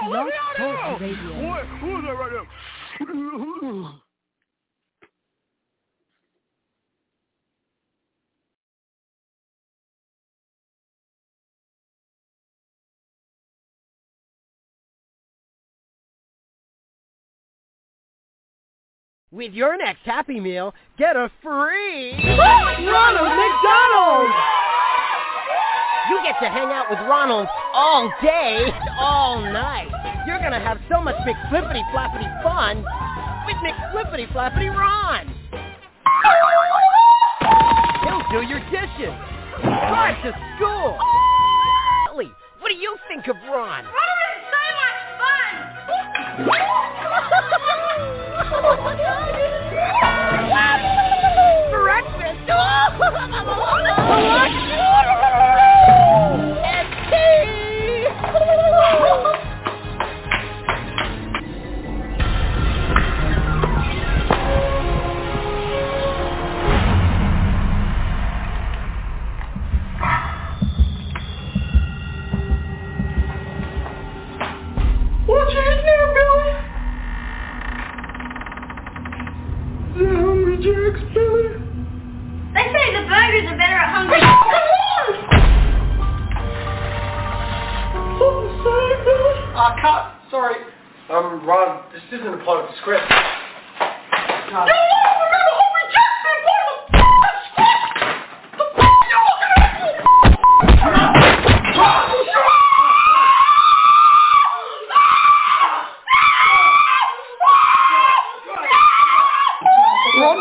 Blog Talk Radio. What is that right there? With your next Happy Meal, get a free Ronald McDonald! You get to hang out with Ronald all day, all night. You're gonna have so much McFlippity-flappity fun with McFlippity-flappity Ron. He'll do your dishes, drive to school. What do you think of Ron? Ron is so much fun! Breakfast! And tea! What's your name, Billy? The Hungry Jacks, Billy? They say the burgers are better at Hungry. Something to say, Billy? Cut. Sorry. Ron, this isn't a part of the script. No, we're gonna Hungry Jacks and part of the script! The f*** you looking at? Run.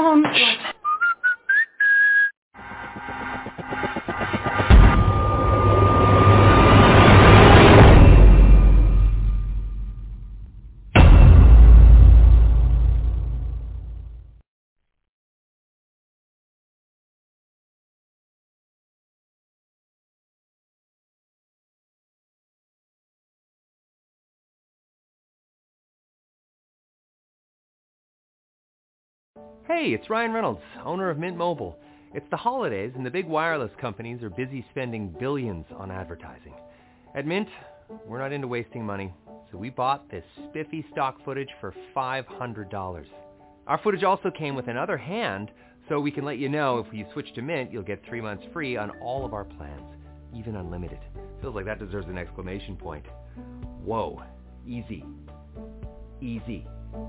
Hey, it's Ryan Reynolds, owner of Mint Mobile. It's the holidays and the big wireless companies are busy spending billions on advertising. At Mint, we're not into wasting money, so we bought this spiffy stock footage for $500. Our footage also came with another hand, so we can let you know if you switch to Mint, you'll get 3 months free on all of our plans, even unlimited. Feels like that deserves an exclamation point. Whoa, easy. Easy.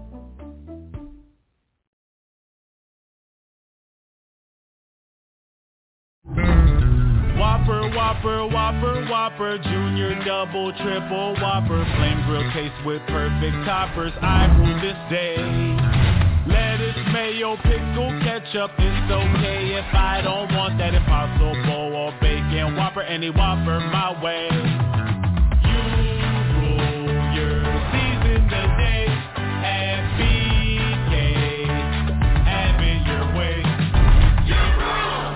Whopper, Junior, double, triple, Whopper, flame grill taste with perfect toppers, I rule this day. Lettuce, mayo, pickle, ketchup, it's okay if I don't want that Impossible or bacon Whopper, any Whopper my way. You rule your season today at BK, have it your way. You rule!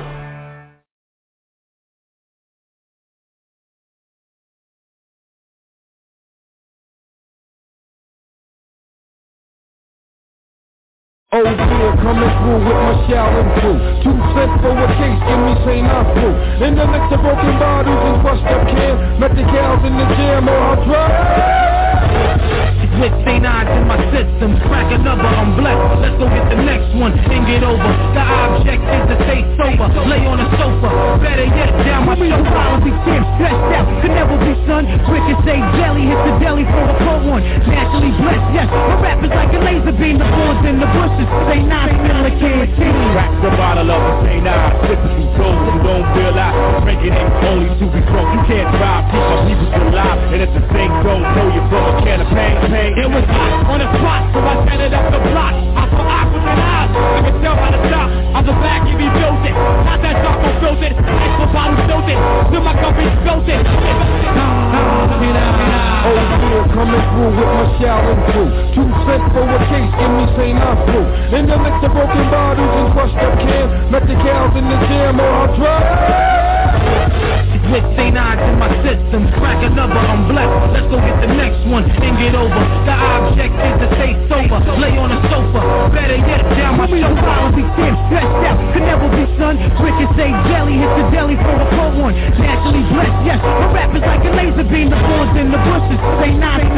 Oh yeah, coming through with Michelle and crew. 2 cents for a case, give me St. Through. In the mix of broken bottles and crushed up cans. Met the gals in the jam or I'll drive. With St. Ides in my system, crack another, I'm blessed. Let's go get the next one and get over. The object is to stay sober, lay on a sofa. Better yet, down my sofa. I'll be damn stressed out, could never be son. Quick as say jelly, hit the deli for a cold one. Naturally blessed, yes. My rap is like a laser beam, the boards in the bushes. St. Ides in the canteen. Crack the bottle up and St. Ides, typically gold. You don't realize, drinking ain't only to be drunk. You can't drive, keep my people alive. And it's the same don't know you from a can of pain. It was hot on the spot, so I set it up the block. I for eye with an eye, I can tell by the top. On the back, you be built it. Not that dark, I'm built it. Extra bottle built it. Till my company built it. Oh yeah, coming through with Michelle and crew. 2 cents for a case, give me St. Through. In the mix of broken bottles and crushed up cans. Met the gals in the jam or I'll drive. With St. Ides in my system, crack another, I'm blessed. Let's go get the next one and get over. The object is to stay sober, lay on a sofa. Better yet, down my sofa. I'll be damn stressed out, could never be son. Quick as say jelly, hit the deli for a cold one. Naturally blessed, yes. My rap is like a laser beam, the boards in the bushes. St. Ides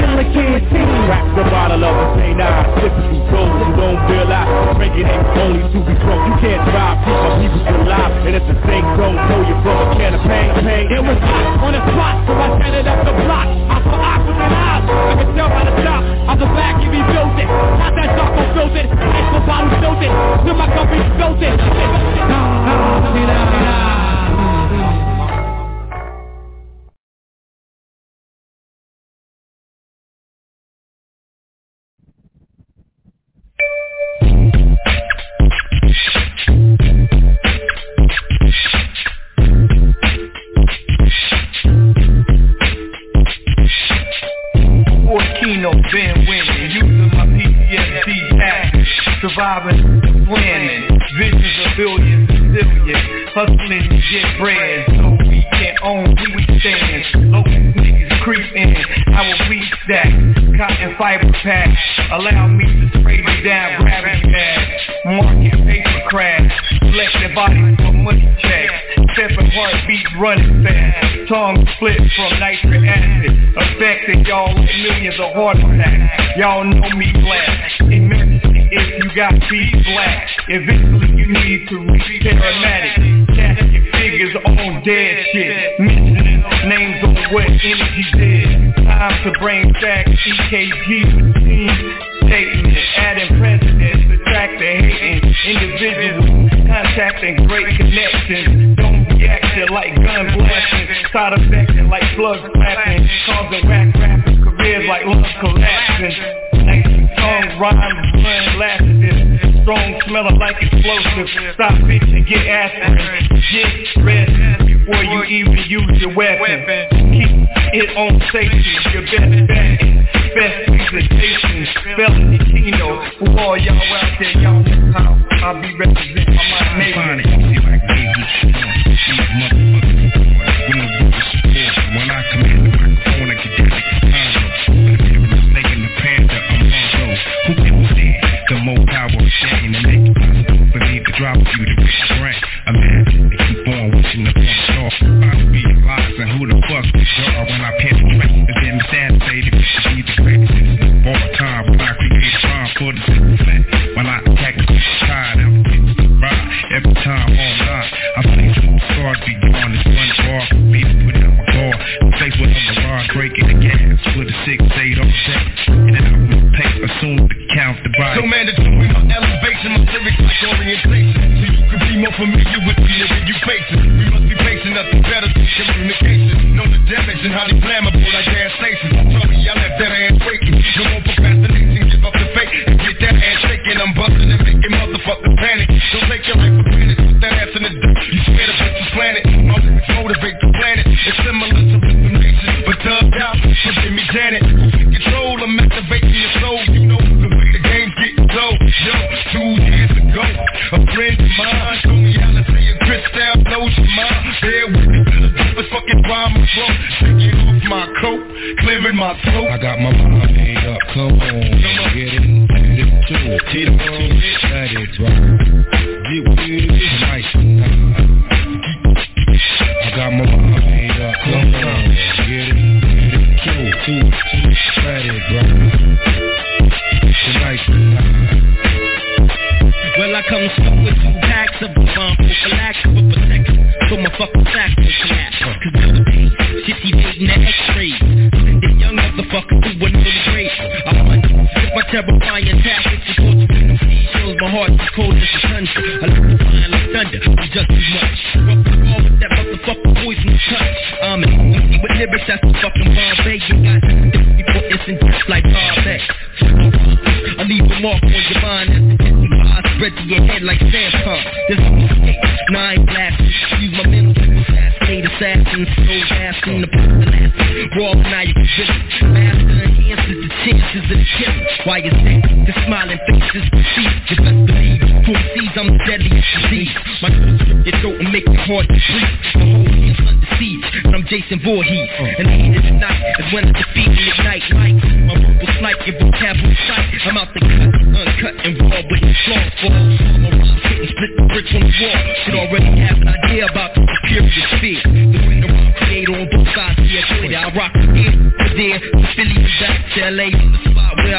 color of a St. I. Typically those who don't realize drinking ain't only to be drunk. You can't drive, keep my people still alive. And if the thing don't know you from a can of pain. It was hot on the spot, so I set it up the block. I for eyes with an eye, I can tell by the top. On the back, if he built it, not that dark on filtered. Ice for bottle filtered, till my cup is filtered. Surviving, winning, visions of billions and zillions, hustling to get bread, so we can own, we stand. Local niggas creep in, our weed stack, cotton fiber pack, allow me to spray you down, gravity bag, market paper crash, select their bodies for money checks, separate heartbeat running fast, tongue split from nitric acid, affecting y'all with millions of heart attacks. Y'all know me black, if you got beef black, eventually you need to reach paramedic. Casting figures on dead shit, mentioning names on what energy did. Time to bring back EKG routine statement, adding presidents, subtracting hating individuals, contacting great connections. Don't be acting like gun blasting, side effecting like slugs clapping, causing rappers careers like love collapsing. Tongue rhymes, blood laxative, strong smelling like explosive. Stop bitch and get aspirin. Get rest before you even use your weapon. Keep it on safety, your best bet, best presentation. Felony Kino, for all y'all out there, y'all know how I'll be representing my neighborhood. When I come in the microphone, I get who can stand the more power of shame and make it possible for me to drop you to break the brain. Imagine they keep on wishing upon the star. I'll be lies and who the fuck is y'all when I penetrate. And then the sad say that we should be the greatest. All the time when I create a rhyme for the simple fact. When I attack the tide, I'm getting ride. Every time online, I play some stars beyond this one bar. Me to put down my guard. Face with on the rod, breaking the gas with a 6-8 on the set. And then I will pay assume to count the body. So mandatory, my elevation, my lyrics like orientation. So you can be more familiar with me than you patient. We must be patient up to better communication. Know the damage and how they flammable like gas stations. Sorry, I left that ass waiting. No more procrastination, give up the fake and get that ass shaking. I'm busting and making motherfuckers panic. Don't take your life for granted, put that ass in the dirt. You swear to bitch the planet. My lyrics motivate the planet. It's similar to rhythm nation, but dubbed out. So give me Janet, who's in control? I'm activating your soul. You know the way the game gets low. Yo, 2 years ago, a friend of mine told me how to say a crystal blows your mind. Bear with me, the deepest fucking rhyme of flow. Taking off my coat, clearing my throat. I got my mind made up, come on, get it too. Get it on, let it drop. Get with it tonight. I got my mind made up, come on, get it too. Let it drop. Well, I come stuck with 2 packs of the bomb for relaxing with protection. So my fucking sack will collapse. Cause nowadays, shit evading the x-rays. The young motherfucker who wouldn't really great. I'm with my terrifying tactics to torture the sea shows my heart is cold as the sun. I look to flying like thunder, I'm just too much. Rub the ball with that motherfucking poison touch. I'm an MC with lyrics that's the fucking Bombay. You got before instant death like Bombay. I leave a mark on your mind as the distant eyes spread to your head like sandpunk. There's no mistake, 9 blasting. Use my mental to assassinate assassins. So asking the person raw maniacal vision. Master enhances the chances of the killing. Why is that? The smiling faces perceive. You best believe, from seas I'm the deadliest disease. My throat strip your throat and make it hard to breathe. My whole team's under siege, and I'm Jason Voorhees. And the heat of the night is when I defeat and ignite mics. My verbal snipe, your vocabulary sight. I'm out the cut, uncut and raw with the flaws. For all my rhymes hitting split the bricks on the wall. Should already have an idea about the superior sphere. The way the rhyme creator on both sides of the equator. I rock from here to there, to Philly to back to LA, from the spot where I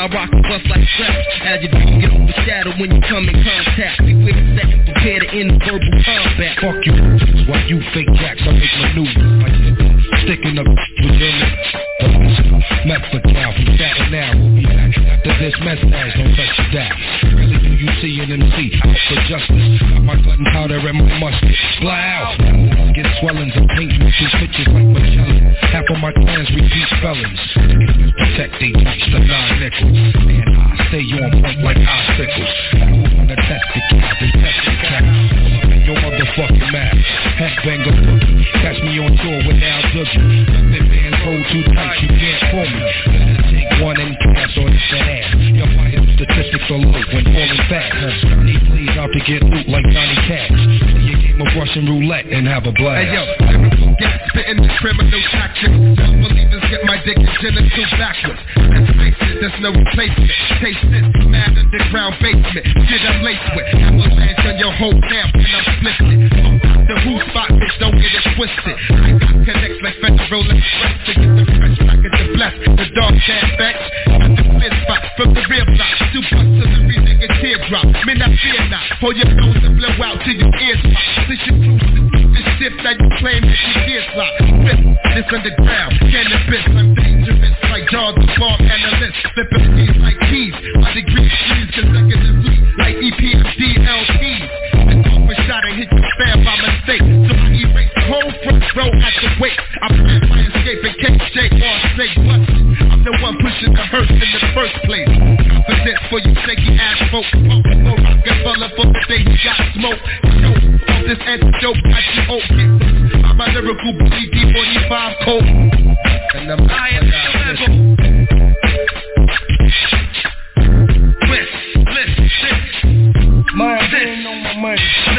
I rock the bus like straps. As you don't get overshadowed when you come in contact. We with it set and prepare to end verbal combat. Fuck you, while you fake jacks, I make maneuvers like this. Sticking up with your Mephical from Staten Island. We'll be back after this message. Don't touch the dial. Really do you see an MC out for justice? Got my gun powder and my mustard. Blow. Get swellings and paint me through pictures like Magellan. Half of my clans repeat felons. Protect they touch the 9 nickels. And I stay on point like icicles. I move on the test the cab and test the cab. Your motherfucking mouth. Headbanger boogie. Catch me on tour with Al Dougie. Them bands hold too tight, you can't pull me. Let's take one and pass on the ass. Your vital statistics are low when falling fast. Need please out to get loot like Johnny Cash. You game of Russian roulette and have a blast. Hey yo, never forget spitting the criminal tactics. Self-believers get my dick and genitals backwards. Let's face it, there's no replacement. Taste this, mad underground basement. Shit I'm laced with. Avalanche on your whole camp and I'm split. The who spot, bitch, don't get it twisted. I got connects like Federal Express to get the fresh package to bless the dog cat back. Got the fist spot from the rear block. Two bucks to the nigga teardrop. Men, I fear not. Pull your nose and blow out till your ears pop. This your truth. This shit that you claim that you did slop. This underground. Cannabis, I'm dangerous like John the Bomb Analyst. Flipping these like keys. My degree trees consecutively like EPMD LPs. And off a shot and hit your spam by mistake. So I erase the whole front row at the wake. I plan landscape and KJ on snake buses. I'm the one pushing the hearse in the first place. Confidence for you shaky ass folks. No Rockefeller for the day he got smoke. Yo, all this antidote got you open. I'm a lyrical BD-45 cold. And I'm high in the level. Mind being on my money.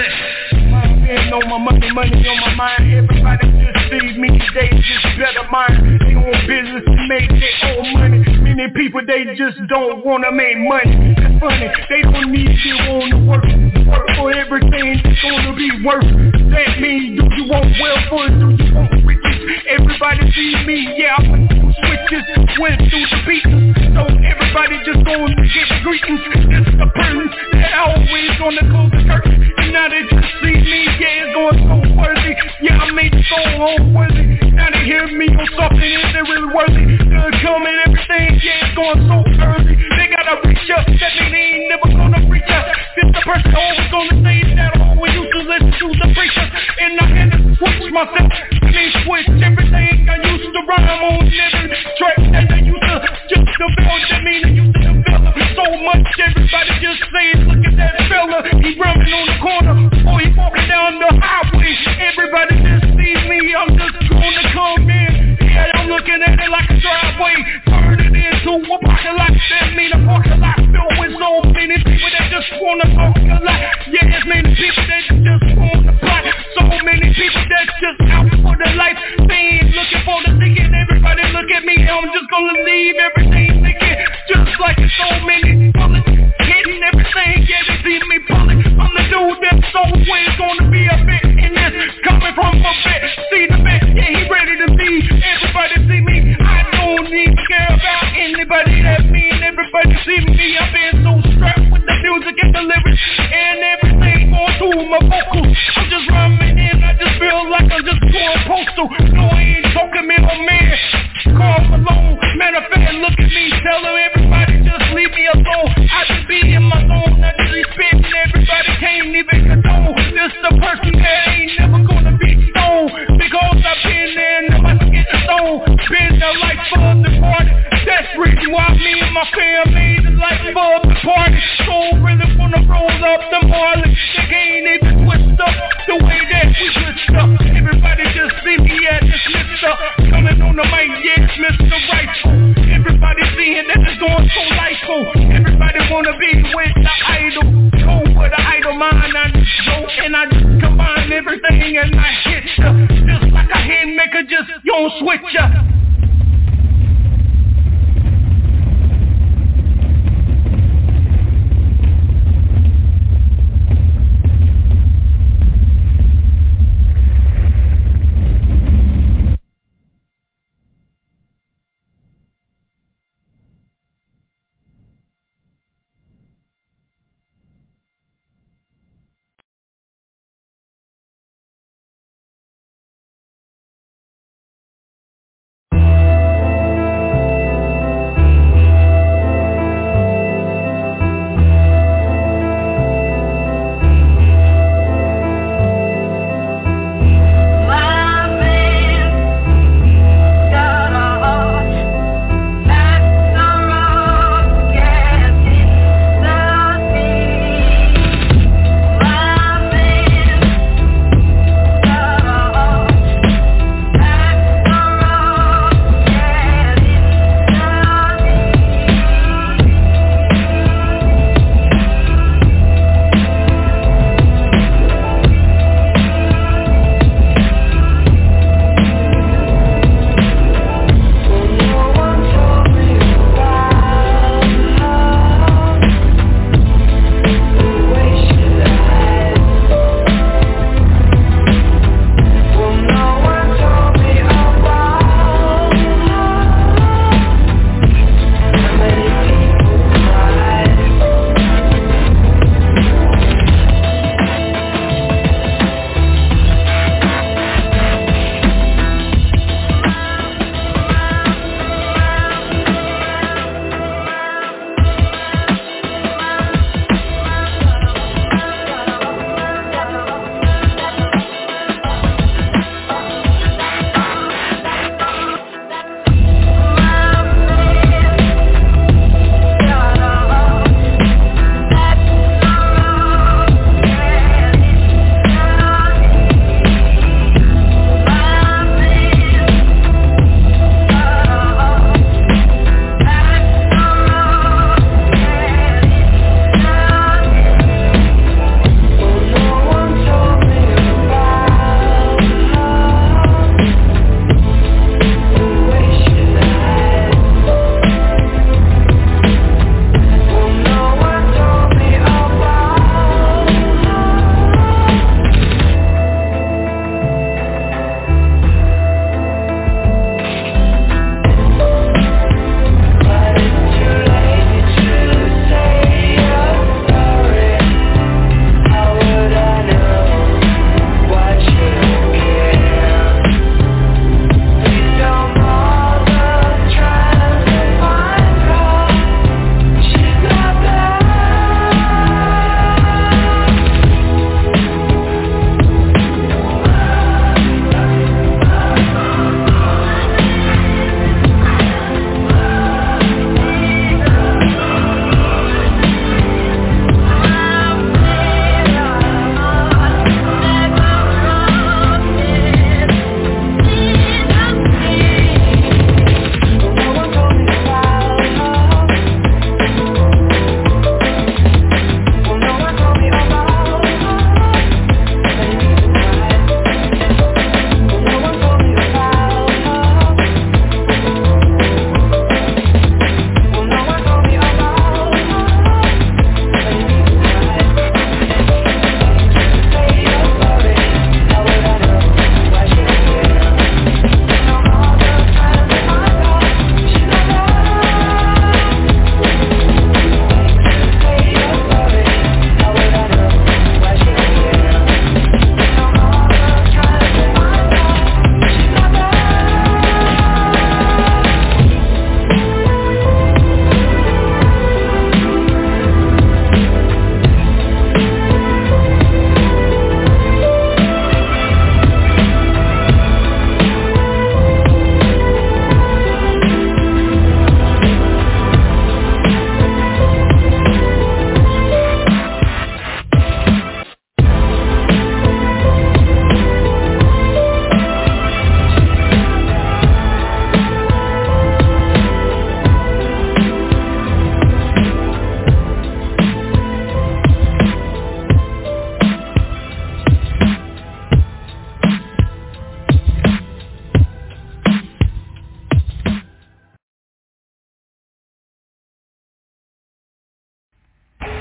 Mind being on my money, money on my mind. Everybody just feed me, they just better mind. They own business to make their own money. Many people, they just don't wanna make money. It's funny, they don't need to want to work for everything that's gonna be worth. That means, do you want welfare, do you want riches? Everybody see me, yeah, I went through switches, went through the beats. So everybody just gonna get greetings. It's the person that always gonna close the curtain. And now they just see me, yeah, it's going so worthy. Yeah, I made it so worthy. Now they hear me on something, is it really worthy? Good coming, everything, yeah, it's going so early. They gotta reach up, that mean they ain't never gonna reach up. This the person always gonna say that I always used to listen to the preacher. And I had to switch myself, switch everything. I used to rhyme on every track that I used to just develop. That mean I used to develop so much. Everybody just saying, look at that fella, he running on the corner, or he walking down the highway. Everybody just sees me, I'm just gonna come in. Yeah, I'm looking at it like a driveway, turn it into a parking lot. That mean a parking lot filled with so many people that just wanna talk a lot. Yeah, there's many people that just wanna plot. So many people that's just out for the life. They ain't looking for the ticket. Everybody look at me, I'm just gonna leave everything thinking. Just like so many bullets hitting everything. Yeah, they see me pulling. I'm the dude that's always gonna be a bit in this. Coming from a bit, see the bit, yeah, he ready to be. Everybody see me, I don't even care about anybody that mean. Everybody see me, I've been so strapped with the music and the lyrics and everything going through my vocals. I'm just rhyming in, I just feel like I'm just going postal. No, I ain't talking me, no man. Call Malone, matter of fact, look at me, tell them everybody just leave me alone. I just be in my zone, I just be spitting, everybody can't even condone. This the person that ain't never gonna be stoned, because I've been there and I'm about to get the stone. Been the life for the party, that's the reason why me and my fam made the life for the party. So really wanna roll up the Marley, they can't even twist up the way that we switched up. Everybody just see me at this Mr. Coming on the mic, yes, Mr. Rightful. Everybody seeing that it's going so lightful. Everybody wanna be with the idol. Go with the idol mind, I just go and I just combine everything and I hit ya. Just like a hand maker, just you don't switch ya.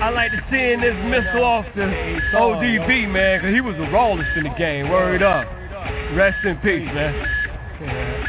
I like to send this missile off to ODB, man, because he was the rawest in the game. Word up. Rest in peace, man. Yeah.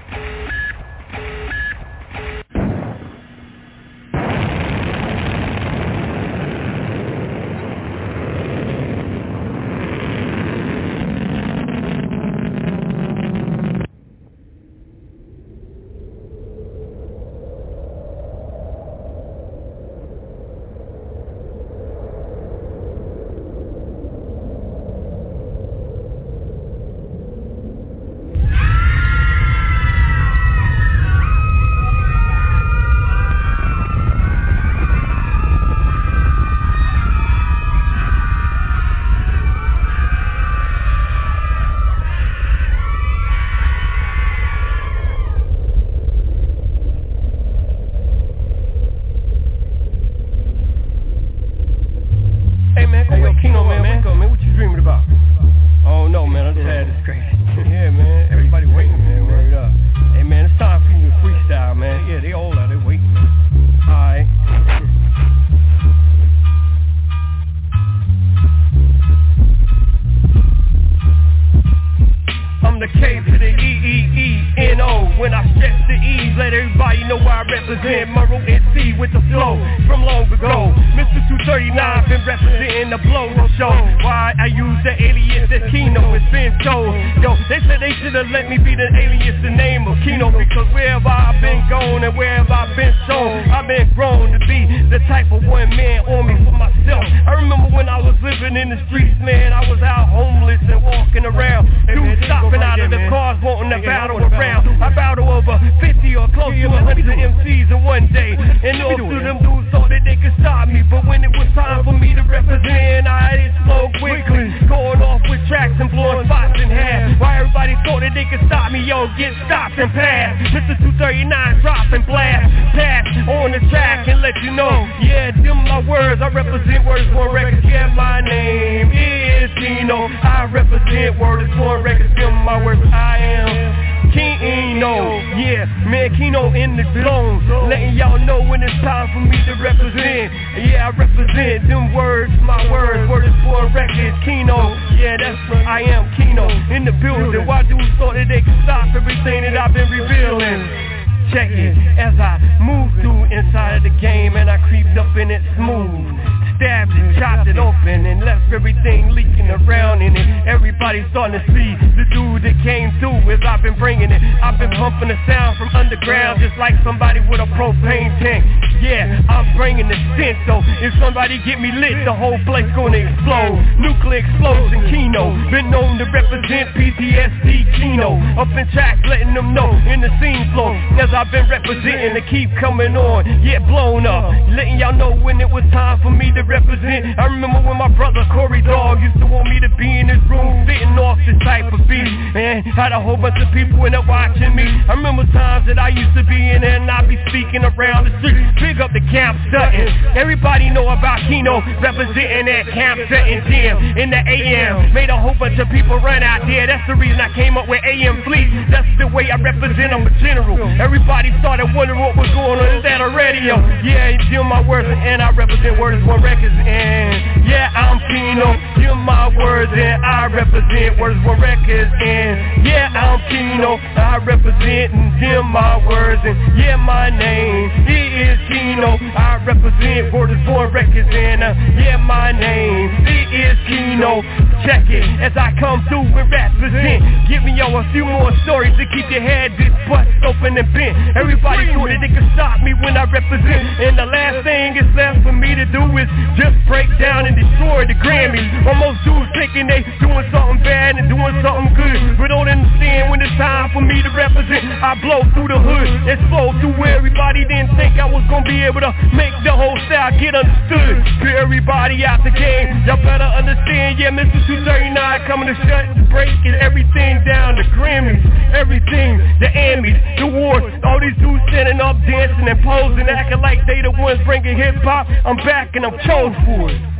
Get me lit, the whole place gonna explode. Nuclear explosion, Kino. Been known to represent PTSD, Kino. Up in tracks, letting them know in the scene flow. As I've been representing to keep coming on, yeah, blown up. Letting y'all know when it was time for me to represent. I remember when my brother Corey Dog used to want me to be in his room, sitting off this type of beat. And had a whole bunch of people in there watching me. I remember times that I used to be in there and I'd be speaking around the street. Big up the Camp Sutton. Everybody know about Kino, representing that Camp Sutton gym in the AM. Made a whole bunch of people run out there. That's the reason I came up with AM Fleet. That's the way I represent, I'm a general. Everybody started wondering what was going on. Is that a radio? Yeah, Jim my words and I represent Word is One Records. And yeah, I'm Kino. Jim my words and I represent Word is One Records. And yeah, I'm Kino. I represent Jim my words. And yeah, my name is Kino. I represent Word is One Records. And yeah, my name is Kino. Check it as I come through and represent. Give me y'all a few more stories to keep your head this bust open and bent. Everybody thought that they could stop me when I represent. And the last thing is left for me to do is just break down and destroy the Grammys. Almost dudes thinking they doing something bad and doing something good, but don't understand when it's time for me to represent. I blow through the hood, explode through where everybody didn't think I was gonna be able to make the whole style get understood. To everybody out the game, y'all better understand. Yeah, Mr. 239 coming to shut and breaking everything down. The Grammys, everything, the Emmys, the awards. All these dudes standing up, dancing and posing, acting like they the ones bringing hip hop. I'm back and I'm chose for it.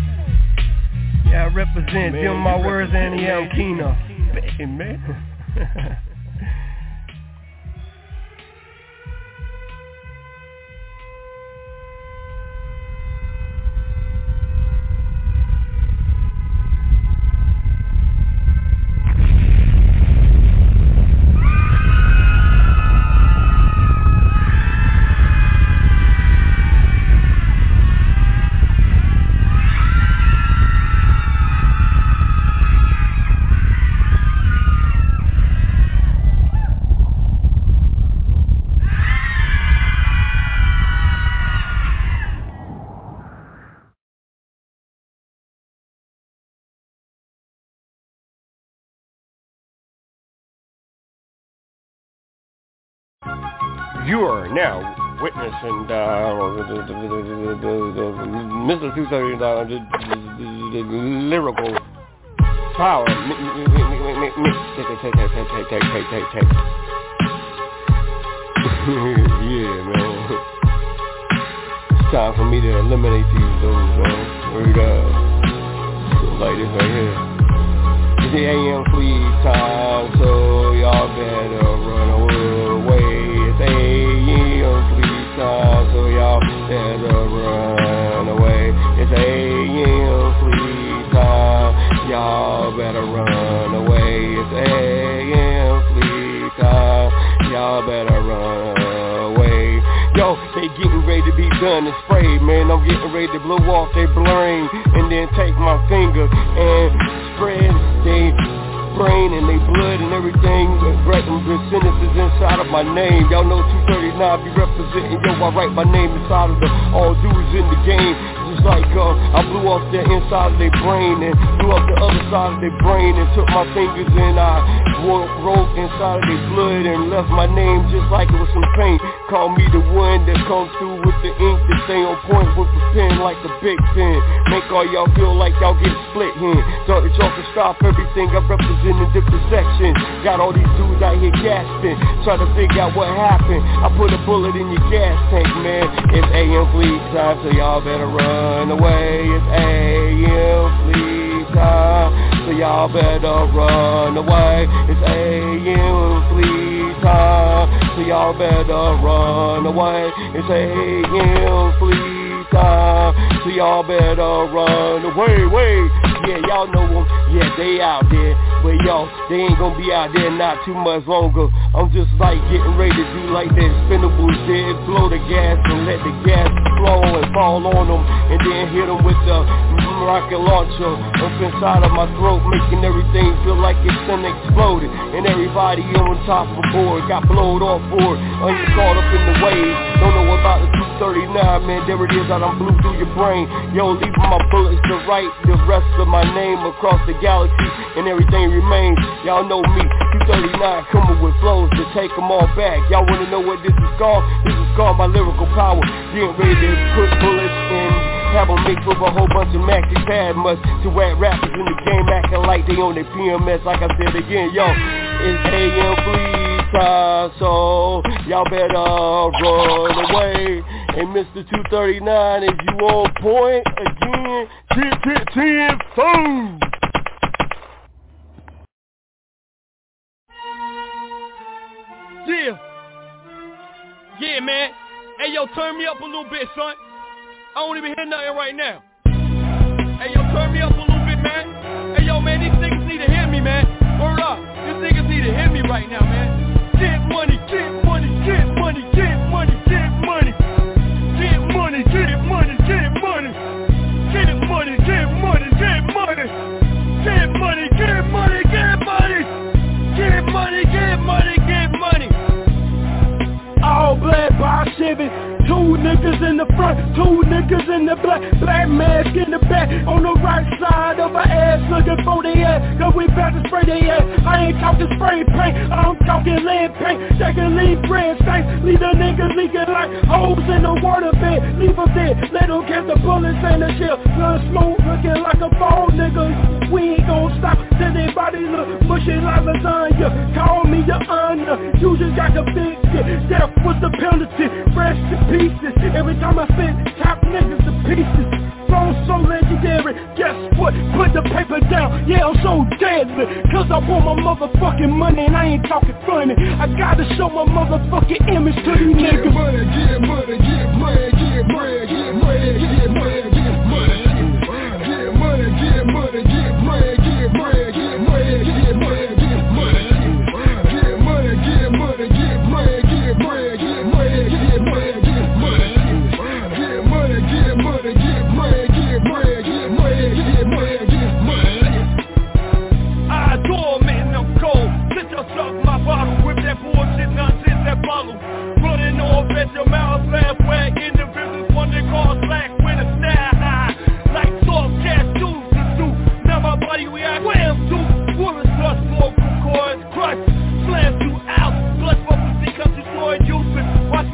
Yeah, I represent them, my words, and yeah, I'm Kino. Man. You are now witnessing Mr. 230, the lyrical power. Yeah, man. It's time for me to eliminate these dudes, man. Word up. Like this right here. It's the AM fleet time, so y'all better run away. It's AM fleet time, so y'all better run away. It's AM fleet time, y'all better run away. It's AM fleet time, y'all better run away. Yo, they getting ready to be done and sprayed, man. I'm getting ready to blow off their brain and then take my finger and spread their brain and they blood and everything. Writing the sentences inside of my name. Y'all know 239 be representing. Yo, I write my name inside of the all dudes in the game. Just like I blew off their inside of their brain and blew off the other side of their brain and took my fingers and I wrote inside of their blood and left my name just like it was some paint. Call me the one that comes through with the ink that stay on point with the pen like a big pen. Make all y'all feel like y'all get split hand. Thought that y'all could stop everything I represent in different sections. Got all these dudes out here gasping, trying to figure out what happened. I put a bullet in your gas tank, man. It's AM fleet time, so y'all better run away. It's AM fleet time, so y'all better run away. It's AM fleet time, so y'all better run away. It's AM fleet time, so y'all better run away. Wait, yeah, y'all know them. Yeah, they out there, but y'all, they ain't gonna be out there not too much longer. I'm just like getting ready to do like that Expendables did, blow the gas and let the gas flow and fall on them, and then hit them with the rocket launcher up inside of my throat, making everything feel like it's been exploded, and everybody on top of the board got blowed off for it. You caught up in the wave, don't know about the 239, man. There it is, I done blew through your brain. Yo, leaving my bullets to write the rest of my name across the galaxy, and everything remains. Y'all know me, 239 coming with flows to take them all back. Y'all wanna know what this is called? This is called my lyrical power. Getting ready to put bullets in, have them mixed with a whole bunch of maxi pad must to whack rappers in the game acting like they on their PMS. Like I said again, yo, it's AM fleet time, so y'all better run away. And Mr. 239, is you on point again? 10, food. Yeah, man. Hey, yo, turn me up a little bit, son. I don't even hear nothing right now. Hey, yo, turn me up a little bit, man. Hey, yo, man, these niggas need to hear me, man. Word up. These niggas need to hear me right now, man. Get money, get money, get money, get money, get money. Get money, get money, get money. Get money, get money, get money. Get money, get money, get money. Get money, get money, get money. All black by Chevy, 2 niggas in the front, 2 niggas in the black, black mask in the back, on the right side of our ass, looking for the ass, cause we about to spray the ass. I ain't talking spray paint, I'm talking lead paint, they can leave bread stains, leave the niggas leaking like holes in the water bed, leave them dead, let them get the bullets and the shell, blood smoke looking like a fall, niggas. We ain't gon' stop till they body look mushy like lasagna. Call me the honor, you just got the big shit. Death was the penalty, fresh to pieces. Every time I spit, top niggas to pieces. Flow so legendary, guess what? Put the paper down, yeah, I'm so deadly. Cause I want my motherfucking money and I ain't talking funny. I gotta show my motherfucking image to these niggas. Get money, get money, get money, get money, get money, get money, get money. Get money, get money, get money, get money, get money, get money, get money. Get money, get money, get money, get money, get money, get money, get money. Get money, get money, get money, get money, get money, get money, get money. I adore man, I'm cold. Sit yourself my bottle with that bullshit nonsense that follow. Running off at your mouth, laugh whack in the business, one they call slack with a style high. Like soft gas dudes to do. Now my body react wham to bullets plus vocal cords crush. Slam you out. Blood bubbles because destroyed you. Watch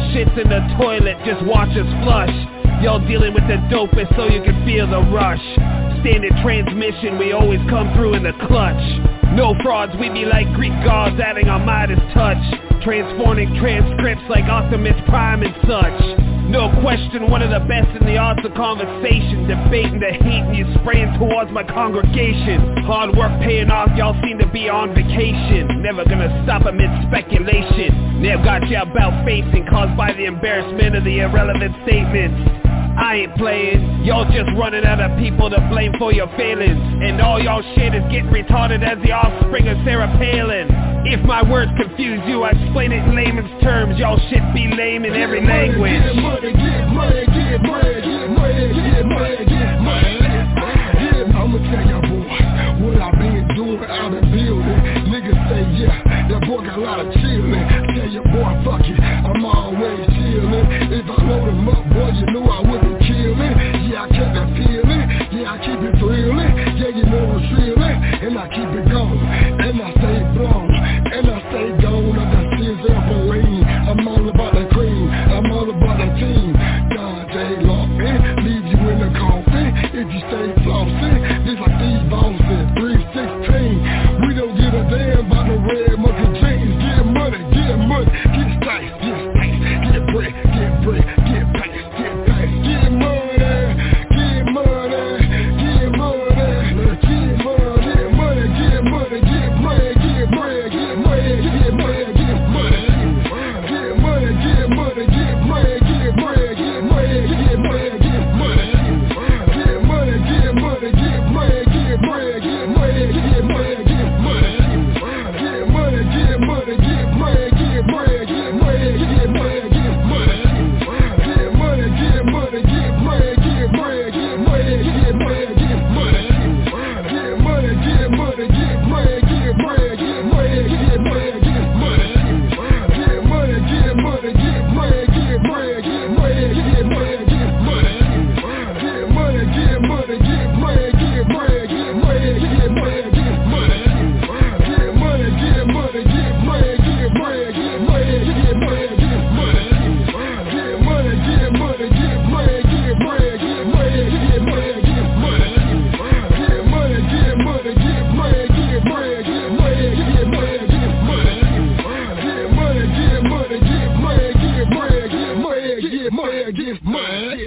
shits in the toilet, just watch us flush. Y'all dealing with the dopest so you can feel the rush. Standard transmission, we always come through in the clutch. No frauds, we be like Greek gods adding our Midas touch. Transforming transcripts like Optimus Prime and such. No question, one of the best in the arts of conversation. Debating the hate and you spraying towards my congregation. Hard work paying off, y'all seem to be on vacation. Never gonna stop amid speculation. Never got you about facing, caused by the embarrassment of the irrelevant statements. I ain't playing, y'all just running out of people to blame for your failings. And all y'all shit is getting retarded as the offspring of Sarah Palin. If my words confuse you, I explain it in layman's terms. Y'all shit be lame in every language. Get money, get money, get money, get money, get money, get money. I'ma tell y'all boys what I been doing out in building. Niggas say yeah, that boy got a lot of chillin'. Tell your boy fuck it, I'm always chillin'. If I load him up, boy, you knew I wouldn't kill it. Yeah, I kept that feeling, yeah, I keep it thrilling. Yeah, you know I'm drilling, and I keep it going. And I stay blown, and I stay gone. I got tears up and lean. I'm all about the cream, I'm all about the team. God, they lock me, leave you in the coffin. If you stay flossing, just like these bosses, 316. We don't give a damn about the red monkey jeans. Get money, get spice, get spice, get bread, get bread, get pace, get pace, get money, get money, get money, get money, get money, get money, get bread, get bread, get money, get money, get money, get money, get money, get bread, get bread, get money, get money, get money, get money, get money, get bread, get bread, get money, get money, get money, get money, get money, get bread, get bread, get money, get money, get money, get money, get money, get bread, get bread, get money, get money, get money, get money, get money, get bread, get bread, get money, get money, get money, get money, get money, get bread, get bread, get money, get money, get money, get money, get money, get bread, get bread, get money, get money, get money, get money, get money, get bread, get bread, get money, get money, get money, get money, get money, get bread, get bread, get money, get money, get money, get money, get money, get bread, get bread, get money, get money, get money, get money, get money, get bread, get bread, get money, get money, get money.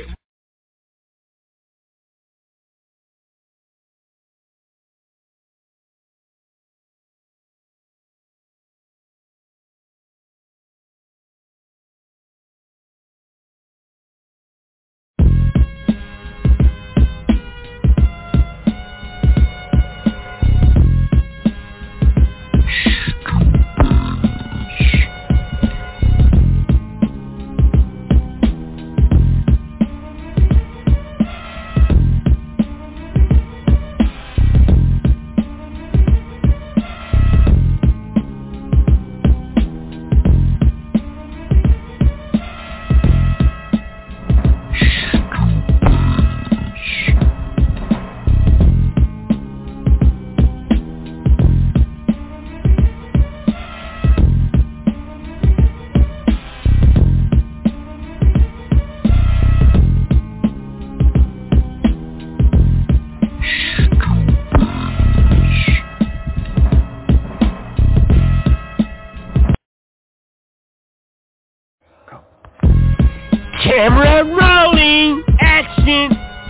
Camera rolling, action.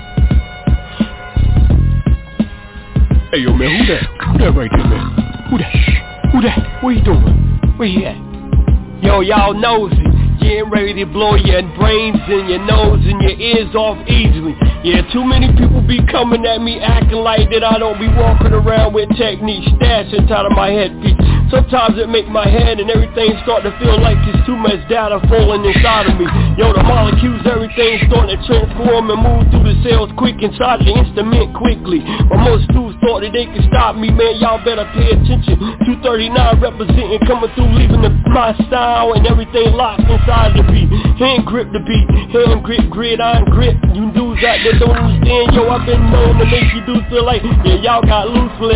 Hey yo man, who that? Who that right there, man? Who that? Who that? Where you doing? Where he at? Yo, y'all nosy. Getting ready to blow your brains and your nose and your ears off easily. Yeah, too many people be coming at me acting like that I don't be walking around with technique stashed inside of my headpiece. Sometimes it make my head and everything start to feel like it's too much data falling inside of me. Yo, the molecules, everything starting to transform and move through the cells quick inside of the instrument quickly. But most dudes thought that they could stop me, man, y'all better pay attention. 239 representing, coming through, leaving my style and everything locked inside the beat. Hand grip the beat, hand grip, gridiron grip. You dudes out there don't understand, yo, I've been known to make you dudes feel like, yeah, y'all got loose lips.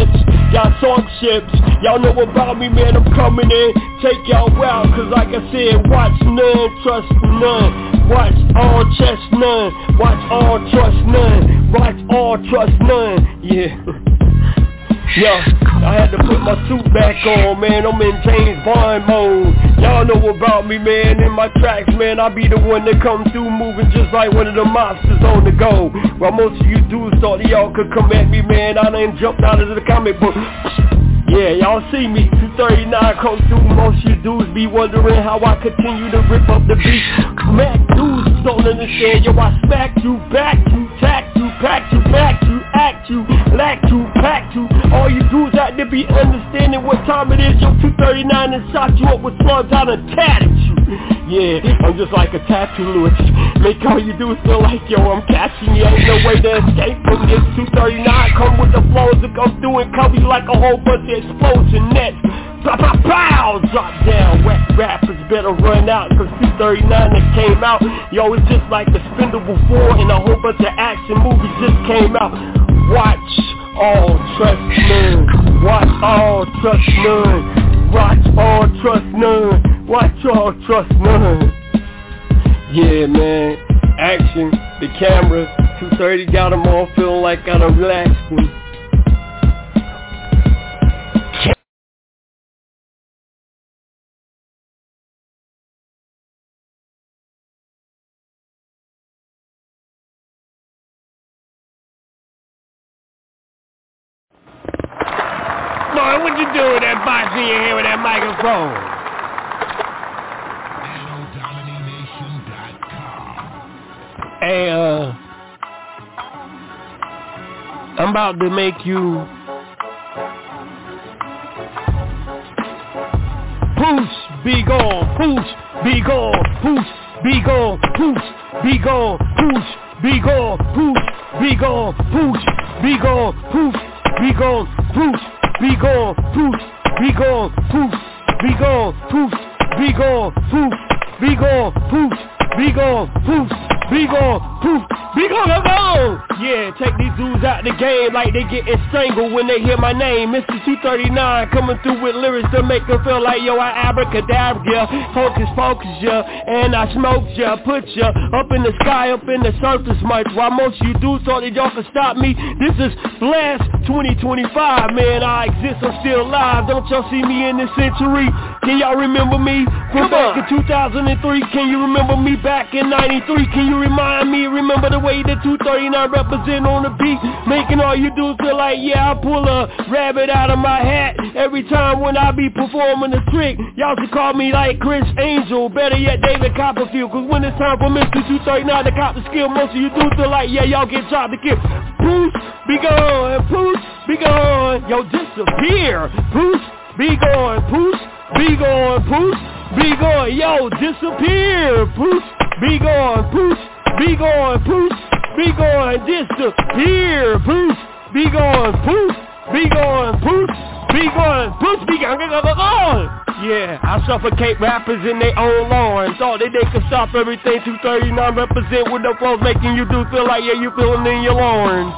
got song ships. Y'all know about me, man, I'm coming in. Take y'all out, cause like I said, watch none, trust none. Watch all, trust none. Watch all, trust none. Watch all, trust none. Yeah. Yo, I had to put my suit back on, man. I'm in James Bond mode. Y'all know about me, man. In my tracks, man, I be the one that come through moving just like one of the monsters on the go. While most of you dudes thought y'all could come at me, man, I done jumped out of the comic book. Yeah, y'all see me, 239 come through. Most you dudes be wondering how I continue to rip up the beat. Mac dudes don't understand, yo, I smack you, back you, tack you, pack you, back you, act you, lack you, pack you. All you dudes out there be understanding what time it is. Yo, 239 and shot you up with slugs, I done tatted you. Yeah, I'm just like a tattoo Lewis. Make all you dudes feel like, yo, I'm catching you. Ain't no way to escape from this. 239 come with the flows that come through and cover you like a whole bunch of explosion nets. Pow, pow, pow, drop down. Whack rappers better run out, cause 239 that came out, yo, it's just like the Expendable 4 and a whole bunch of action movies just came out. Watch all, trust none. Watch all, trust none. Watch all, trust none. Watch all, trust none. Yeah, man. Action, the camera, 230 got them all feeling like I done relaxed them. Boy, what you do with that box in your hand with that microphone? Hey, I'm about to make you poosh, be gone, poosh, be gone, poosh, be gone, poosh, be gone, poosh, be gone, poosh, be gone, poosh, be gone, poosh, be gone, poosh, be gone, poosh, be gone, poosh, be gone, poosh, be gone, poosh, be gone, poosh, be gone, poosh. Be gone, poof, be gone, go! Yeah, take these dudes out the game like they getting strangled when they hear my name. Mr. 239 coming through with lyrics to make them feel like, yo, I abracadabra, yeah. Focus, yeah, and I smoked ya, put ya up in the sky, up in the surface much. While most of you dudes thought that y'all could stop me, this is Blast 2025, man, I exist, I'm still alive. Don't y'all see me in this century? Can y'all remember me from back in 2003? Can you remember me back in 93? Can you remind me, remember the way that 239 represent on the beat, making all you dudes feel like, yeah, I pull a rabbit out of my hat every time when I be performing a trick. Y'all should call me like Chris Angel, better yet David Copperfield, cause when it's time for Mr. 239 to cop the skill, most of you dudes feel like, yeah, y'all get dropped to kill. Poosh, be gone, poosh, be gone, yo, disappear, poosh, be gone, poosh, be gone, poosh, be gone, yo, disappear, poosh, be gone, poosh, be gone, poosh, be gone, disappear, poosh, be gone, poosh, be gone, poosh, be gone, poosh, be gone. Yeah, I suffocate rappers in their own lawn. Thought that they could stop everything 239 represent with the flows, making you do feel like, yeah, you feeling in your loins.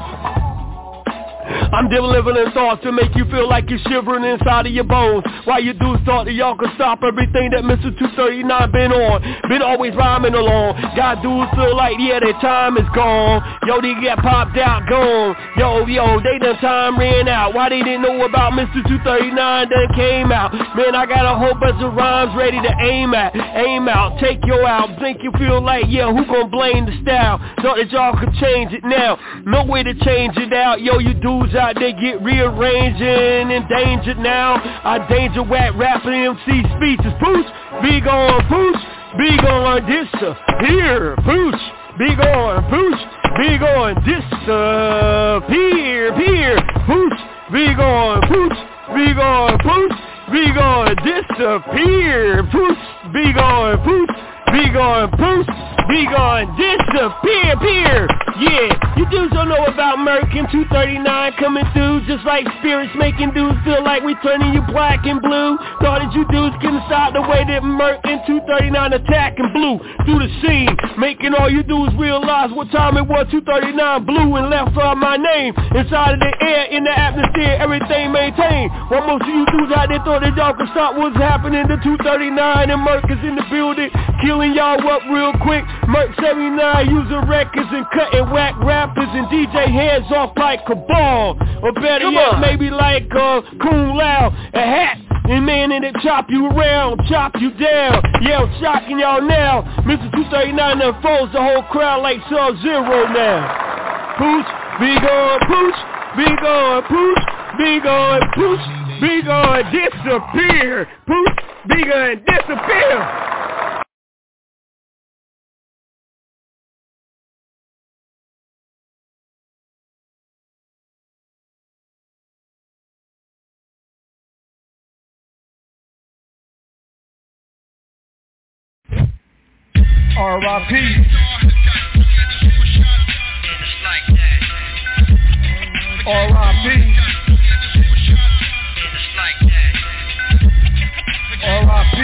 I'm delivering thoughts to make you feel like you're shivering inside of your bones. While you dudes thought that y'all could stop everything that Mr. 239 been on. Been always rhyming along. Got dudes feel like, yeah, their time is gone. Yo, they get popped out, gone. Yo, they done time ran out. Why they didn't know about Mr. 239 done came out. Man, I got a whole bunch of rhymes ready to aim out. Take you out. Think you feel like, yeah, who gon' blame the style? Thought that y'all could change it now. No way to change it out. Yo, you dudes out there get rearranged and endangered now. I danger whack rapping MC speeches. Poosh, be gone, poosh, be gone, disappear. Poosh, be gone, poosh, be gone, disappear. Poosh, be gone, poosh, be gone, poosh, be gone, disappear. Poosh, be gone, poosh, be gone, poosh, be gone, disappear. Yeah, you dudes don't know about Merc and 239 coming through, just like spirits making dudes feel like we turning you black and blue. Thought that you dudes couldn't stop the way that Merc and 239 attack and blew through the scene, making all you dudes realize what time it was. 239 blew and left out my name inside of the air, in the atmosphere, everything maintained. While most of you dudes out there thought that y'all could stop what's happening to 239, and Merc is in the building, killing y'all up real quick. Merc 79 using records and cutting whack rappers and DJ heads off like Cabal, or better yet, maybe like Coon Lao, a hat, and man in it chop you around, chop you down. Yeah, I'm shocking y'all now. Mr. 239 unfolds the whole crowd like Sub-Zero now. Pooch, be gone, Pooch, be gone, Pooch, be gone, Pooch, be gone, disappear. Pooch, be gone, disappear. R.I.P. R.I.P. R.I.P.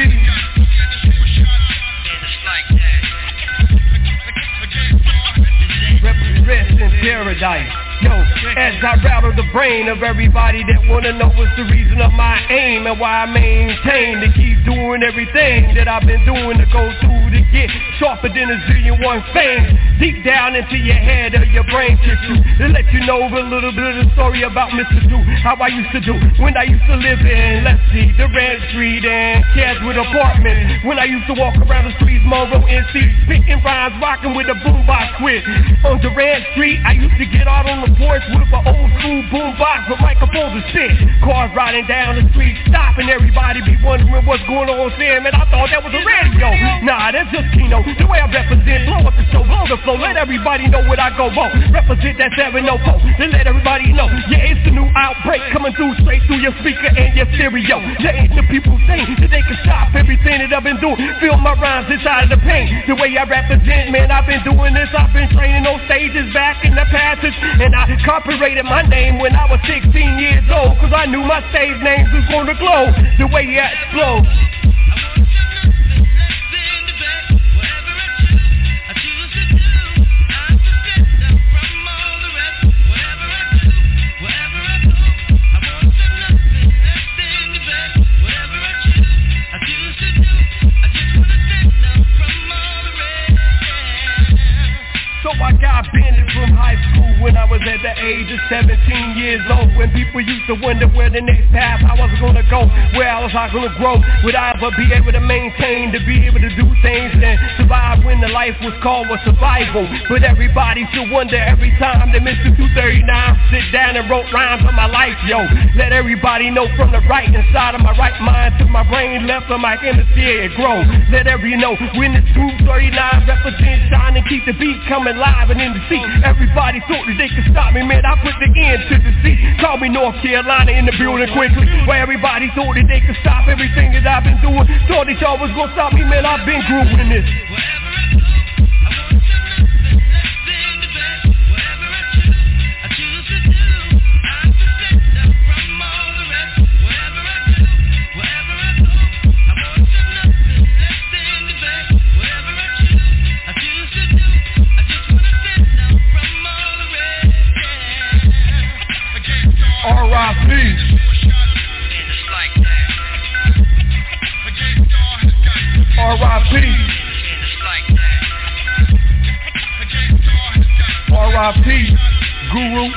Rest in paradise. Yo, as I rattle the brain of everybody that wanna know what's the reason of my aim and why I maintain to keep doing everything that I've been doing to go through to get sharper than a zillion one fame. Deep down into your head or your brain tissue to let you know a little bit of the story about Mr. Do, how I used to do when I used to live in, let's see, Durant Street and Caswood apartment. When I used to walk around the streets, Monroe NC, spitting rhymes, rocking with a boombox quit. On Durant Street, I used to get out on the porch with an old school boombox with microphones to sit. Cars riding down the street, stopping, everybody be wondering what's going on, saying, man, I thought that was a radio. Nah, that's just Kino. The way I represent, blow up the show, blow the flow, let everybody know what I go on. Represent that 704, then let everybody know. Yeah, it's the new outbreak coming through straight through your speaker and your stereo. Yeah, ain't the people saying that they can stop everything that I've been doing. Feel my rhymes inside of the pain. The way I represent, man, I've been doing this. I've been training on stages back in the passage, and I copyrighted my name when I was 16 years old, cause I knew my stage names was gonna glow the way I explode. So I got banned from high school when I was at the age of 17 years old, when people used to wonder where the next path I was gonna go, where I was gonna grow. Would I ever be able to maintain, to be able to do things and survive when the life was called a survival? But everybody should wonder every time that Mr. 239 sit down and wrote rhymes on my life, yo. Let everybody know from the right inside of my right mind to my brain left of my hemisphere it grow. Let everybody know when the 239 represents shine and keep the beat coming live and in the seat. Everybody thought that they could stop me, man, I put the end to the seat. Call me North Carolina in the building quickly, where everybody thought that they could stop everything that I've been doing. Thought that y'all was gonna stop me, man, I've been grooving this. R.I.P. R.I.P. R.I.P. Guru.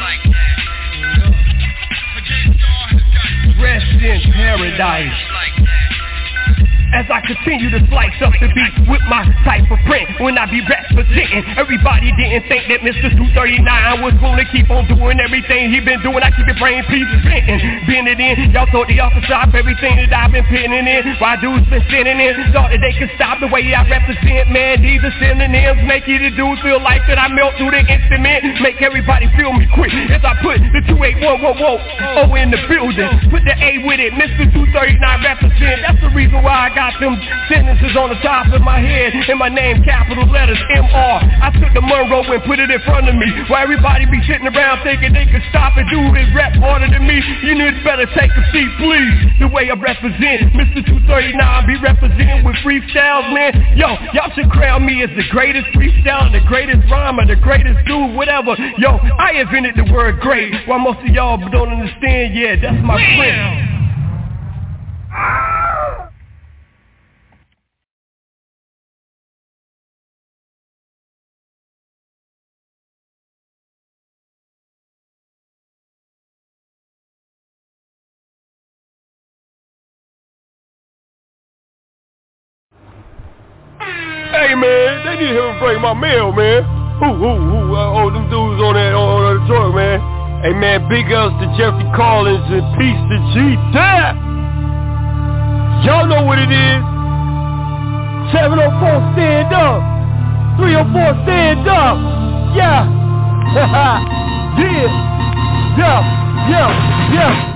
Rest in paradise. As I continue to slice up the beat with my type of print, when I be representing, everybody didn't think that Mr. 239 was gonna keep on doing everything he been doing. I keep your brain pieces bend it in. Y'all thought y'all could stop everything that I've been pinning in, while dudes been sitting in. Thought that they could stop the way I represent, man. These are synonyms, make you the dudes feel like that I melt through the instrument, make everybody feel me quick. As I put the 281 in the building, put the A with it, Mr. 239 represent. That's the reason why I got got them sentences on the top of my head, and my name capital letters M.R. I took the Monroe and put it in front of me, while everybody be sitting around thinking they could stop and do this rap harder than me. You niggas better take a seat, please. The way I represent, Mr. 239 be representing with freestyles, man. Yo, y'all should crown me as the greatest freestyler, the greatest rhymer, the greatest dude, whatever. Yo, I invented the word great, while most of y'all don't understand. Yeah, that's my friend. Hey man, they need to help me bring my mail, man. Oh, them dudes on the truck, man. Hey man, big ups to Jeffrey Collins and peace to G-Dap. Y'all know what it is. 704 stand up. 304 stand up. Yeah. Yeah.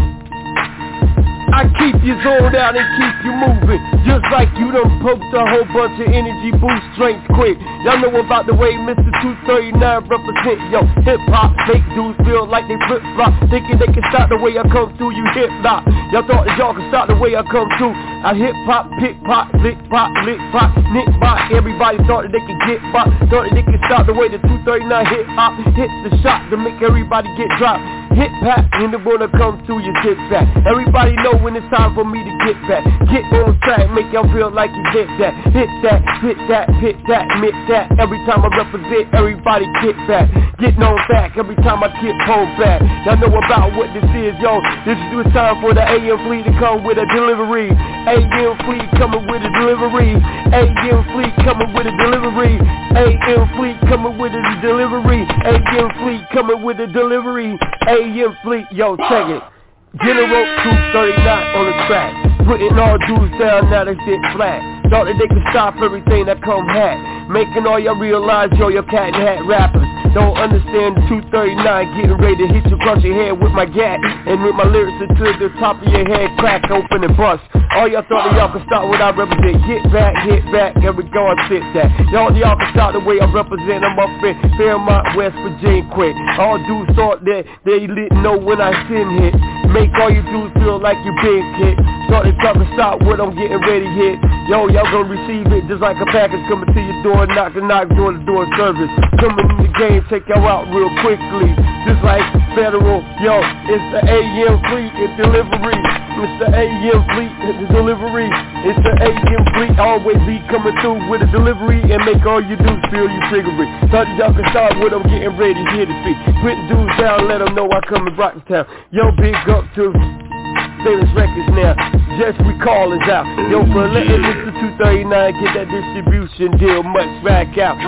I keep you zoned out and keep you moving, just like you done poked a whole bunch of energy boost strength quick. Y'all know about the way Mr. 239 represent. Yo, hip-hop, fake dudes feel like they flip-flop, thinking they can stop the way I come through, you hip-hop. Y'all thought that y'all could stop the way I come through. I hip-hop, pick-pop, lick-pop, nick-pop. Everybody thought that they could get pop, thought that they could stop the way the 239 hip-hop hits the shot to make everybody get dropped. Hip-hop, and they wanna come through your sit back. Everybody know when it's time for me to get back. Get on track, make y'all feel like you hit that. Hit that, hit that, hit that, admit that. Every time I represent, everybody get back. Getting on back, every time I get pulled back. Y'all know about what this is, yo. This is time for the AM fleet to come with a delivery. AM fleet coming with a delivery. AM fleet coming with a delivery. AM fleet coming with a delivery. AM fleet coming with a delivery. AM fleet, yo, check it. General 239 on the track, putting all dudes down, now they sit flat. Thought that they could stop everything that come hat, making all y'all realize, yo, your cat and hat rappers don't understand the 239, getting ready to hit you across your head with my gat, and with my lyrics until the top of your head crack open and bust. All y'all thought that y'all could stop what I represent. Hit back, here we go, I sit that. Y'all could stop the way I represent. I'm up in Fairmont, West Virginia, quick. All dudes thought that they didn't know when I send hit. Make all you dudes feel like you big hit. Thought they talk to stop what I'm getting ready hit. Yo, y'all gonna receive it just like a package coming to your door, knock, door to door service. Coming in the game, take y'all out real quickly, just like Federal. Yo, it's the AM fleet and delivery. It's the AM fleet and the delivery. It's the AM fleet, always be coming through with a delivery and make all you dudes feel you triggery. Thought y'all could start what I'm getting ready here to speak. Putting dudes down, let them know I come and rock the town. Yo, big up to famous records now. Just we callers out. Yo, for letting Mr. 239 get that distribution deal much back out.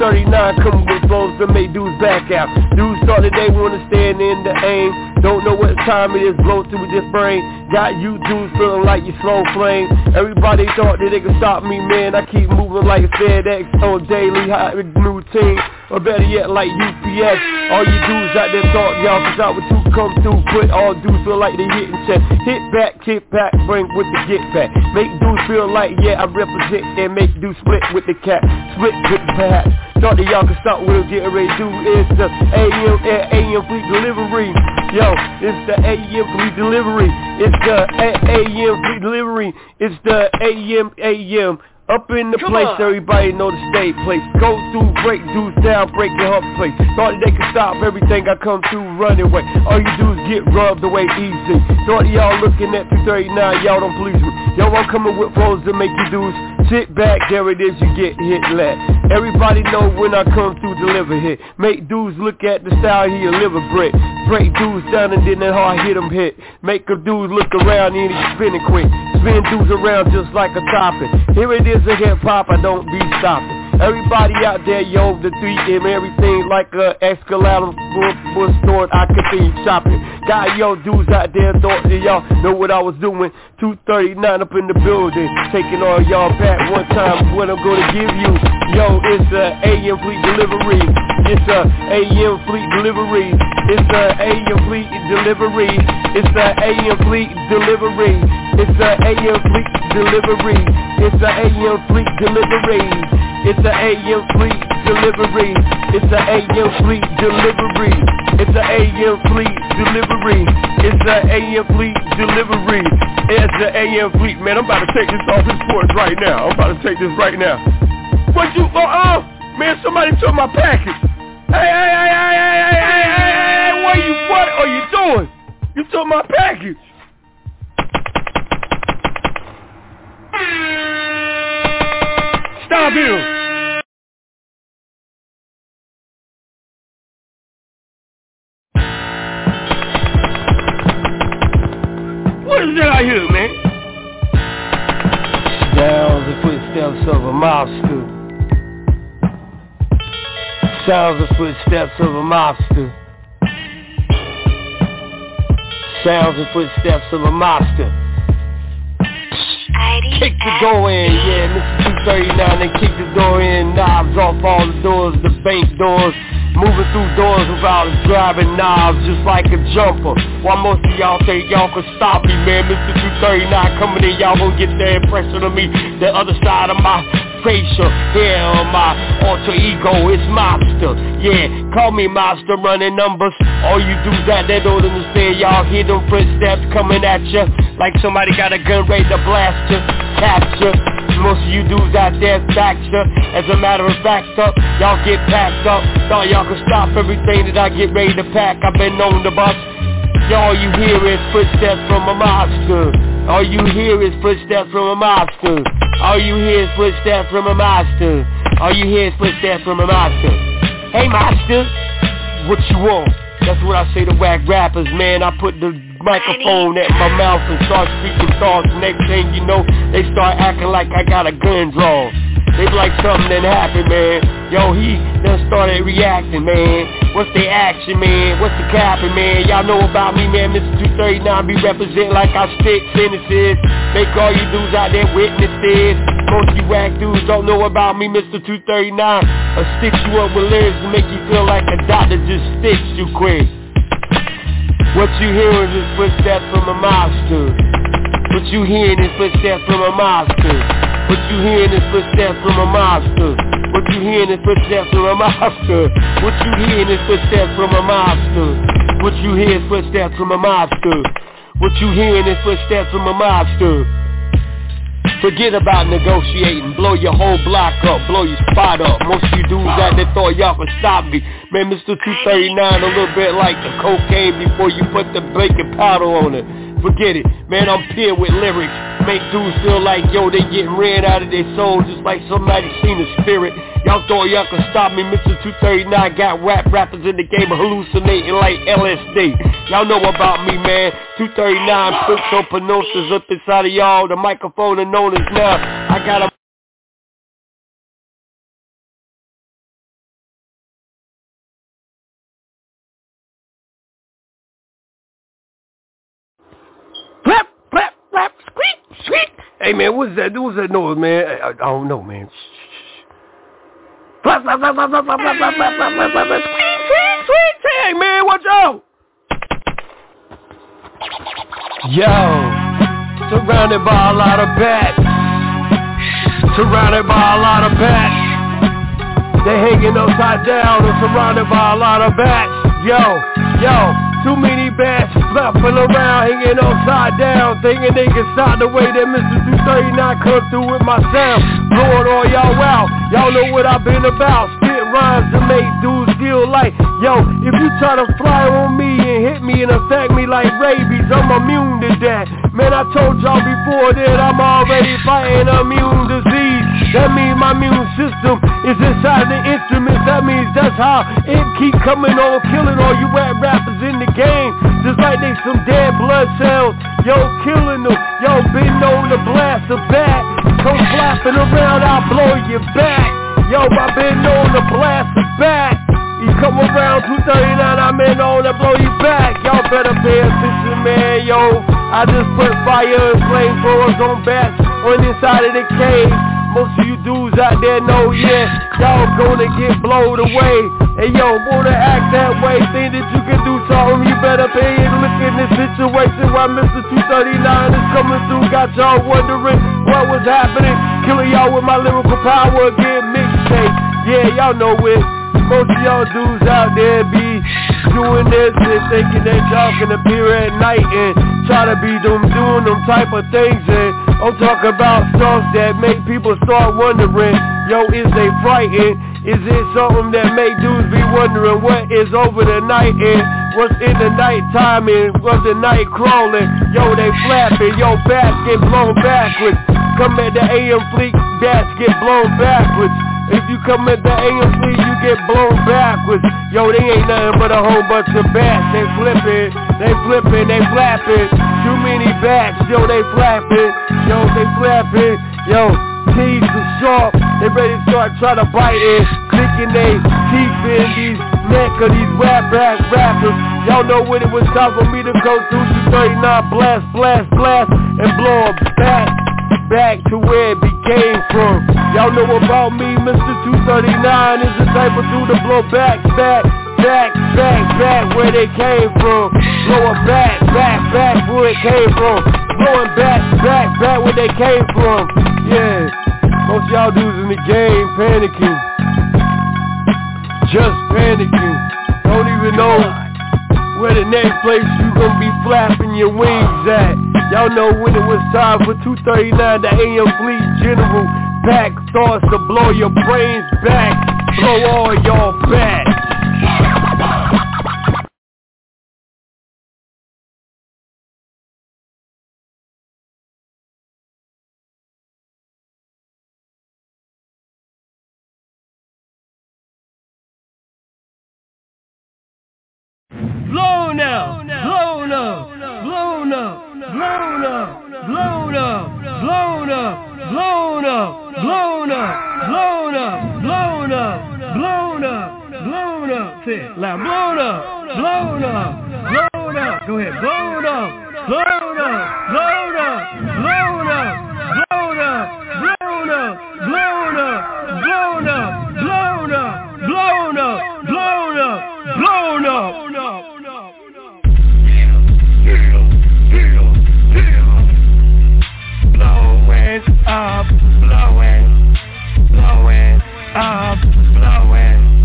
239 coming with flows to make dudes back out. Dudes thought that they wanna stand in the aim. Don't know what time it is, blow through this brain. Got you dudes feeling like you slow flame. Everybody thought that they could stop me, man. I keep moving like FedEx on daily hot routine. Or better yet, like UPS. All you dudes out there thought y'all could stop with two come through. Put all dudes feel like they hitting check. Hit back, bring with the get back. Make dudes feel like, yeah, I represent and make dudes split with the cat. Split with the perhaps. Thought that y'all could stop what I'm getting ready to do. It's the AM fleet delivery. Yo, it's the AM fleet delivery. It's the AM fleet delivery. It's the AM. Up in the place, everybody know the state place. Go through, break dudes down, break your hub place. Thought that they could stop everything I come through running away. All you do is get rubbed away easy. Thought y'all looking at 239, y'all don't please me. Yo, I'm coming with flows to make you dudes sit back, there it is, you get hit let. Everybody know when I come through deliver hit. Make dudes look at the style he deliver brick. Break dudes down and then that hard hit them hit. Make a dude look around and he spinning quick. Spin dudes around just like a topping. Here it is a hip hop, I don't be stopping. Everybody out there, yo, the 3M, everything like a Escalade bush store, I continue shopping. Got yo dudes out there, thought that y'all know what I was doing. 239 up in the building, taking all y'all back one time. What I'm gonna give you, yo, it's a AM fleet delivery. It's a AM fleet delivery. It's a AM fleet delivery. It's a AM fleet delivery. It's a AM fleet delivery. It's a AM fleet delivery. It's a AM fleet delivery. It's a AM fleet delivery. It's a AM fleet delivery. It's a AM fleet delivery. It's a AM fleet. Man, I'm about to take this off his porch right now. I'm about to take this right now. What you? Man, somebody took my package. Hey, what are you doing? You took my package. Stop him. What is that I hear, man? Sounds the footsteps of a mobster. Sounds the footsteps of a mobster. Sounds the footsteps of a mobster. Kick the door in, yeah, Mr. 239, they kick the door in, knobs off all the doors, the bank doors, moving through doors without driving knobs, just like a jumper. While most of y'all think y'all could stop me, man, Mr. 239 coming in, y'all gonna get the impression of me, the other side of my facial, yeah, my alter ego, it's mobster, yeah, call me mobster, running numbers, all you do that don't understand, y'all hear them footsteps coming at ya, like somebody got a gun ready to blast ya, capture, most of you dudes out there back ya, as a matter of fact up, y'all get packed up, thought y'all could stop everything that I get ready to pack, I've been on the bus, all you hear is footsteps from a mobster, all you hear is footsteps from a mobster. All you hear is footsteps from a monster. All you hear is footsteps from a monster. Hey, monster, what you want? That's what I say to whack rappers, man. I put the microphone at my mouth and start speaking thoughts. Next thing you know, they start acting like I got a gun drawn. They be like something done happened, man. Yo, he done started reacting, man. What's the action, man? What's the capping, man? Y'all know about me, man. Mr. 239 be representing like I stick sentences. Make all you dudes out there witnesses. Most you whack dudes don't know about me, Mr. 239. I'll stitch you up with lyrics to make you feel like a doctor just stitched you quick. What you hearing is footsteps from a monster. What you hearing is footsteps from a monster. What you hearing is footsteps from a monster. What you hearing is footsteps from a monster. What you hearing is footsteps from a monster. What you hear is footsteps from a monster. What you hearing is footsteps from a monster. Forget about negotiating, blow your whole block up, blow your spot up. Most of you dudes out there thought y'all could stop me. Man, Mr. 239 a little bit like the cocaine before you put the baking powder on it. Forget it, man, I'm pure with lyrics. Make dudes feel like, yo, they getting ran out of their soul just like somebody seen a spirit. Y'all thought y'all could stop me, Mr. 239 got rap rappers in the game of hallucinating like LSD. Y'all know about me, man. 239 puts some pronounces up inside of y'all. The microphone is known as now. I got a Rap, squeak. Hey, man, what's that? What's that noise, man? I don't know, man. Squeak. Hey, man, watch out. Yo, surrounded by a lot of bats. Surrounded by a lot of bats. They hanging upside down and surrounded by a lot of bats. Yo, too many bats flapping around, hanging upside down, thinking they can stop the way that Mr. 239 come through with my sound. Blowing all y'all out, y'all know what I've been about. Spit rhymes to make dudes feel like, yo, if you try to fly on me and hit me and affect me like rabies, I'm immune to that. Man, I told y'all before that I'm already fighting immune disease. That means my immune system is inside the instruments. That means that's how it keep coming on, killing all you rap rappers in the game. Just like they some dead blood cells. Yo, killing them. Yo, been known to blast a bat. Come flapping around, I'll blow your back. Yo, I been known to blast a bat. You come around 239, I'm in on to blow you back. Y'all better pay attention, man. Yo, I just put fire and flamethrowers on bats on the inside of the cage. Most of you dudes out there know, yeah, y'all gonna get blowed away. And yo, wanna act that way, think that you can do something, you better pay and look in this situation while Mr. 239 is coming through. Got y'all wondering what was happening, killing y'all with my lyrical power again, mixtape. Yeah, y'all know it. Most of y'all dudes out there be doing this and thinking that y'all can appear at night and try to be doing them type of things. And I'm talking about stuff that make people start wondering, yo, is they frightened? Is it something that make dudes be wondering what is over the night and what's in the night time and what's the night crawling? Yo, they flapping, yo, bats get blown backwards. Come at the AM fleet, bats get blown backwards. If you come at the AM fleet, you get blown backwards. Yo, they ain't nothing but a whole bunch of bats. They flipping, they flapping. Too many bats, yo, they flapping. Yo, they flapping. Yo, teeth are sharp. They ready to start trying to bite it. Sticking they teeth in these neck of these rappers. Y'all know when it was time for me to go through 239, blast, and blow them back to where it became from. Y'all know about me, Mr. 239 is the type of dude to blow back where they came from. Blow it back where it came from. Blowing back where they came from. Yeah, most of y'all dudes in the game panicking. Just panicking. Don't even know where the next place you gonna be flapping your wings at. Y'all know when it was time for 239, the AM Fleet General pack thoughts to blow your brains back, blow all y'all back. Blown up, blown up, blown up, blown up, blown up, blown up, blown up, blown up, blown up, blown up, blown up, blown up, say it loud, blown up, blown up, blown up, go ahead, blown up, blown up, blown up, blown up, blown up, blown up, blown up, blown up, blown up, blown up, blown up, blown up. Up, blowing up, blowing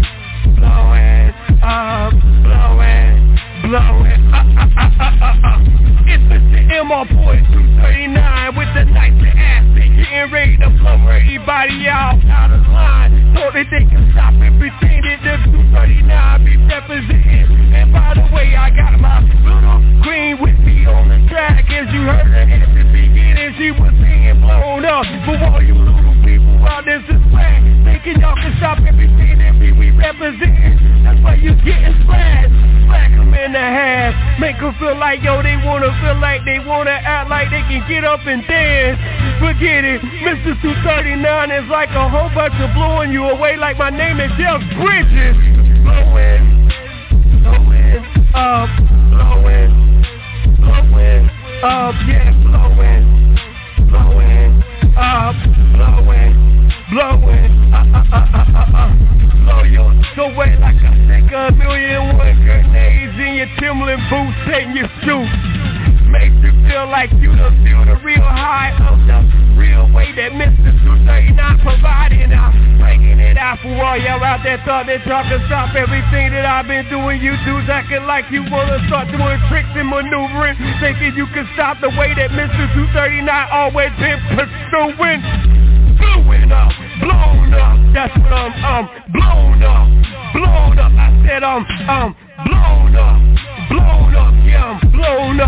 up, blowing. It's Mr. M.R. Boy 239 with the nice acid, getting ready to blow everybody out of line, so that they can stop everything that the 239 be representing. And by the way, I got my little queen with me on the track, as you heard her at the beginning, she was singing blown up. For all you little people out there this whack, thinking y'all can stop everything that we represent. That's why you getting splashed. Slack them in the half, make them feel like, yo, they wanna feel like they wanna act like they can get up and dance. Forget it, Mr. 239 is like a whole bunch of blowing you away, like my name is Jeff Bridges. Blowing up, blowing up, yeah, blowing up, blowing, blow your so wet like I take 1,000,001 grenades in your Timberland boots and your shoes. Makes you feel like you done feel the real high of the real way that Mr. 239 providing. I'm breaking it out for all y'all out there thought that y'all can stop everything that I've been doing. You dudes acting like you wanna start doing tricks and maneuvering, thinking you can stop the way that Mr. 239 always been pursuing. Blowing up, blown up, that's what I'm blown up. I said I'm blown up, yeah, I'm blown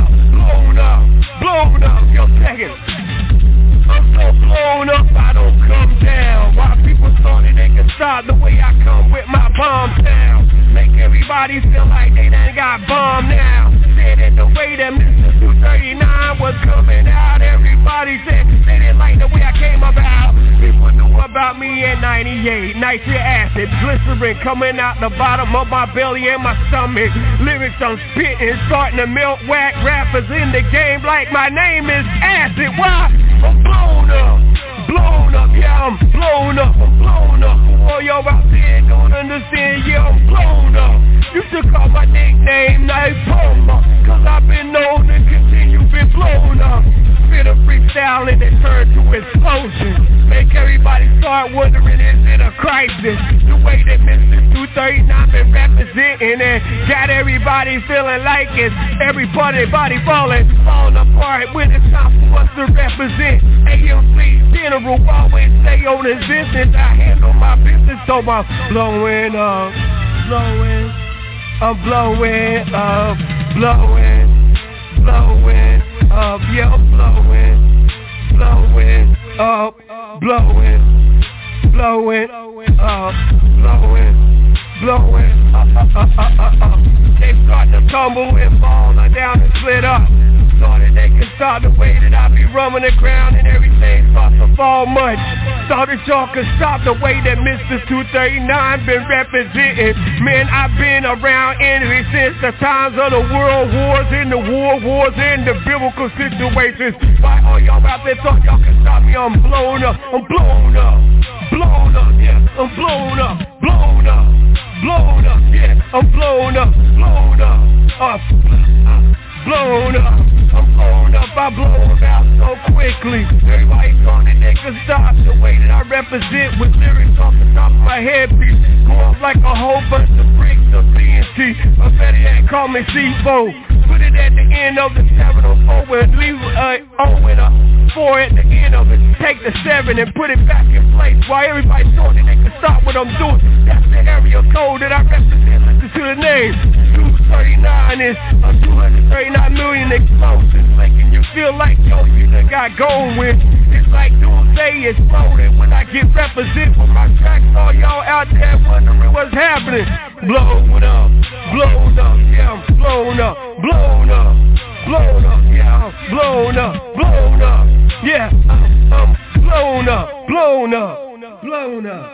up, yo, check it. I'm so blown up, I don't come down. Why people thought that they could stop the way I come with my bomb sound? Make everybody feel like they done got bombed now. Said that the way that Mr. 239 was coming out, everybody said they didn't like the way I came about. People knew about me in 98, nitric acid, glycerin coming out the bottom of my belly and my stomach. Lyrics I'm spitting, starting to melt whack rappers in the game like my name is Acid. Why? I'm blown up. blown up, yeah, I'm blown up, I'm blown up. All y'all out there don't understand, yeah, I'm blown up. You should call my nickname Night Palmer, cause I've been known to continue been blown up. Spit a freestyle and it turned to explosion. Make everybody start wondering, is it a crisis? The way that Mr. 239 been representing and got everybody feeling like it's everybody body falling apart when it's time for us to represent. AMC General always stay on existence. I handle my business, so I'm blowing up, blowing. I'm blowing up, blowing up, yeah, I'm blowing up, blowing up, blowing up. They start to tumble and fall down and split up. Thought that they could stop the way that I be rumbling the ground and everything starts to fall much. Thought that y'all could stop the way that Mr. 239 been representing. Man, I've been around enemy since the times of the world wars and the war wars and the biblical situations. Why all y'all out there thought y'all could stop me? I'm blown up, I'm blown up, blown up, yeah, I'm blown up, blown up, blown up, yeah, I'm blown up, blown up, blown up. I'm blown up, I blow them out so quickly. Everybody thought that they could stop the way that I represent with lyrics off the top of my headpiece. Go off like a whole bunch of bricks of TNT. Or better yet, call me C4. Put it at the end of the 704 and leave O with a 4 at the end of it. Take the 7 and put it back in place. While everybody thought that they could stop what I'm doing. That's the area code that I represent. Listen to the name. 239 is a 239 million explosions, making you feel like yo, you done got going with. It's like doomsday exploding when I get represent with my tracks. All y'all out there wondering what's happening. Blown up, yeah, I'm blown up, blown up, blown up, yeah, I'm blown up, blown up, yeah, I'm blown up, blown up, blown up.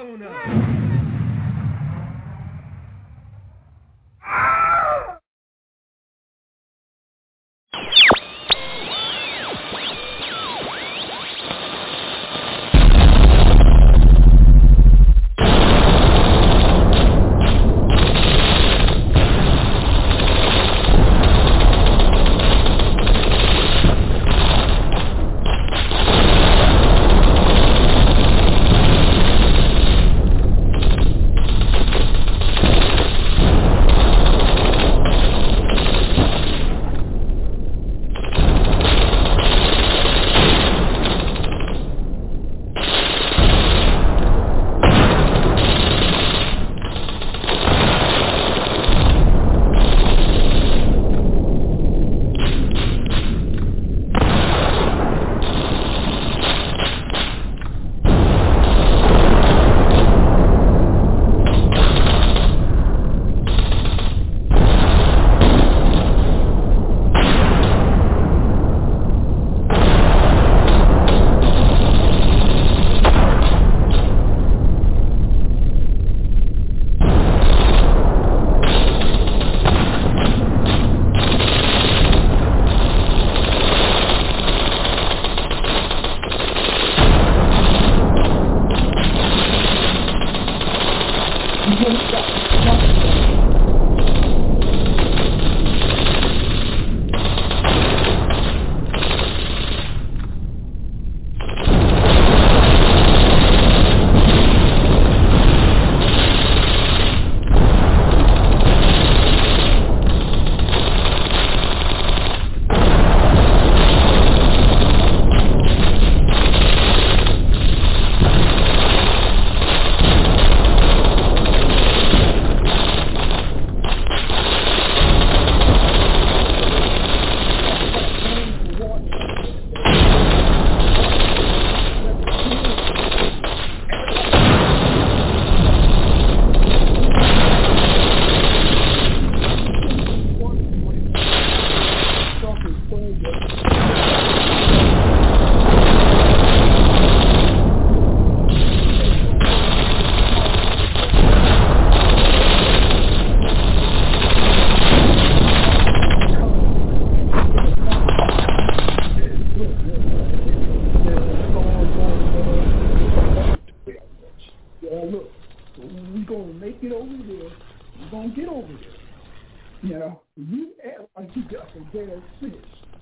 we gonna make it over there. We gonna get over there. You know, you act like you got some damn sense.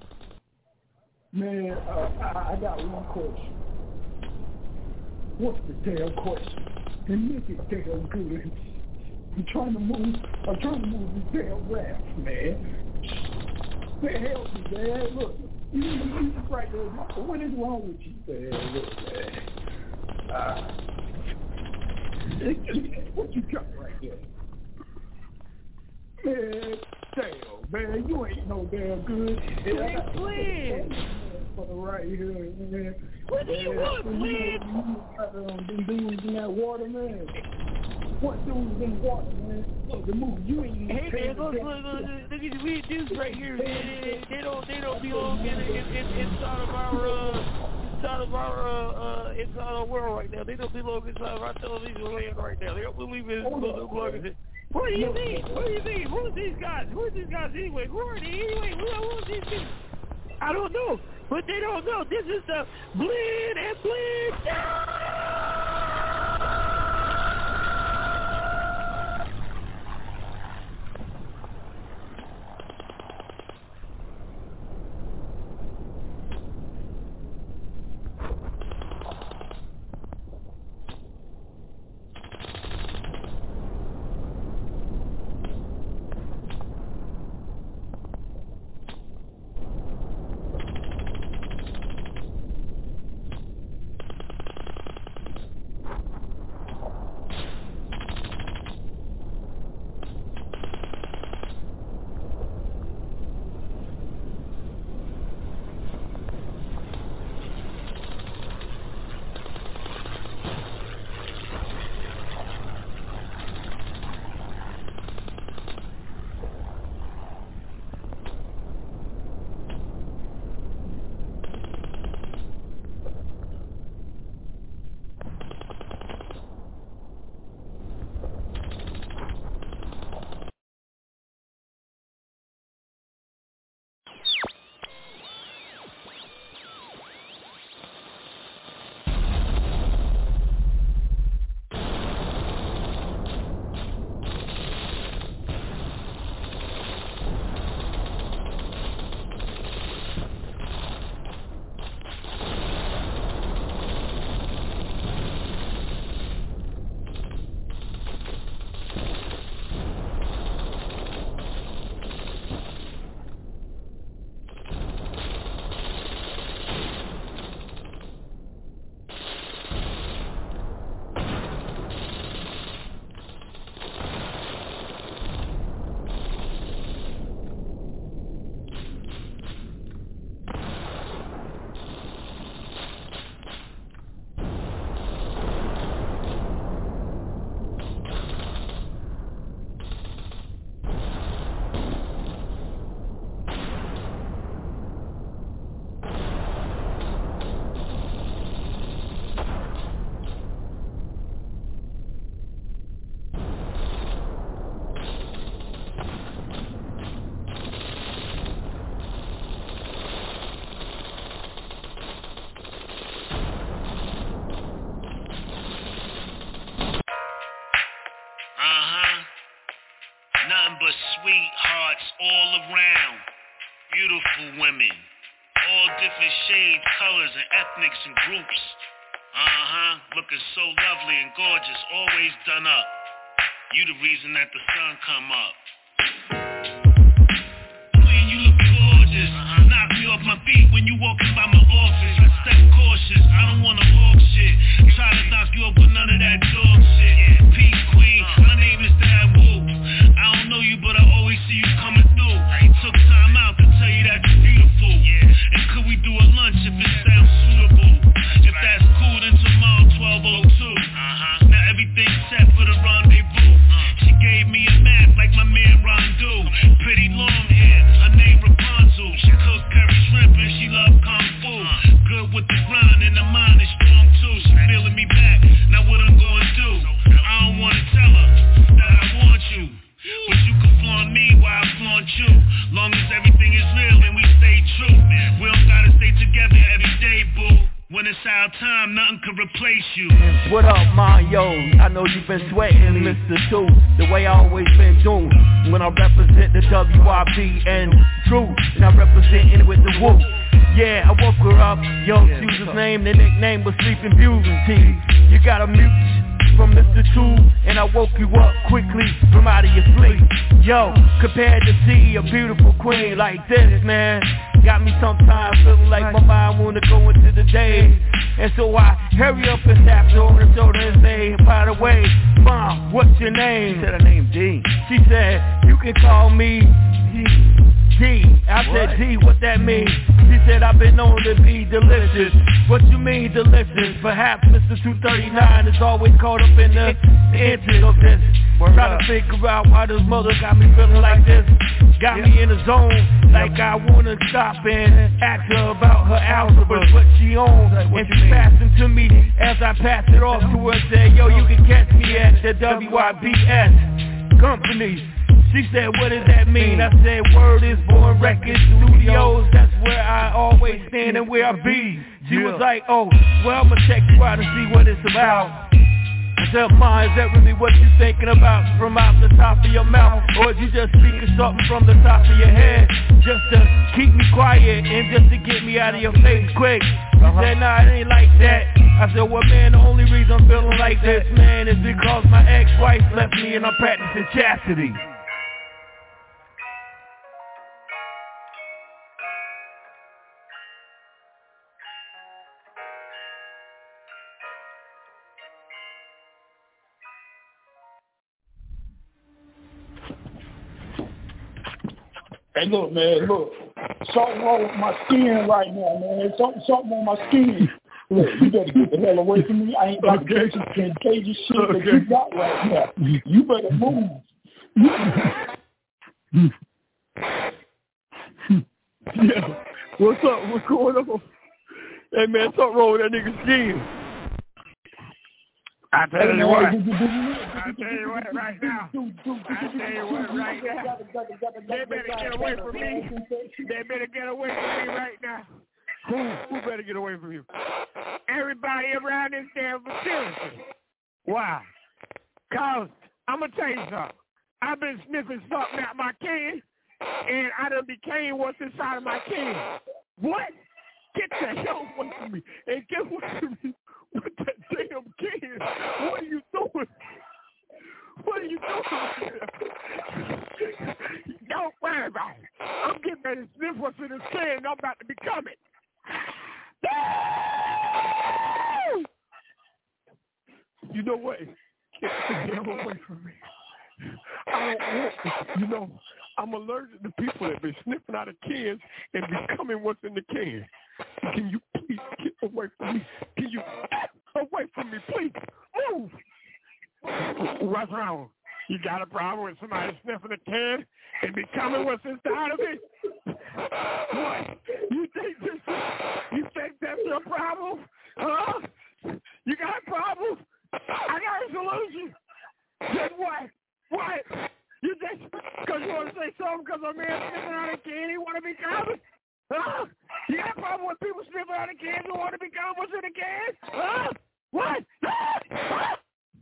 Man, I got one question. What's the damn question? And make it damn good. I'm trying to move this damn rap, man. Man, help me, man. Look, you right there. What is wrong with you, man? Look, man. What you got right there? Man, damn, man, you ain't no damn good. Flynn. For the right here, man. What do you want, Flynn? Them dudes in that water, man. What dudes in water, man? Look, the movie, you ain't even. Hey, man, look at these weird dudes right here. They don't belong inside of our world right now. They don't belong inside of our television land right now. They don't believe in this blog. What do you mean? What do you mean? Who are these guys? Who are these guys anyway? Who are they anyway? Who are these people? I don't know, but they don't know. This is the Blend and Blend Show! Nothing but sweethearts all around. Beautiful women. All different shades, colors, and ethnics and groups. Looking so lovely and gorgeous, always done up. You the reason that the sun come up. Queen, you look gorgeous. Knock me off my feet when you walking by my office. I step cautious, I don't wanna walk shit. Try to knock you up with none of that dog shit. Peace, queen, my name is Dad Wu. I don't know you, but I always see you coming through. Took time out to tell you that you're beautiful. And could we do a lunch if it sounds suitable? If that's cool, then tomorrow 12:02. Now everything's set for the rendezvous. She gave me a map like my man Rondu. Pretty long hair, her name Rapunzel. She cook curry shrimp and she love kung fu. Good with the grind and the mind is strong too. She feeling me back, now what I'm gonna do? I don't wanna could replace you. What up, Mario? I know you've been sweating, Mr. Two, the way I always been doing. When I represent the WIB and True, and I represent it with the Woo. Yeah, I woke her up, yo, she was his name, the nickname was Sleeping Beauty. You got a mute from Mr. Two, and I woke you up quickly from out of your sleep. Yo, compared to see a beautiful queen like this, man, got me sometimes feeling like my mind wanna go into the day. And so I hurry up and tap her on the shoulder and say, by the way, Mom, what's your name? She said her name D. She said, you can call me D. I said, D, what that mean? She said, I've been known to be delicious. What you mean delicious? Perhaps Mr. 239 is always caught up in the inches of this. Try to figure out why this mother got me feeling like this. Got me in the zone, like I wanna stop and ask her about her algebra, what she owns. And she passed it to me as I passed it off to her. Said, yo, you can catch me at the WIBS company. She said, what does that mean? I said, Word is Born Records Studios. That's where I always stand and where I be. She was like, oh, well, I'ma check you out and see what it's about. I said, Ma, is that really what you thinking about from out the top of your mouth? Or is you just speaking something from the top of your head just to keep me quiet and just to get me out of your face quick? She said, nah, it ain't like that. I said, well, man, the only reason I'm feeling like this, man, is because my ex-wife left me and I'm practicing chastity. Hey, look, man, look. Something wrong with my skin right now, man. Something on my skin. Look, you better get the hell away from me. I ain't got the contagious shit that you got right now. You better move. Yeah. What's up? What's going on? Hey, man, something wrong with that nigga's skin. I tell you what. I tell you what right now. They better get away from me. They better get away from me right now. Who better get away from you? Everybody around this damn facility. Why? Cause I'm gonna tell you something. I've been sniffing something out my can, and I done became what's inside of my can. What? Get the hell away from me and get away from me. With that damn can, what are you doing? What are you doing? Don't worry about it. I'm getting ready to sniff what's in this can and I'm about to become it. You know what? Get the hell away from me. I don't want this. You know, I'm allergic to people that been sniffing out of cans and becoming what's in the can. Can you please get away from me? Can you get away from me, please? Move! What's wrong? You got a problem with somebody sniffing a can and becoming what's inside of it? What? You think that's your problem? Huh? You got a problem? I got a solution. Then what? What? You think because you want to say something because a man sniffing out a can he want to become it? Huh? You got a problem with people sniffing out of cans who want to become what's in the can? Huh? What? Huh?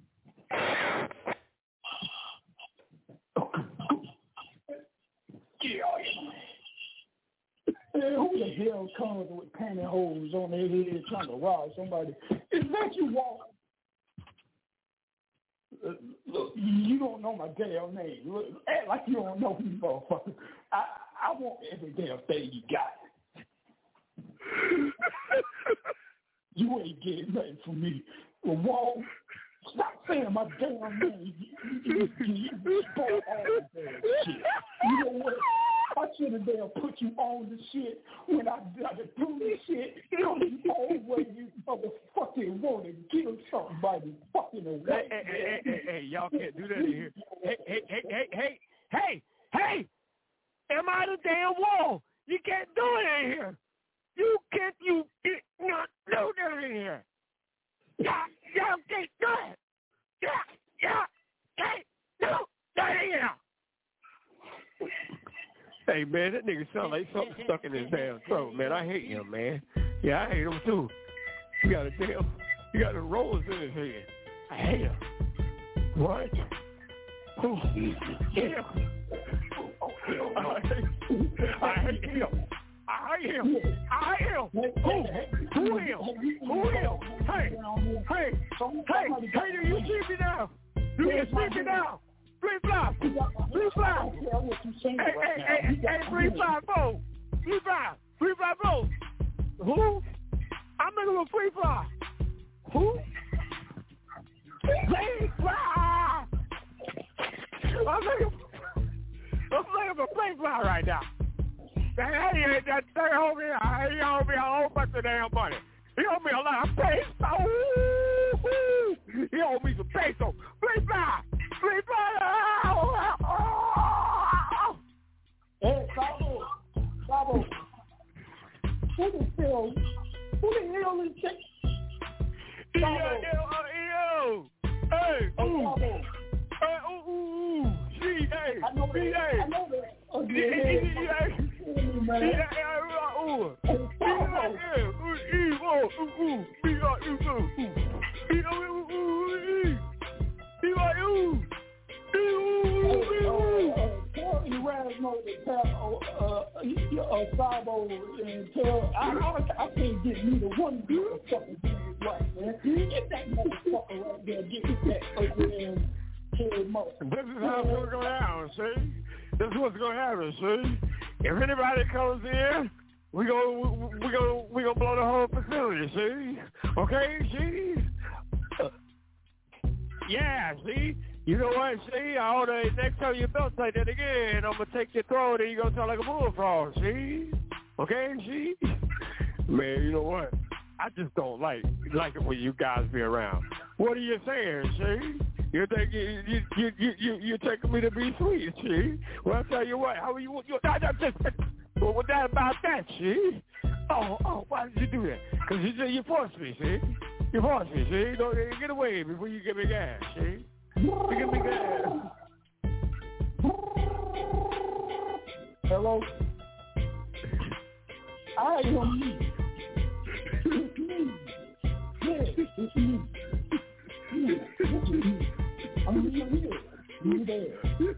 Man, who the hell comes with pantyhose on their head trying to rob somebody? Is that you, Walt? Look, you don't know my damn name. Look, act like you don't know me, motherfucker. I want every damn thing you got. You ain't getting nothing from me. Well, Walt, stop saying my damn name. You spoil all the damn shit. You know what? I should have damn put you on the shit when I do this shit. Because you always you motherfucking want to kill somebody fucking away. Hey, y'all can't do that in here. Hey! Am I the damn wall? You can't do it in here. You can't not do that in here. Y'all can't do it. Y'all can't do that in here. Hey, man, that nigga sound like something stuck in his damn throat, man. I hate him, man. Yeah, I hate him, too. You got a damn He got the rollers in his head. I hate him. What? Who? Him. I hate him. I hate him. Who him? Hey, do you see me now? Do you see me now? 3-5. Hey, 3-5-4. 3-5-4. Who? I'm making a 3-5. Who? 3-5. I'm making a play-fly right now. Hey, that thing over here, he owed me a whole bunch of damn money. He owed me a lot of peso. He owed me some peso. Play-fly. Hey, Sabo. Who the hell is that? E.O. Hey, ooh. I know that. Sabo and tell I can't get neither one good fucking right, man. Get that motherfucker right there. Get that again. This is how it's going to go down, see? This is what's going to happen, see? If anybody comes in, we gonna blow the whole facility, see? Okay, see? Yeah, see? You know what, see? Next time you belt like that again, I'm going to take your throat and you're going to sound like a bullfrog, see? Okay, see? Man, you know what? I just don't like it when you guys be around. What are you saying, see? You're taking me to be sweet, see? Well, I'll tell you what. How are you? What that about that, see? Oh, why did you do that? Because you forced me, see? You forced me, see? Don't get away before you give me gas, see? You give me gas. Hello? I am me. It's me. Yeah, it's me. I'm here. You there.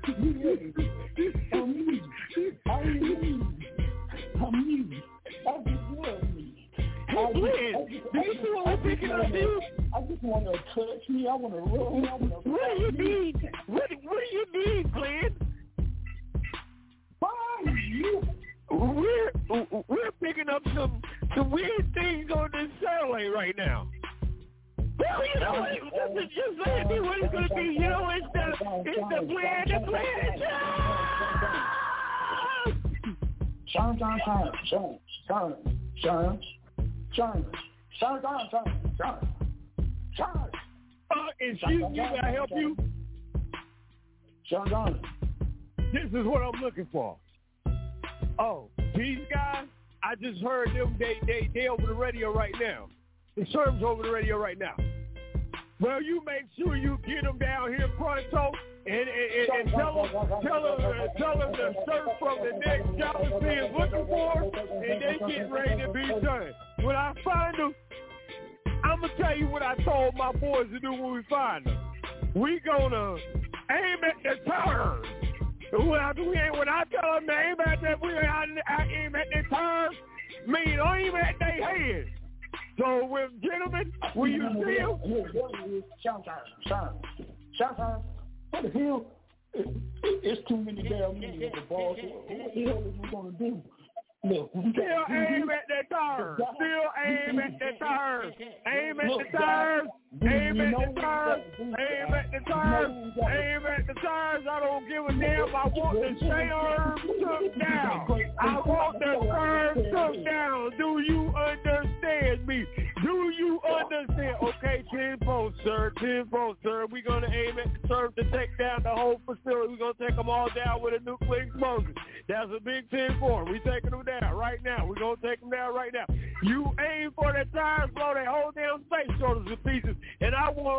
I'm me. I'm me. I just love me. Do you see what we're picking up, dude? I just want to touch me. I want to rub. What do you need? What do you need, Glenn? We're picking up some weird things on this satellite right now. Well, you know what? This is just saying me what it's going to be. You know, it's the plan. Excuse me, can I help you? This is what I'm looking for. Oh, these guys, I just heard them, they over the radio right now. The service over the radio right now. Well, you make sure you get them down here pronto and tell them the surf from the next galaxy is looking for and they get ready to be done. When I find them, I'm going to tell you what I told my boys to do when we find them. We gonna aim at the tires. When I tell them to aim at that, I aim at the tires, mean aim at their heads. So, gentlemen, will you see him? Showtime. What the hell? It's too many damn minutes, the boss. What the hell is we gonna do? Look, still aim at the tires. Aim at the tires. Aim at the tires. Aim at the tires. Aim at the tires. Aim at the tires. I don't give a damn. I want the arm took down. I want the arm took down. Do you understand me? Do you understand? Okay, 10-4, sir. 10-4, sir. We're going to aim at the turf to take down the whole facility. We're going to take them all down with a nuclear explosion. That's a big 10-4. We're taking them down right now. We're going to take them down right now. You aim for the tires, blow that whole damn space shoulders to pieces. And I want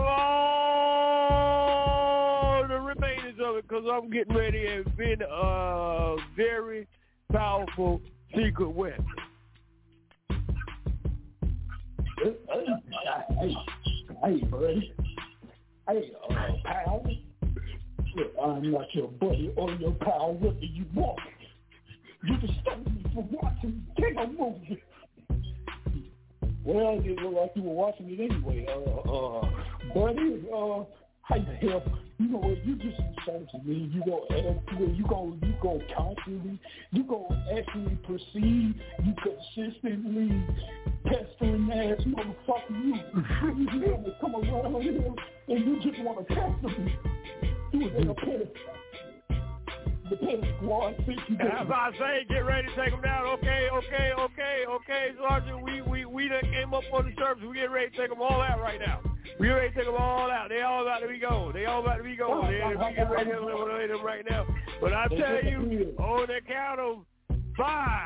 all the remainders of it because I'm getting ready to invent a very powerful secret weapon. Hey, buddy. Hey, pal. Look, I'm not your buddy or your pal. What do you want? You can stop me from watching a movie. Well, it looked like you were watching it anyway. Buddy, how the hell? You know what? You just insulted me. You gonna actually, you gonna constantly, you gonna actually proceed. You consistently pestering ass motherfucker. You come around here and you just want to pester me. You was in a pit. The pit squad. As I say, get ready to take them down. Okay, Sergeant. We done came up on the surface. We get ready to take them all out right now. We ready to take them all out. They all about to be gone. We get ready to eliminate them right now. But I tell you, on the count of 5,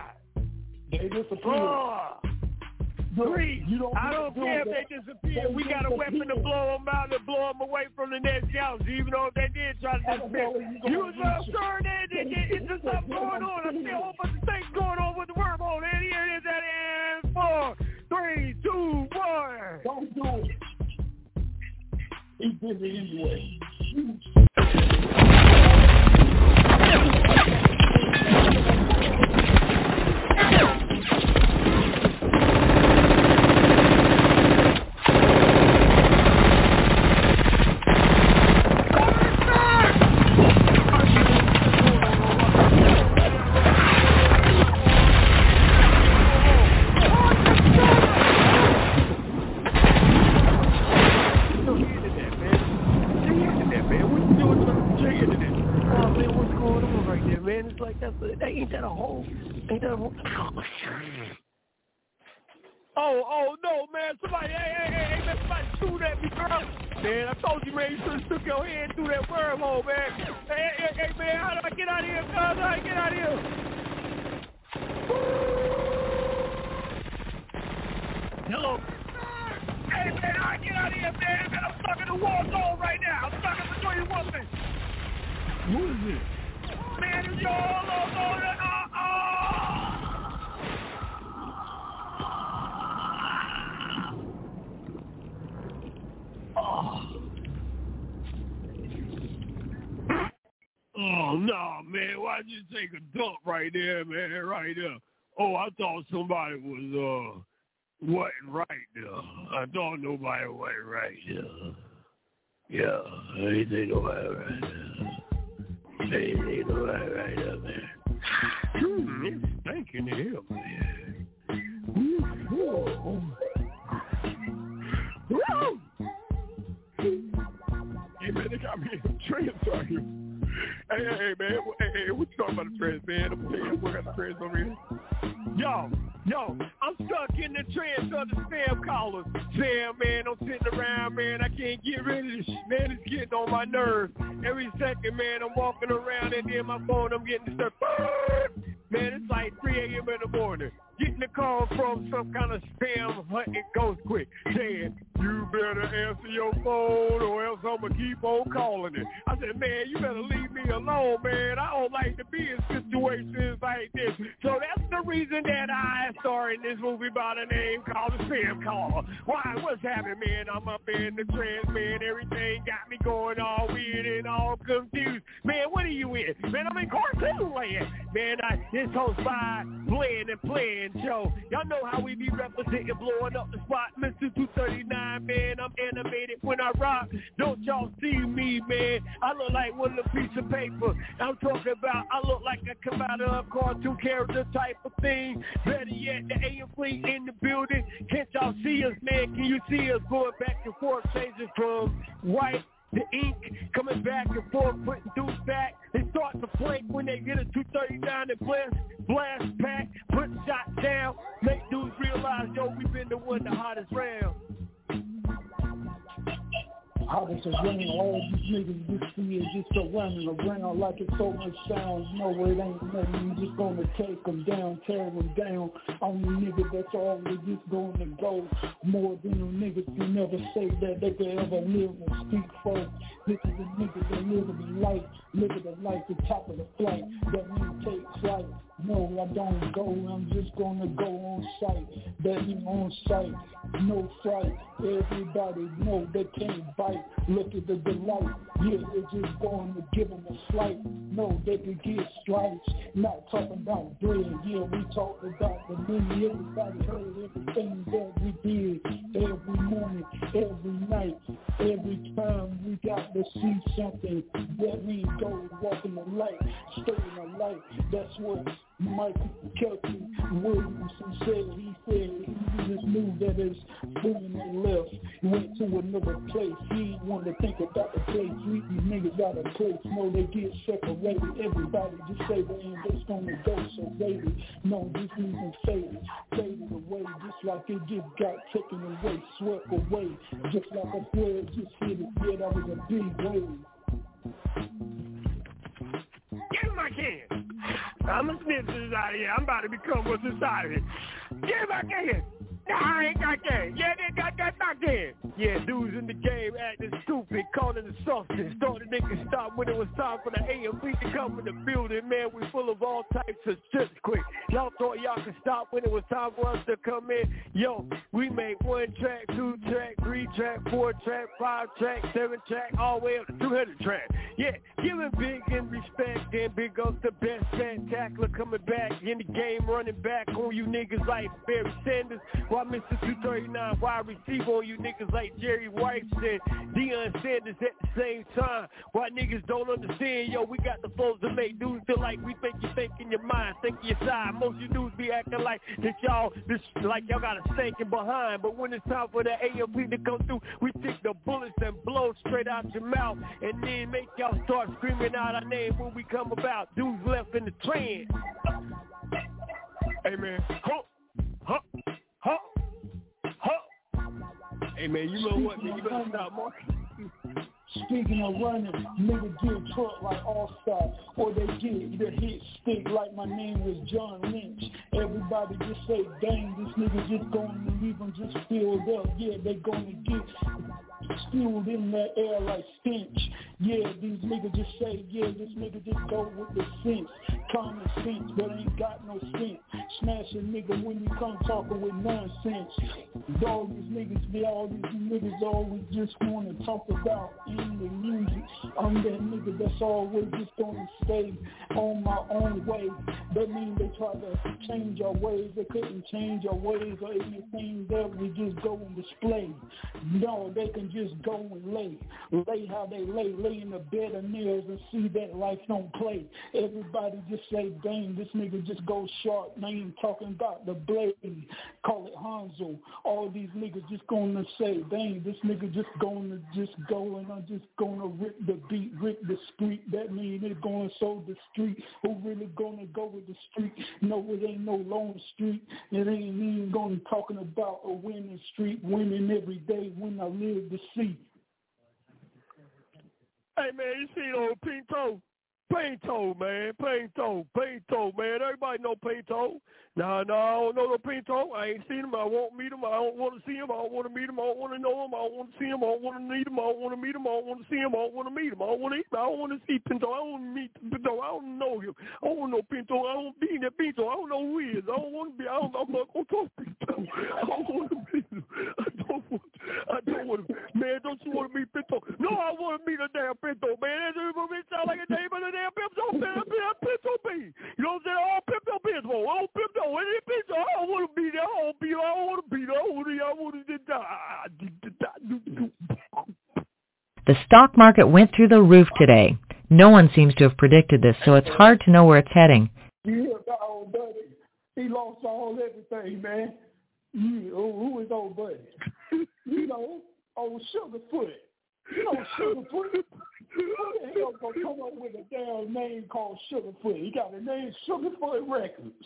4, 3. I don't care if they disappear. We got a weapon to blow them out and blow them away from the next galaxy, even though if they did try to disappear. You was sure it's just something going on. I see a whole bunch of things going on with the wormhole. And here it is at the end. 4, 3, 2, 1. Don't do it. He did it anyway. Ain't that a hole? Oh no, man! Somebody, hey, man! Somebody shoot at me, girl! Man, I told you, man, you should have stuck your hand through that wormhole, man! Hey, man! How do I get out of here, cuz? How do I get out of here? Hello. Hey, man! How do I get out of here, man? Man, I'm stuck in the war zone right now. I'm stuck in between women. Who is it? Man, it's your Oh, no, man. Why'd you take a dump right there, man? Right there. Oh, I thought somebody was, wasn't right there. I thought nobody wasn't right there. Yeah, I ain't think nobody right there. Ain't nobody right there, man. It's stinking to hell, man. Hey, man, they got me in some trends out here. Hey, man, hey, what you talking about the trends, man? I'm telling you, we got the trends over here. Yo, I'm stuck in the trends of the spam callers. Sam, man, I'm sitting around, man, I can't get rid of this shit, man, it's getting on my nerves. Every second, man, I'm walking around and then my phone, I'm getting stuff. Man, it's like 3 a.m. in the morning. Getting a call from some kind of spam, it goes quick, saying, you better answer your phone or else I'm going to keep on calling it. I said, man, you better leave me alone, man. I don't like to be in situations like this. So that's the reason that I started this movie by the name called The Spam Caller. Why? What's happening, man? I'm up in the trance, man. Everything got me going all weird and all confused. Man, what are you in? Man, I'm in cartoon land. Man, this host by Blend and Plan show. Y'all know how we be representing, blowing up the spot. Mr. 239, man, I'm animated when I rock. Don't y'all see me, man? I look like one little piece of paper. I'm talking about I look like I come out of a cartoon character type of thing. Better yet, the AM fleet in the building. Can't y'all see us, man? Can you see us going back and forth, changing from white the ink, coming back and forth, putting dudes back. They start to flank when they get a 239 and blast back, put shots down, make dudes realize, yo, we been the one the hottest round. Hottest around, all these niggas just see it just running around like it's so much sound. No, it ain't nothing, you just gonna take them down, tear them down. Only nigga that's always just gonna go more than them niggas can never say that they could ever live and speak for. This is a nigga that live the life, the top of the flight, that means take flight. No, I don't go, I'm just gonna go on sight, baby on sight. no fright. Everybody know they can't bite. Look at the delight. Yeah, they're just going to give them a slight. No, they could get sliced. Not talking about bread. Yeah, we talked about the money. Everybody heard everything that we did. Every morning, every night, every time we got to see something that we go walk in the light, stay in the light. That's what Michael Kelton Williamson said. He said he just knew that his boom and left, went to another place. He didn't want to think about the place. These niggas out of place. No, they get separated. Everybody just say they ain't just gonna go so baby. No, this isn't faded away, just like it just got taken away, swept away, just like a flood just hit it. Yeah, that was a big wave. Give me my can. I'm a snitch out of here. I'm about to become what's inside of it. Give me my can. Nah, I ain't got that. Yeah, they got that back there. Yeah, dudes in the game acting stupid, calling the substance. Thought the niggas stop when it was time for the AMP to come in the building. Man, we full of all types of shit quick. Y'all thought y'all could stop when it was time for us to come in. Yo, we made 1 track, 2 track, 3 track, 4 track, 5 track, 7 track, all the way up to 200 track. Yeah, giving big and respect and big ups the best spectacular coming back in the game, running back on you niggas like Barry Sanders. Why Mr. 239 wide receiver on you niggas like Jerry White and Deion Sanders at the same time. Why niggas don't understand, yo, we got the flows to make dudes feel like we think you think in your mind, think in your side. Most of you dudes be acting like that y'all, like y'all got a stinking behind. But when it's time for the AMP to come through, we take the bullets and blow straight out your mouth and then make y'all start screaming out our name when we come about. Dudes left in the trend. Hey man, huh. Hey man, you know what? You better stop marking. Speaking of running, niggas get truck like All-Star, or they get the hit stick like my name was John Lynch. Everybody just say, dang, this nigga just gonna leave them just filled up. Yeah, they gonna get spewed in the air like stench. Yeah, these niggas just say, yeah, this nigga just go with the sense. Common sense, but ain't got no sense. Smash a nigga when you come talking with nonsense. All these niggas always just wanna talk about in the music. I'm that nigga that's always just gonna stay on my own way. That means they try to change our ways. They couldn't change our ways or anything that we just go and display. No, they can just go and lay how they lay in the bed of nails and see that life don't play. Everybody just say, dang, this nigga just goes sharp. They ain't talking about the blade. Call it Hanzo. All these niggas just gonna say, dang, this nigga just gonna just go and I'm just gonna rip the beat, rip the street. That means it's gonna sow the street. Who really gonna go with the street? No, it ain't no lone street. It ain't even gonna talking about a winning street, winning every day when I live to see. Hey man, you see old Pinto? Pinto, man. Pinto, man. Everybody know Pinto. No, I don't know no Pinto. I ain't seen him. I won't meet him. I don't want to see him. I don't want to meet him. I don't want to know him. I don't want to see him. I don't want to meet him. I don't want to meet him. I don't want to see him. I don't want to meet him. I don't want to eat him. I don't want to see Pinto. I don't want to meet Pinto. I don't know him. I don't want to know Pinto. I don't be that Pinto. I don't know who he is. I don't want to be. I'm not going to talk to Pinto. I don't want to meet him. I don't want to. Man, don't you want to meet Pinto? No, I want to meet a damn Pinto, man. It sound like a name of a damn Pinto. Pinto B. You know what I'm saying? All Pinto Pinto. All Pinto. Any Pinto. I don't want to be there. I don't want to be there. I want to die. The stock market went through the roof today. No one seems to have predicted this, so it's hard to know where it's heading. Yeah, that old buddy. He lost everything, man. Who is old buddy? You know, old Sugarfoot. You know Sugarfoot? Who the hell gonna come up with a damn name called Sugarfoot? He got a name Sugarfoot Records.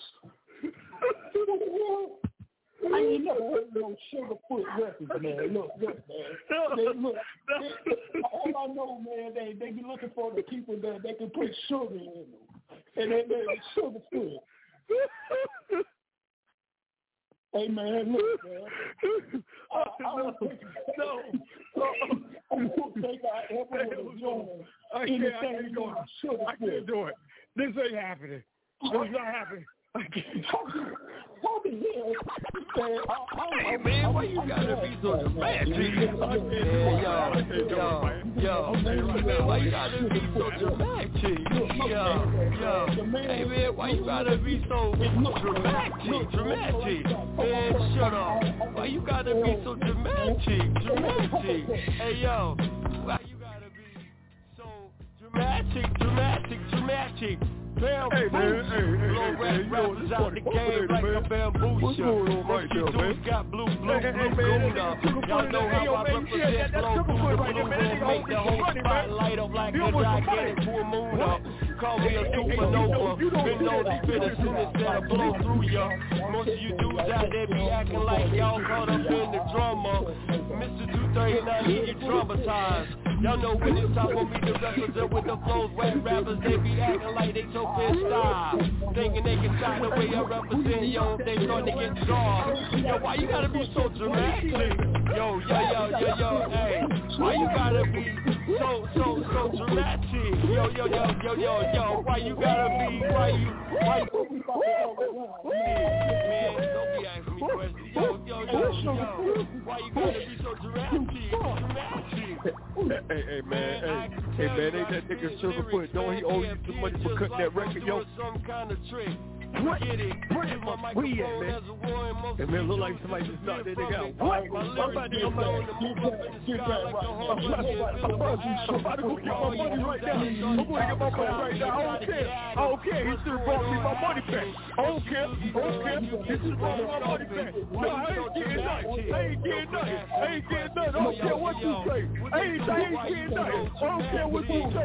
I ain't never heard no Sugarfoot Records, man. Look, man. All I know, man, they be looking for the people that they can put sugar in them. And they name Sugarfoot. Hey man, look, man. I don't think I ever would join anything. I can't do it. This ain't happening. This is not happening. Hey man, why you gotta be so dramatic? Yo, man, why you gotta be so dramatic? Hey man, why you gotta be so dramatic? Man, shut up. Why you gotta be so dramatic? Hey yo, why you gotta be so dramatic? Hey man, low rap rappers out the game like a bamboo show. Most dudes got blue goon up. Y'all know how I represent flow through the blue room. Make the whole spotlight up like a gigantic full moon up. Call me a supernova. Been known to spit a sentence that'll blow through ya. Most of you dudes out there be acting like y'all caught up in the drama. Mr. 239, you traumatized. Y'all know when it's time for me to represent with the flows, wet rappers, they be acting like they so pissed off. Thinking they can tie the way I represent, yo, they starting to get soft. Yo, why you gotta be so dramatic? Yo, hey, why you gotta be so dramatic? Yo, why you gotta be, man, don't be asking me questions. Yo, why you gotta be so dramatic? Hey man, ain't that nigga Sugarfoot? Don't he owe you some money for cutting that record, yo? Some kind of trick. What? Where my weed at, man? That man look like somebody just knocked that nigga out. What? I'm about to go get my money right now. I'm going to get my money right now. I don't care. He should have brought me my money back. I don't care. He should have brought me my money back. No, I ain't getting nothing. I ain't getting nothing. I don't care what you say. I ain't getting nothing. I don't care what you say.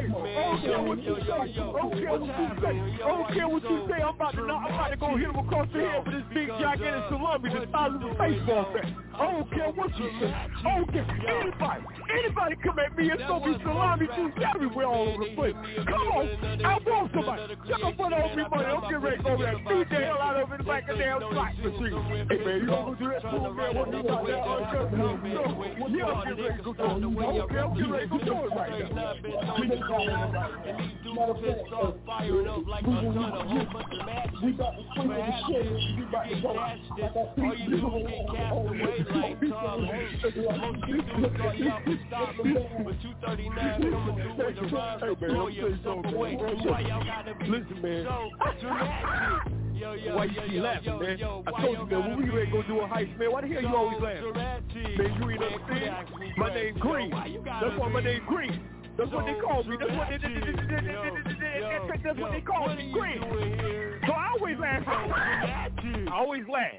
I'm about to go hit him across the head with this big gigantic salami the size of a baseball bat. I don't care what you say. I don't care. Anybody come at me, it's gonna be salami juice everywhere all over the place. Come on, I want somebody. Check up on all me money. I'm getting ready to go there. Beat the hell out of it in the back of the damn slot machine. Hey man, you gonna do that to him, man? What you got there? Yeah, I'm getting ready to go do it. Okay, I'm getting ready to go do it right now. And these dudes just start firing up like a ton of whole bunch of matches. Perhaps you get casted, or you do get cast away like Tom Hanks. Most of you dudes thought y'all could stop me, but 239 coming through with the rhymes to blow yourself away. Why y'all gotta be so dramatic? Why you keep laughing, man? I told you, man, when we ready to go do a heist, man, why the hell you always laughing? Man, you ain't understand? My name Green. That's why my name Green. That's what they call me. That's what they call me, Green. So I always laugh. I always laugh.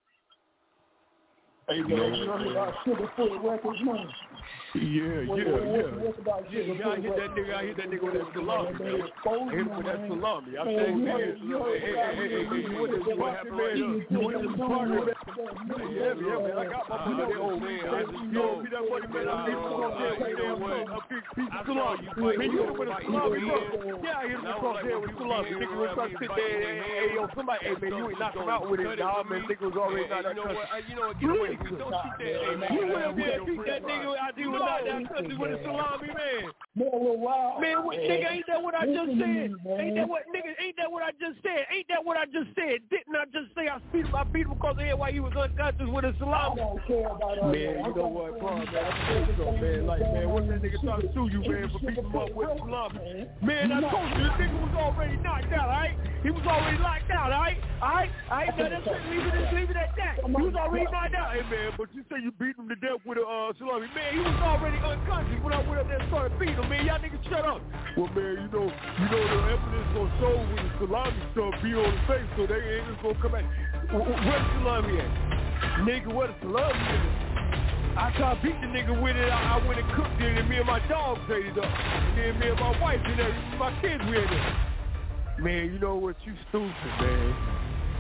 Hey, man, you heard about Sugarfoot Records, man? Yeah. I hit that nigga with that salami, man. I hit him with that salami. I said, man, what happened right here? You went to the party, man. Yeah, man, I got my money there, old man. I just told me that money, man. I hit him across there with a big piece of salami. Man, you hit him with a salami, bro. Yeah, I hit him across there with a salami. Nigga was trying to sit there, hey, yo, somebody, hey, man, you ain't knock him out with it. Nah, man, nigga was already not that country. You know what, get away from me. Don't shoot that, hey, man. You went up there and beat that nigga out there with not that country with a salami, man. Man, nigga, ain't that what I just said? Ain't that what I just said? Didn't I just say I beat him because of while he was unconscious with a salami? Man, you know what, bro, man, I told you, man, like, man, what's that nigga trying to sue you, man, for beating him up with a salami? Man, I told you, this nigga was already knocked out, alright? He was already locked out, alright? Alright, now that's it, leave it at that. He was already knocked out. Hey, man, but you say you beat him to death with a salami. Man, he was already unconscious when I went up there and started beating him, man. Y'all niggas shut up. Well, man, you know the evidence gonna show when the salami stuff be on the face, so they ain't just gonna come back. Where the salami at? Nigga, where the salami at? After I beat the nigga with it, I went and cooked it, and me and my dogs ate it up. And then me and my wife and my kids we ate it. Man, you know what? You stupid, man.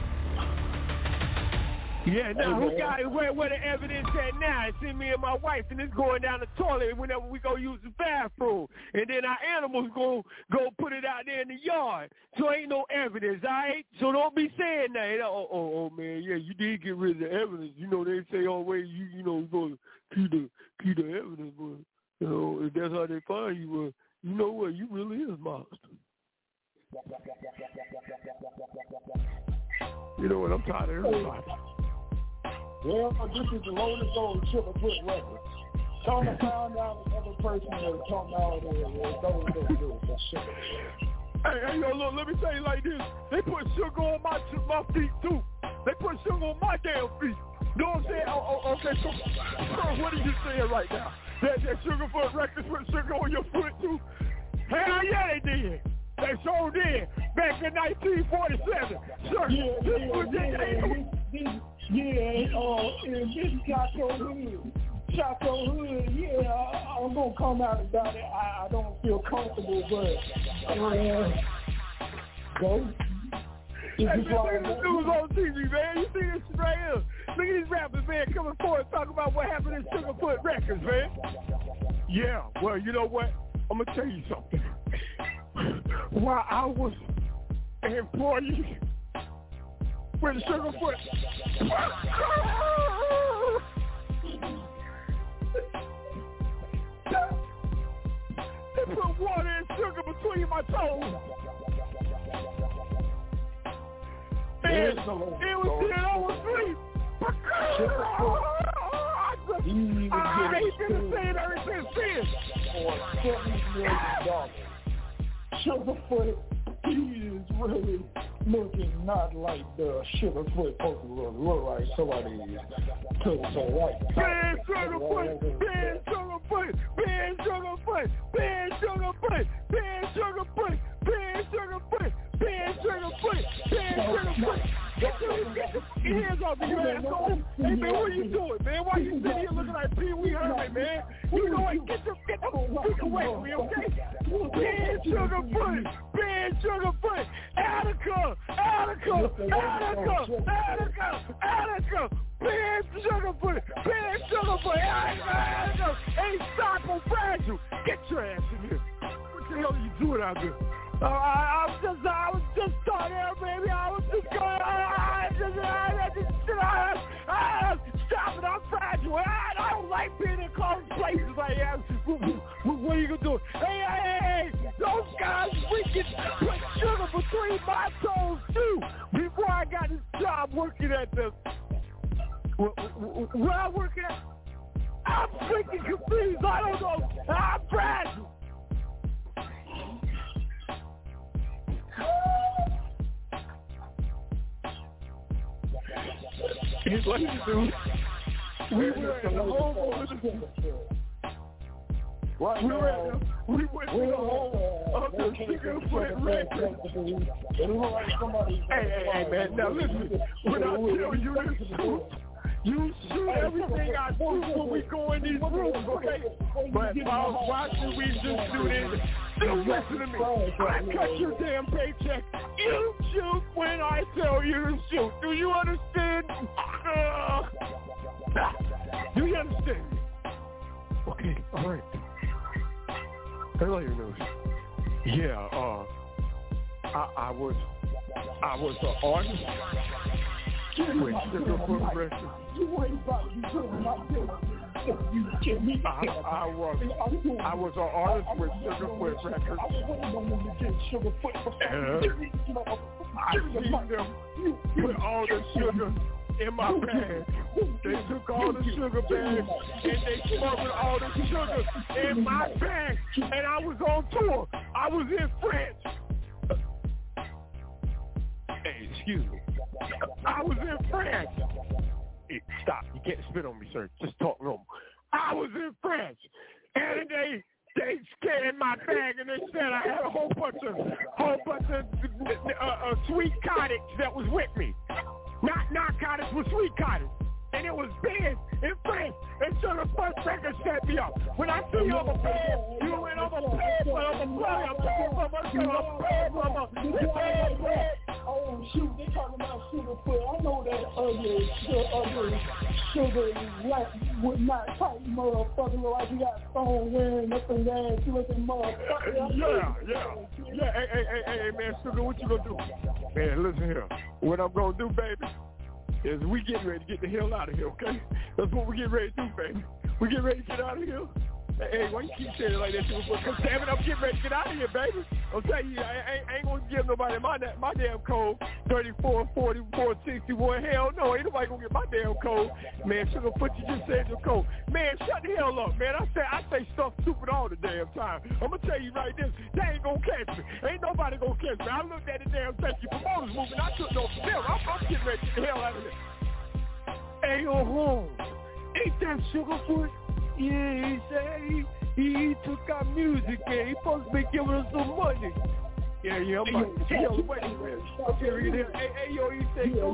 Yeah, now who got it? Where the evidence at now? It's in me and my wife, and it's going down the toilet whenever we go use the bathroom. And then our animals go put it out there in the yard. So ain't no evidence, all right? So don't be saying that. Oh man, yeah, you did get rid of the evidence. You know, they say always, you know, you're going to keep the evidence, but, you know, if that's how they find you, you know what? You really is monster. You know what? I'm tired of everybody. Well, this is the Loaded Gold Sugarfoot record. Tony found out another person that talking out there. Hey, yo, look, let me tell you like this. They put sugar on my feet, too. They put sugar on my damn feet. You know what I'm saying? Oh, okay, so what are you saying right now? That Sugarfoot Records put sugar on your foot, too? Hell yeah, they did. They sure did. Back in 1947. Sure. And this Chaco Hood, yeah, I'm going to come out about it. I don't feel comfortable, but go. Hey, man, look at this news on TV, man. You see this right here? Look at these rappers, man, coming forward talking about what happened in Sugarfoot Records, man. Yeah, well, you know what? I'm going to tell you something. While I was an employee with Sugarfoot, they put water and sugar between my toes. And it was then I was asleep. I ain't been the same ever since then. Sugarfoot, he is really looking not like the Sugarfoot supposed to look like somebody took so right. Ben Sugarfoot, Ben Sugarfoot, Ben Sugarfoot, Ben Sugarfoot, Ben Sugarfoot, Ben Sugarfoot, Ben Sugarfoot, Ben Sugarfoot. Get your hands off me, you asshole. Hey, man, what are you doing, man? Why you sitting here looking like Pee Wee Herman, man? You know what? Get the freak away from me, okay? Ben Sugarfoot, Ben Sugarfoot, Attica, Attica, Attica, Attica, Attica, Ben Sugarfoot, Ben Sugarfoot, Attica, ain't stop on Fragile. Get your ass in here. What the hell are you doing out there? I was just starting there, baby. I was just going. Stop it! I'm fragile. I don't like being in close places like that. What are you gonna do? Hey! Those guys freaking put sugar between my toes too. Before I got this job working at the where I work at, I'm freaking confused. I don't know. I'm fragile. Here's what you do. We were at the home of the we went to the home of the Sugarfoot Records. Hey, man, now listen, when I tell you this truth, you shoot everything I do when we go in these rooms, okay? But why should we just do this? Still listen to me. I cut your damn paycheck. You shoot when I tell you to shoot. Do you understand? Do you understand? Okay, all right. Earlier news. Yeah, I was an artist with Sugarfoot Records. You ain't about to be doing my thing. You get me? I was an artist with Sugarfoot Records. I seen them put all the sugar in my bag. They took all the sugar bags and they smuggled all the sugar in my bag. And I was on tour. I was in France. Hey, excuse me. I was in France. Hey, stop. You can't spit on me, sir. Just talk normal. I was in France. And they scanned my bag and they said I had a whole bunch of sweet cottage that was with me. Not narcotics, but sweet cottage. And it was big in France. And so the first record set me up. When I see you on the bed, you went on the bed, Oh, shoot, they talking about Sugarfoot. I know that other sugar like would not type motherfucker like you got stone wearing up and down looking motherfucker. Yeah. Hey, man, Sugar, what you gonna do? Man, listen here. What I'm gonna do, baby, is we getting ready to get the hell out of here, okay? That's what we getting ready to do, baby. We getting ready to get out of here. Hey, why you keep saying it like that? Because damn it, I'm getting ready to get out of here, baby. I'm telling you, I ain't gonna give nobody my damn code. 34, 44, 61. Hell no, ain't nobody gonna get my damn code. Man, Sugar Foot, you just said your code. Man, shut the hell up, man. I say stuff stupid all the damn time. I'm gonna tell you right this, they ain't gonna catch me. Ain't nobody gonna catch me. I looked at the damn Sexy Promoters movie and I took no film. I'm getting ready to get the hell out of here. Hey, yo, home. Ain't that Sugar Foot? Yeah, he said he took our music and he supposed to be giving us some money. Yeah, I'm like, hey, wait. Hey, yo, he said, go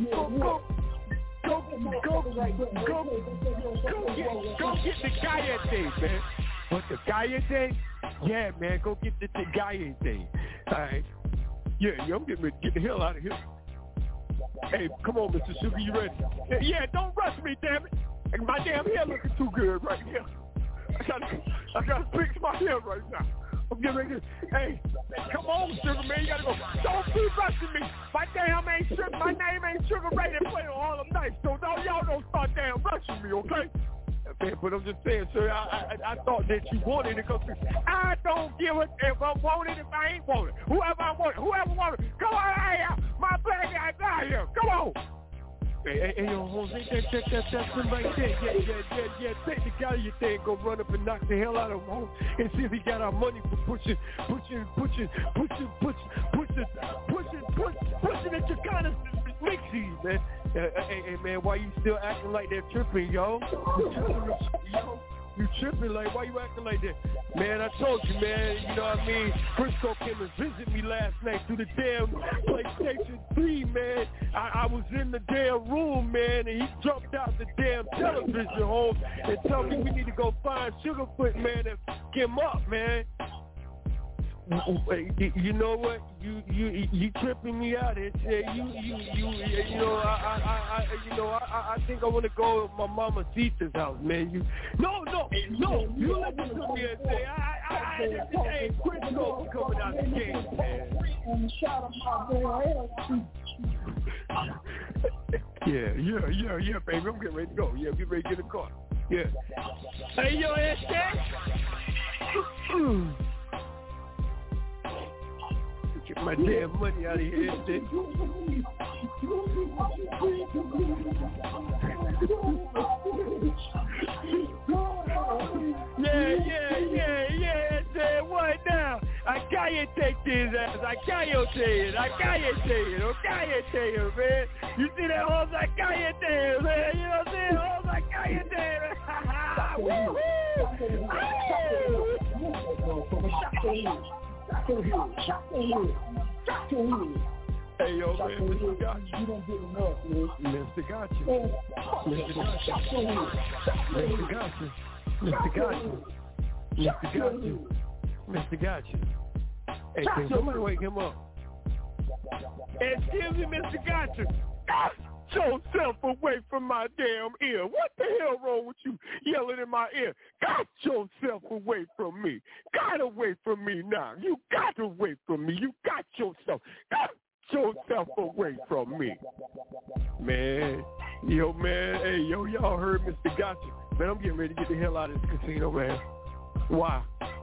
get the Gallente, man. What, the Gallente? Yeah, man, go get the Gallente. All right. Yeah, I'm getting ready to get the hell out of here. Hey, come on, Mr. Sugar, you ready? Yeah, don't rush me, damn it. My damn hair looking too good right here. I gotta fix my hair right now. I'm getting ready to, hey, come on, Sugar, man, you gotta go. Don't be rushing me. My name ain't Sugar Ray that play on Harlem Nights, so y'all don't start damn rushing me, okay? Man, but I'm just saying, sir, I thought that you wanted it, because I don't give a if I want it, if I ain't want it. Whoever want it, come on out here. My black guy out here. Come on. Hey, yo, Jose, that's him right there. Yeah. Take the guy you think, go run up and knock the hell out of him, home, and see if he got our money for pushing at your kind of mixies, man. Hey, man, why you still acting like that tripping, yo? You tripping, like, why you acting like that? Man, I told you, man, you know what I mean? Frisco came and visited me last night through the damn PlayStation 3, man. I was in the damn room, man, and he jumped out the damn television home and told me we need to go find Sugarfoot, man, and fuck him up, man. You know what? You tripping me out. It's I think I want to go to my mama Zita's house, man. No. You listen to me and say hey, Quinto coming out the game, man. Yeah, baby. I'm getting ready to go. Yeah, get ready to get in the car. Yeah. Hey, yo, get my damn money out of here, shit. Yeah. Say what now? I got you take this ass. I got you take it. Man. You see that horse? I got you take it, man. You know what I'm saying? Horse, I got you take it. Hey, yo, man, Mr. Gotcha. You don't get enough, man. Mr. Gotcha. Hey, can somebody wake him up? Excuse me, Mr. Gotcha. Get yourself away from my damn ear. What the hell wrong with you yelling in my ear? Got yourself away from me. Got away from me now. You got away from me. You got yourself. Got yourself away from me. Man. Yo, man. Hey, yo, y'all heard Mr. Gotcha. Man, I'm getting ready to get the hell out of this casino, man. Why?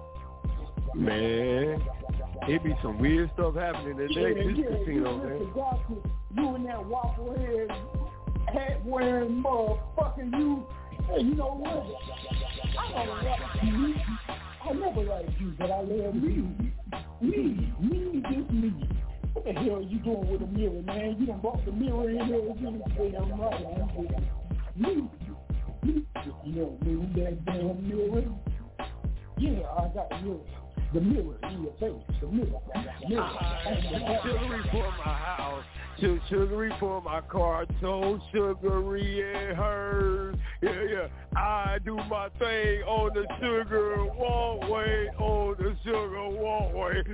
Man, it be some weird stuff happening today in this casino, man. You and that waffle head, hat wearing motherfucker, you. Hey, you know what? I don't like you. I never liked you, but I love me. Me. What the hell are you doing with a mirror, man? You done brought the mirror in there again. Damn right, man. Me. You know, move that damn mirror. Yeah, I got the mirror. The mirror in your face. The mirror. Sugary for my house. Sugary for my car. So sugary and hers. Yeah. I do my thing on the sugar walkway. On the sugar walkway.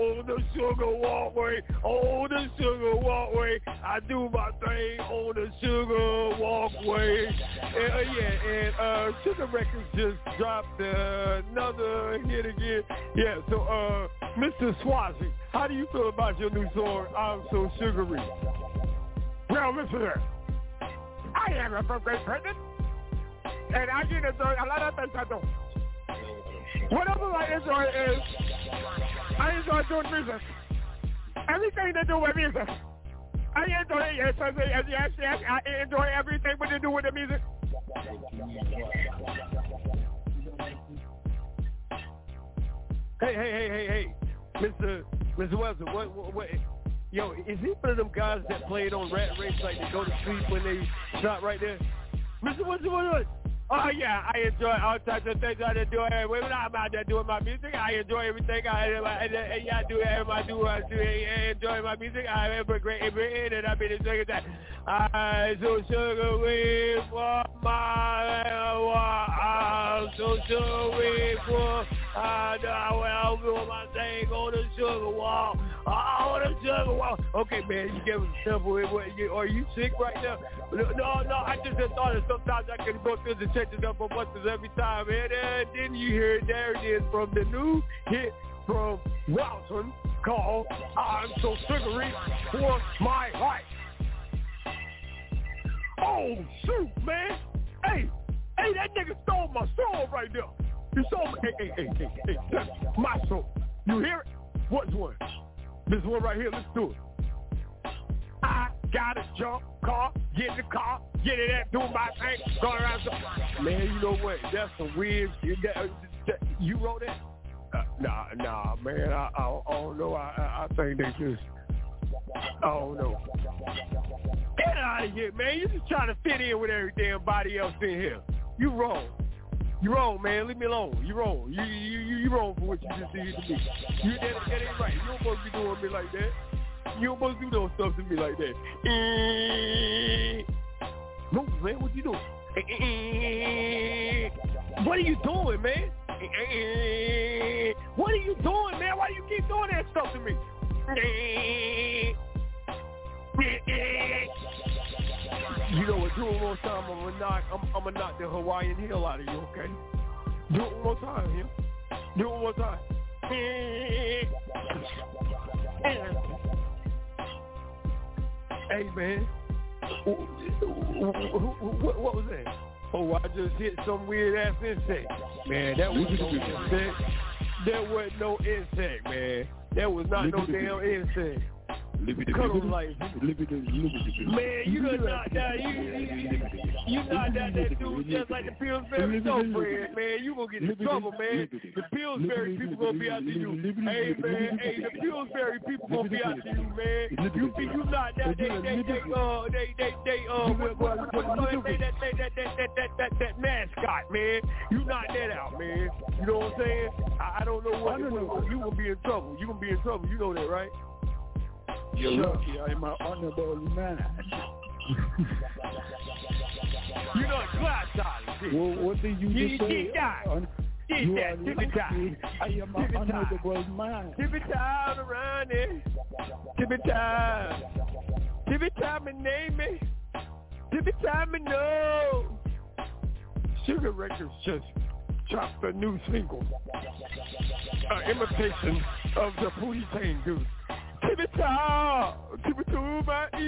I do my thing on the sugar walkway. And Sugar Records just dropped another hit again. Yeah, so Mr. Swazi, how do you feel about your new song, I'm So Sugary? Well, listen here. I am a birthday present, and I get a lot of things I do. Whatever I enjoy is, I enjoy doing business. Everything to do with music. I enjoy it. Yes, I enjoy everything what to do with the music. Hey, Mr. Webster, what? Yo, is he one of them guys that played on Rat Race like they go to sleep when they stop right there? Mr. Webster, oh yeah, I enjoy all types of things I do. When I'm out there doing my music, I enjoy everything. I enjoy my music. I have a great brain, and I've been enjoying that. I so sugar weed for my, I'm so sugar weed for. Well, my thing on the sugar wall. On the sugar wall. Okay, man, you give us a simple. Are you sick right now? No, I just thought that sometimes I can go through the changes up for buses every time. And then you hear it, there it is from the new hit from Wilson called I'm So Sugary for My Life. Oh, shoot, man. Hey, that nigga stole my soul right there. You stole my, hey, that's my soul. You hear it? What's one? This one right here, let's do it. I gotta jump car, get in the car, get in there, do my thing, go around. Man, you know what? That's some weird shit. You wrote that? Nah, man. I don't know. I think they just, I don't know. Get out of here, man. You just trying to fit in with everybody else in here. You wrong. You wrong, man. Leave me alone. You wrong. You wrong for what you just did to me. That ain't right. You don't supposed to be doing me like that. You don't supposed to do those stuff to me like that. No, man, what you doing? What are you doing, man? What are you doing, man? Why do you keep doing that stuff to me? You know what? Do it one more time. I'm gonna knock the Hawaiian Hill out of you, okay? Do it one more time, yeah? Do it one more time. Hey, man. What was that? Oh, I just hit some weird-ass insect. Man, that was no insect. There was no insect, man. That was not no damn insect. Cuddle like, man, you done knocked out, you knocked out that dude just like the Pillsbury Snowbread, man. You gonna get in trouble, man. The Pillsbury people gonna be after you. Hey, man, the Pillsbury people gonna be after you, man. You knocked out that mascot, man. You knocked that out, man. You know what I'm saying? I don't know what you gonna be in trouble. You gonna be in trouble. You know that, right? You're lucky I'm an honorable man. You know it's glass dollar. Well, what did you just say? You are lucky I am an honorable man. Tippy time around it. Tippy time. Tippy time and name me. Tippy time and know. Sugar Records just dropped a new single. Imitation of the Pootie Tang dude. Tippy-ta, my E.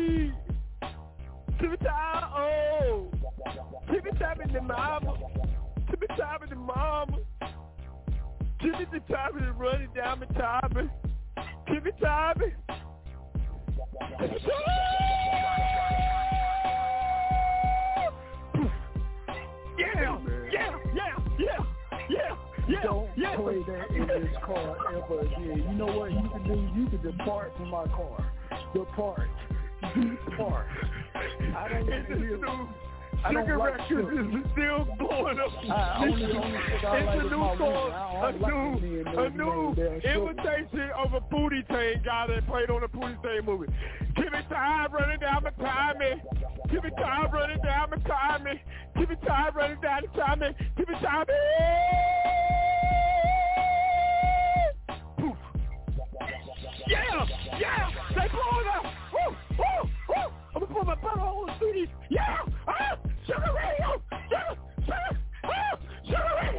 Tippy-ta, oh. Tippy-ta in the mama. Tippy-ta in the mama. Tippy-ta running down my time. Tippy-ta. Yeah. Don't play that in this car ever again. You know what you can do? You can depart from my car. Depart. I don't want to hear Sugar Records is still blowing up. It's a new imitation of a Pootie Tang guy that played on the Pootie Tang movie. Give me time running down my time, man. Give me time running down my time, man. Give me time running down the time, man. Give me time, Poof. Yeah, they blowing up. Woo. I'm gonna put my butt on the CD. Yeah, Sugar Radio, Sugar Radio.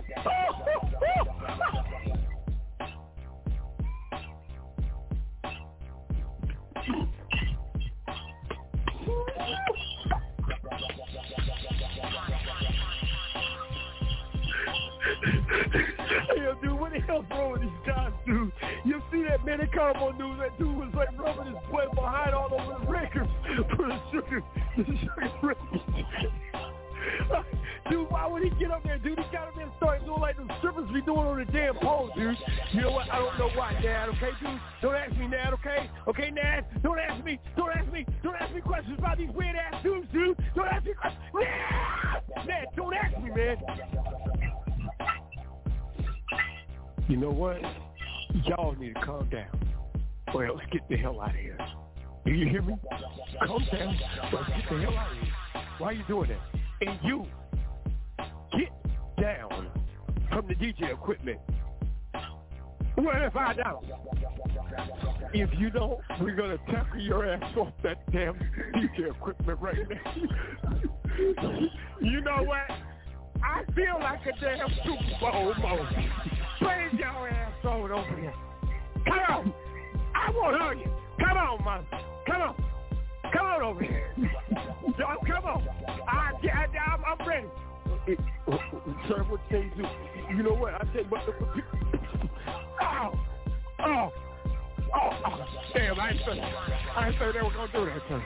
Hey, yo, dude, what the hell's wrong with these guys, dude? You see that, man? They come on news. That dude was like rubbing his butt behind all over the records for the sugar records. Dude, why would he get up there, dude? He got up there and started doing like them strippers be doing on the damn pole, dude. You know what? I don't know why, Dad, okay, dude? Don't ask me, Dad, okay? Okay, Dad? Don't ask me questions about these weird-ass dudes, dude. Don't ask me questions. Dad, don't ask me, man. You know what? Y'all need to calm down, or else get the hell out of here. Do you hear me? Calm down, or else get the hell out of here. Why are you doing that? And you, get down from the DJ equipment. What if I don't? If you don't, we're going to tackle your ass off that damn DJ equipment right now. You know what? I feel like a damn Super Bowl moment. Praise your ass on over here. Come on. I won't hug you. Come on, man. Come on. Come on over here. Y'all, come on. I'm ready. Sir, what things do? You know what? I tell you what. Oh. Damn, I ain't say they were going to do that, sir.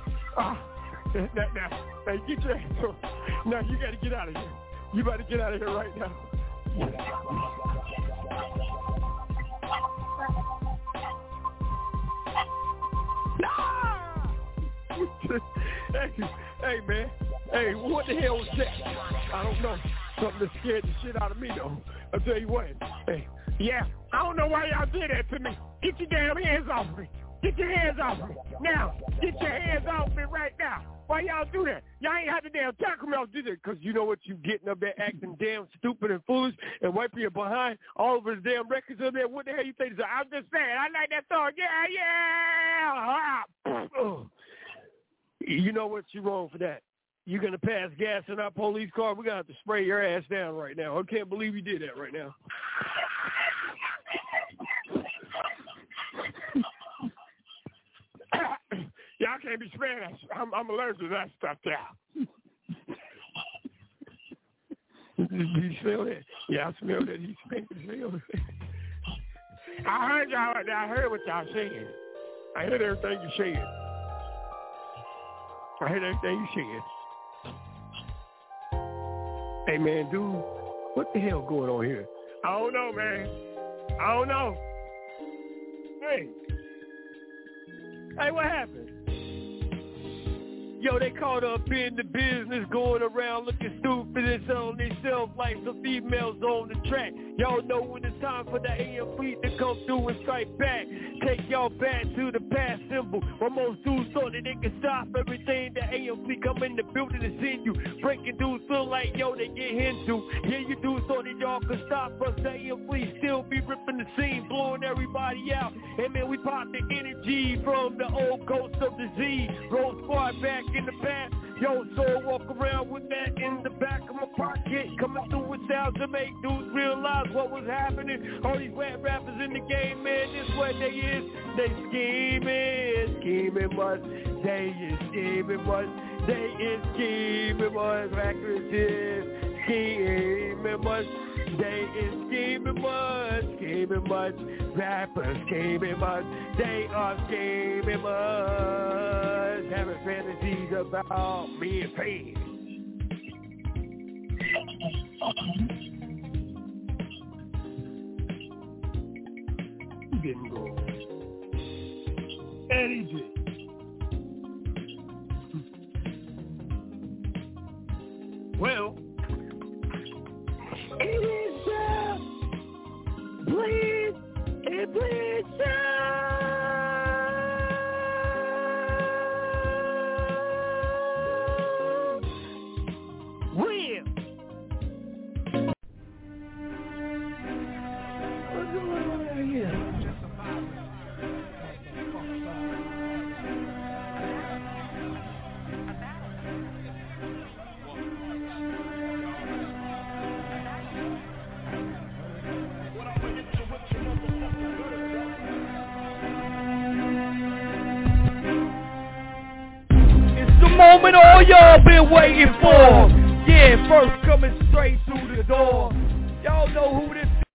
Now, get your ass on. Now, you got to get out of here. You better get out of here right now. Hey, man. Hey, what the hell was that? I don't know. Something that scared the shit out of me, though. I'll tell you what. Hey, yeah, I don't know why y'all did that to me. Get your damn hands off me. Get your hands off me. Now, get your hands off me right now. Why y'all do that? Y'all ain't have to damn tackle me. I'll do that because you know what? You getting up there acting damn stupid and foolish and wiping your behind all over the damn records up there. What the hell you think? I'm just saying. I like that song. Yeah. You know what? You're wrong for that. You're going to pass gas in our police car. We're going to have to spray your ass down right now. I can't believe you did that right now. Y'all can't be spraying that. I'm allergic to that stuff there. You smell that? Yeah, I smell that. You smell it. I heard y'all. I heard what y'all saying. I heard everything you said. Hey, man, dude, what the hell going on here? I don't know, man. I don't know. Hey, what happened? Yo, they caught up in the business, going around looking stupid and selling themselves like some females on the track. Y'all know when it's time for the AM fleet to come through and strike back. Take y'all back to the past symbol, where most dudes thought that they could stop everything. The AM fleet come in the building and send you. Breaking dudes feel like, yo, they get into. Yeah, you dudes thought that y'all could stop us. The AM fleet still be ripping the scene, blowing everybody out. And man, we pop the energy from the old coast of the Z. Roll squad back in the past. Yo, so I walk around with that in the back of my pocket, coming through with sounds to make dudes realize what was happening. All these wet rappers in the game, man, this what they is. They scheming much. They is scheming much. They is scheming much. Rappers is scheming much. They is scheming much. Rappers scheming much. They are scheming much. Having fantasies about me and pain. He didn't go. And he did. Well, it is bleed Will. What's going on here? Moment all y'all been waiting for. Yeah, first coming straight through the door. Y'all know who this is.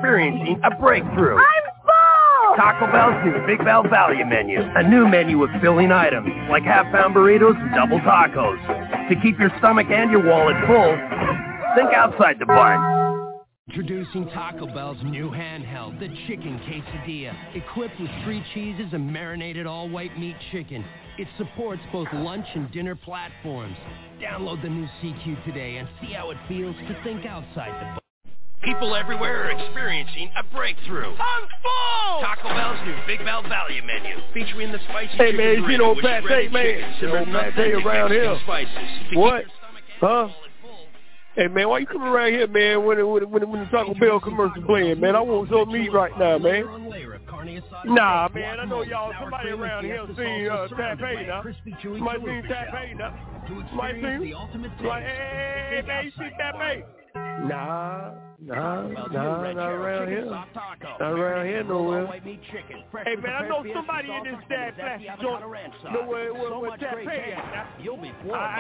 experiencing a breakthrough. I'm full! Taco Bell's new Big Bell Value Menu. A new menu of filling items like half-pound burritos and double tacos. To keep your stomach and your wallet full, think outside the bun. Introducing Taco Bell's new handheld, the Chicken Quesadilla. Equipped with 3 cheeses and marinated all-white meat chicken. It supports both lunch and dinner platforms. Download the new CQ today and see how it feels to think outside the box. People everywhere are experiencing a breakthrough. I'm full! Taco Bell's new Big Bell Value Menu, featuring the spicy hey, chicken man, burrito, you know which Pat is ready man. chicken, simmered in authentic around here. spices. What? Huh? Hey, man, why you coming around here, man, when the Taco Bell commercial playing, man? I want some meat right now, man. Nah, man, I know y'all, somebody around here seen Tappay now. Somebody seen Tappay now. Somebody seen? Like, hey, man, you see Tappay? Nah, not around here. Not around here nowhere. Hey, man, I know somebody in this damn plastic joint know where Tappay at now. You'll be floored Hey,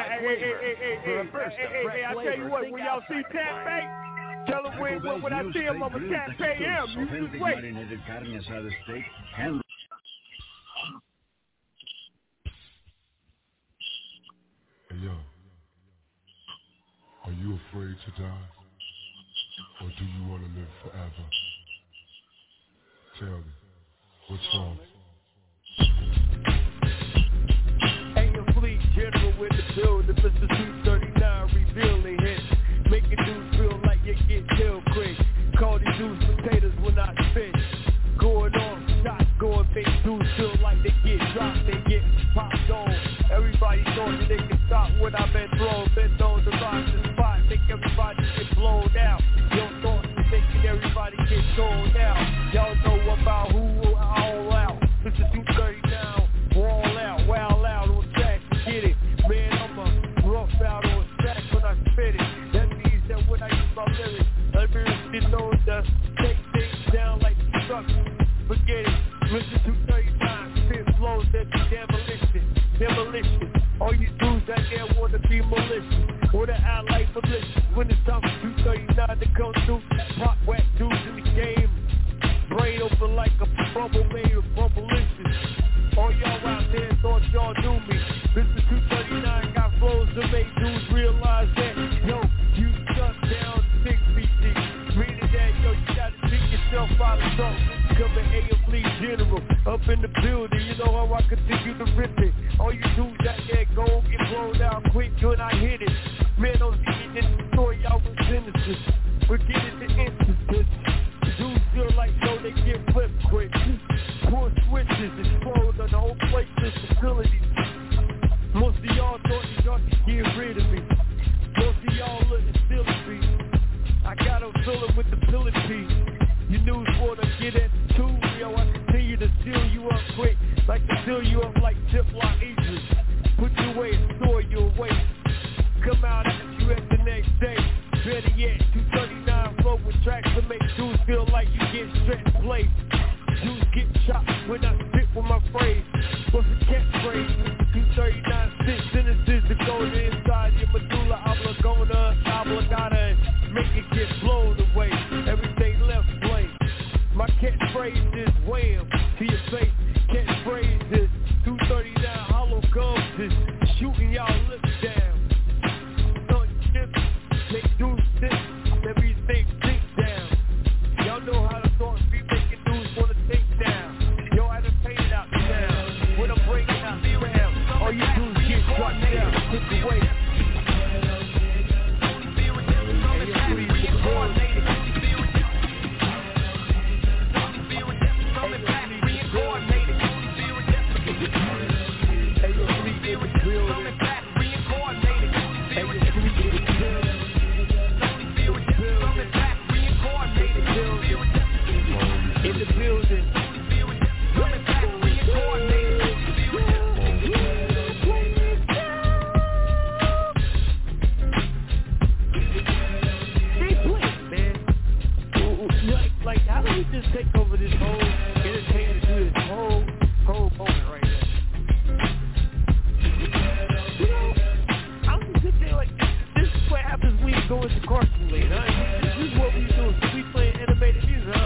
I tell you what, when y'all see Tappay, tell them when I see him, I'm a Tappay him. You just wait. Hey, yo, are you afraid to die? Or do you want to live forever? Tell me, what's wrong? Hey, your fleet general with the building, Mr. 239 revealing hits. Making dudes feel like you get killed quick. Call these dudes potatoes when I spit. Going on, shots going, make dudes feel like they get dropped, they get popped on. Everybody thought that they can stop what I've been thrown. Been on the rise the spot, make everybody get blown out. Your thoughts are making everybody get thrown out. Y'all know about who all out. This is 230 down, all out, wild out on track, get it. Man, I'm a rough out on track when I spit it. That means that when I use my lyrics, lyrics know to take things down like destruction. Forget it, Mr. 239, spit flows that be demolition. All you dudes out there wanna be malicious, wanna act like malicious. When it's time for 239 to come through, pop whack dudes in the game. Brain open like a bubble made of bubblicious. All y'all out there thought y'all knew me. Mr. 239 got flows to make dudes realize that, yo, you shut down 6 BT. Meaning that, yo, you gotta take yourself out of something. Coming A.M. Fleet General, up in the building, you know how I continue to rip it. All you dudes out there go get blown down quick when I hit it. Man, don't see it in the story, y'all was innocent. We're getting the instances. Dudes feel like, yo, they get flipped quick. Poor switches, explode on the whole place of facilities. Most of y'all thought that y'all could get rid of me. Most of y'all looking silly me. I got them filling with the pillity. You news wanna get at the tube, yo, I continue to seal you up quick. Like to seal you up like Ziploc Eagles. Put you away and store you away. Come out at you at the next day. Better yet, 239 flow with tracks to make dudes feel like you get stretched play. Dudes get shot when I spit with my phrase. What's the catchphrase? 239 spit sentences to go to inside your medulla oblongata and make it get blown away. Everything left blank. My catchphrase is wham to your face. Catchphrase is 239 hollow gums is shooting y'all lips down. Make dudes sit, everything sink down. Y'all know how the thoughts be making dudes wanna think down. Yo, I done paid it out now. When I'm breaking out the round, all you dudes get dropped down, quick away. In the building. Like, how do we just take over this whole entertainment, do this whole moment right now? You know, I'm just sitting there like, this is what happens when you go into Carson Lane, huh? This is what we do. We play animated music, huh?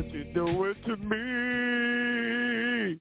what you doing to me.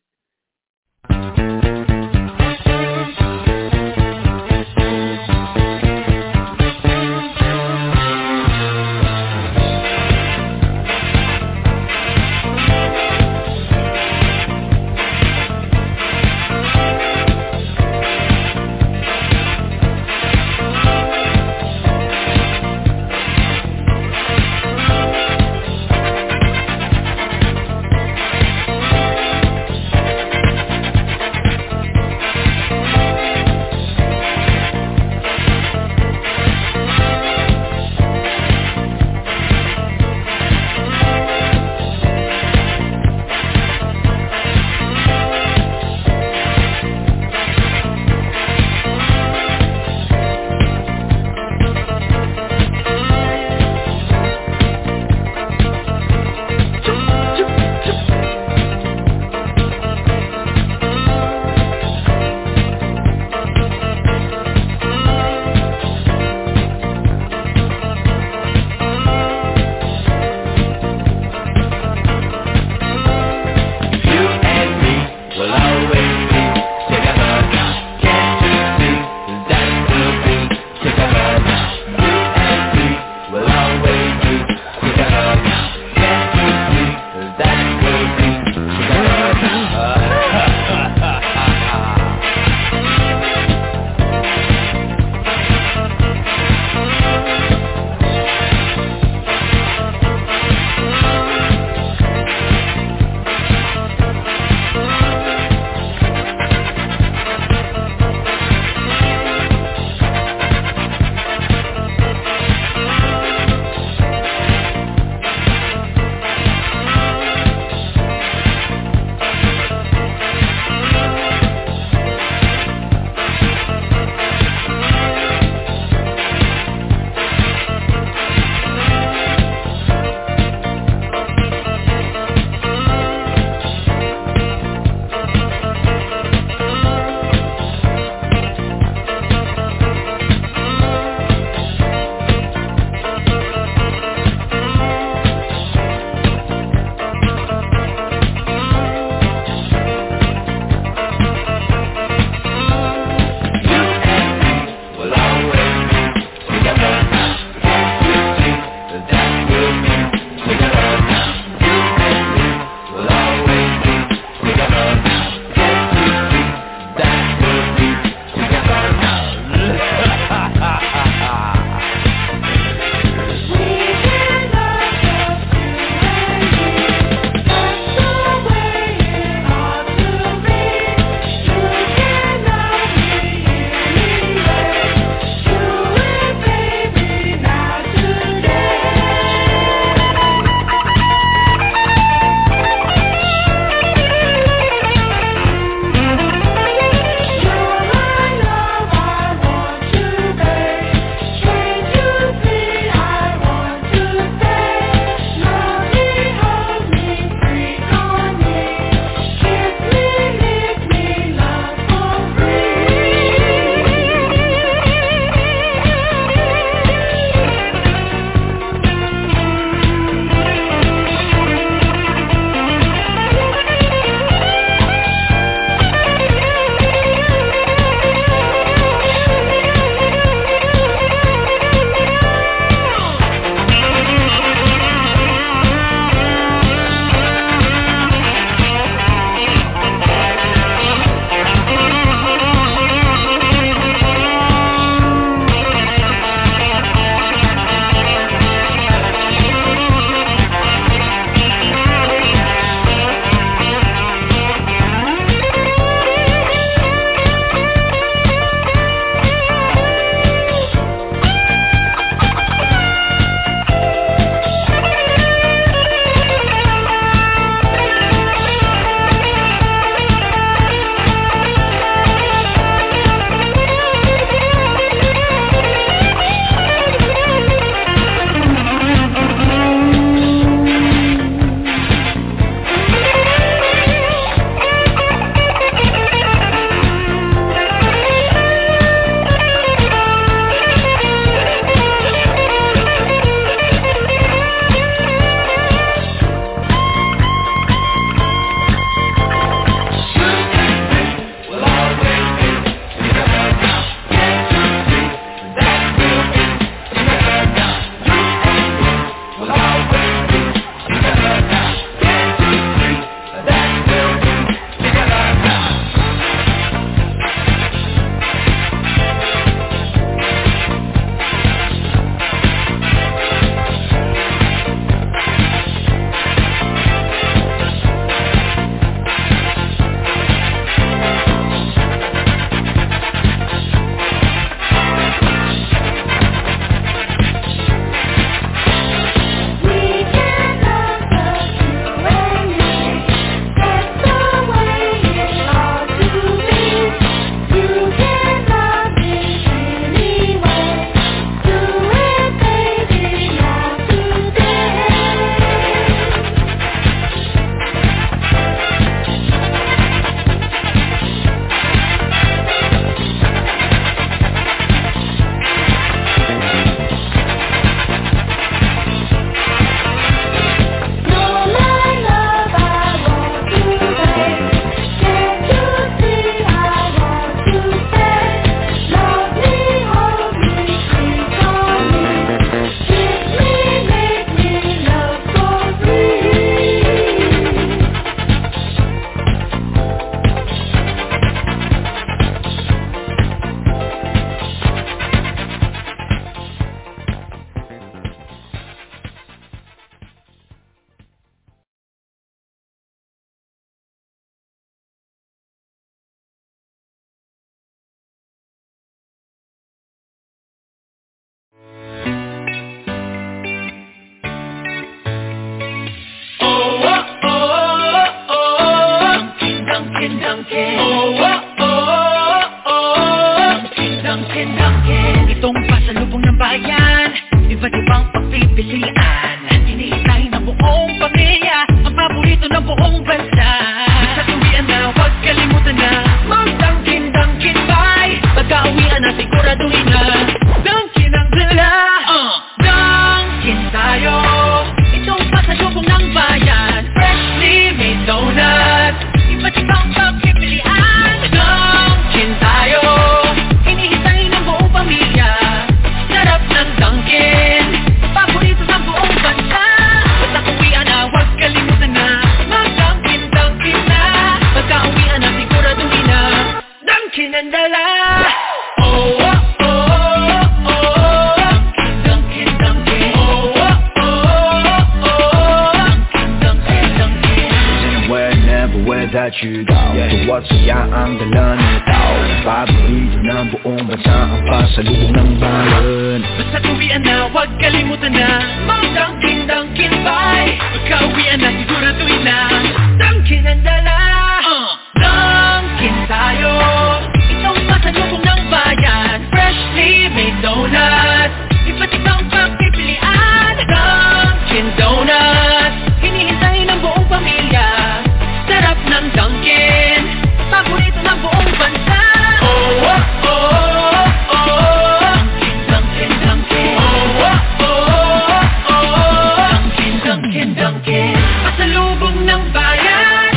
知道，做我最压昂的了你道，把不一定能buong bansa ang pasalubong ng bayan. Basta uwian na, wag kalimutan na, mag-Dunkin, Dunkin Pie. Pagka-uwian na, siguraduhin na, Dunkin ang dala. Dunkin tayo, ikaw pasalubong ng bayan. Freshly made donuts, iba't ibang pagpipilian. Dunkin Donuts, hinihintay ng buong pamilya. Sarap ng Dunkin, paborito ng buong bansa. Oh, oh, oh, oh, oh. Dunkin, Dunkin, oh, oh, oh, oh. Dunkin, Dunkin, Dunkin, pasalubong ng bayan.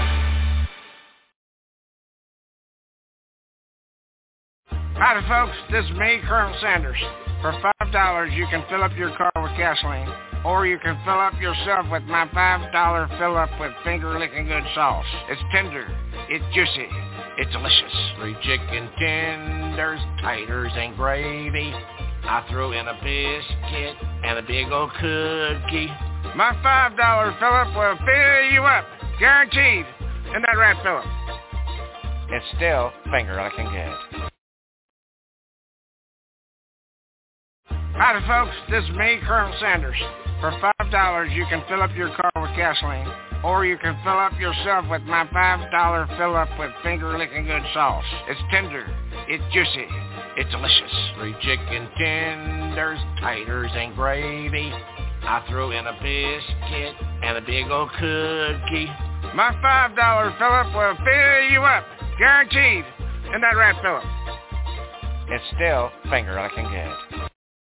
Howdy folks, this is me, Colonel Sanders. For $5 you can fill up your car with gasoline, or you can fill up yourself with my $5 fill up with finger licking good sauce. It's tender, it's juicy, it's delicious. 3 chicken tenders, taters and gravy. I throw in a biscuit and a big old cookie. My $5 fill up will fill you up, guaranteed. Isn't that right, Philip? It's still finger licking good. Howdy folks, this is me, Colonel Sanders. For $5 you can fill up your car with gasoline, or you can fill up yourself with my $5 fill up with finger licking good sauce. It's tender, it's juicy, it's delicious. 3 chicken tenders, taters and gravy. I throw in a biscuit and a big old cookie. My $5 fill up will fill you up, guaranteed. Isn't that right, Philip? It's still finger licking good.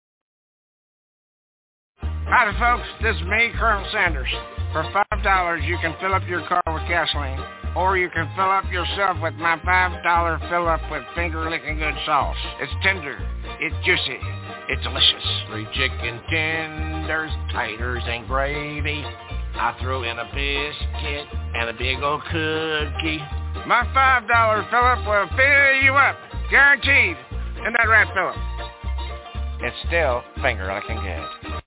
Howdy folks, this is me, Colonel Sanders. For $5 you can fill up your car with gasoline, or you can fill up yourself with my $5 fill up with finger licking good sauce. It's tender, it's juicy, it's delicious. 3 chicken tenders, taters and gravy. I throw in a biscuit and a big old cookie. My $5 fill up will fill you up, guaranteed. Isn't that right, Philip? It's still finger licking good.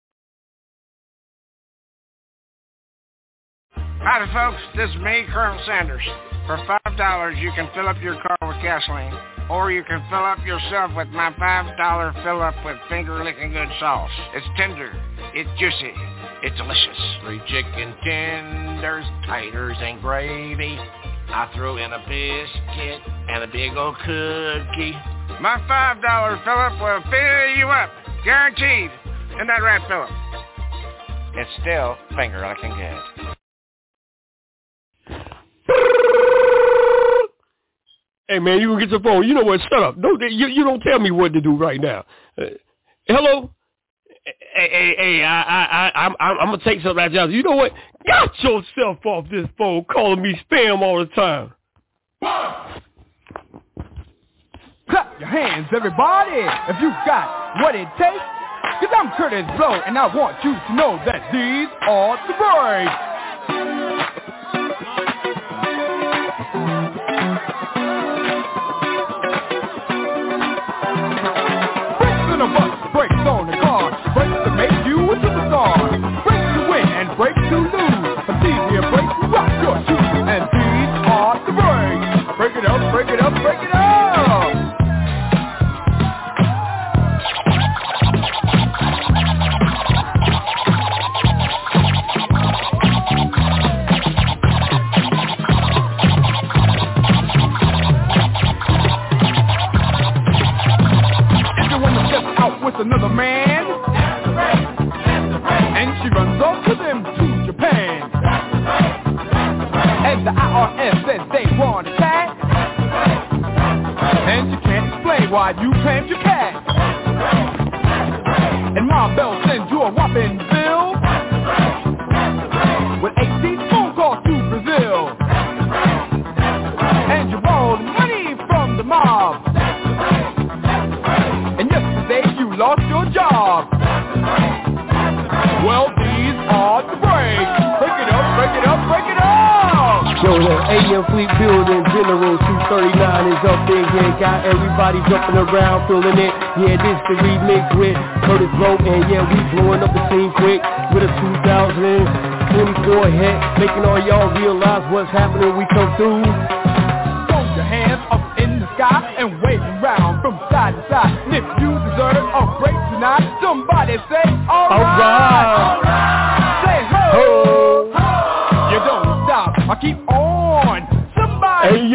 Howdy folks, this is me, Colonel Sanders. For $5 you can fill up your car with gasoline, or you can fill up yourself with my $5 fill up with finger licking good sauce. It's tender, it's juicy, it's delicious. 3 chicken tenders, taters and gravy. I throw in a biscuit and a big old cookie. My $5 fill up will fill you up, guaranteed. Isn't that right, Philip? It's still finger licking good. Hey man, you can get your phone. You know what? Shut up. You don't tell me what to do right now. Hello? Hey, I'm gonna take something out of you. You know what? Got yourself off this phone calling me spam all the time. Clap your hands, everybody, if you got what it takes. Cause I'm Curtis Blow, and I want you to know that these are the breaks. Brakes on the car, brakes to make you a superstar, brakes to win and brakes to lose. A easier brakes to rock your shoes, and these are the brakes. Break it up, break it up, break it up. Another man, and she runs off with him to Japan. And the IRS says they want a cat, and she can't explain why you claimed your cat. And Ma Bell sends you a whopping bill with 18 phone calls to Brazil, and you borrowed money from the mob. Lost your job. Well, these are the breaks. Break it up, break it up, break it up. Yo, the AM Fleet Building General 239 is up there, yeah. Got everybody jumping around, feeling it. Yeah, this the remix with Curtis Blow, and yeah, we blowing up the scene quick with a 2024 hit, making all y'all realize what's happening when we come through. Throw your hands up in the sky and wave around from side to side. And if you deserve a break tonight, somebody say, alright. Say ho. You don't stop, I keep on. Somebody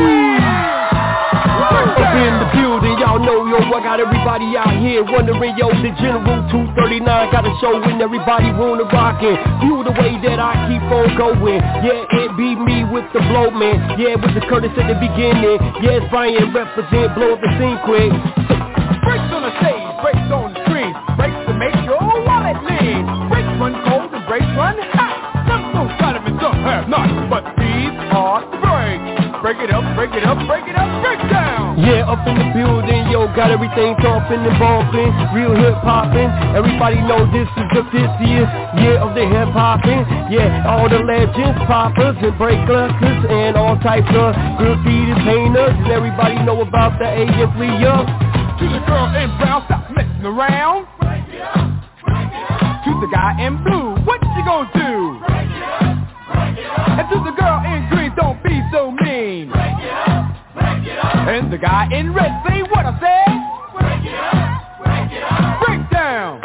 up in the building, y'all know, yo, I got everybody out here wondering, yo, the General 239 got a show and everybody wanna rockin'. Feel the way that I keep on going. Yeah, it be me with the blow, man. Yeah, with the Curtis at the beginning. Yeah, it's Brian represent, blow up the scene quick. Breaks on the stage, breaks on the screen, breaks to make your wallet lean. Breaks run cold and breaks run hot. Some folks got them and some have not, but these are the breaks. Break it up, break it up, break it up, break down. Yeah, up in the building, yo, got everything thumping and bumping, real hip hopping. Everybody know this is the 50th year of the hip hopping. Yeah, all the legends, poppers and break clusters and all types of graffiti painters. And everybody know about the A.M. Leah. To the girl in brown, stop messing around. Break it up, break it up. To the guy in blue, what you gonna do? Break it up, break it up. And to the girl in green, don't be so mean. Break it up, break it up. And the guy in red, say what I said. Break it up, break it up. Break down.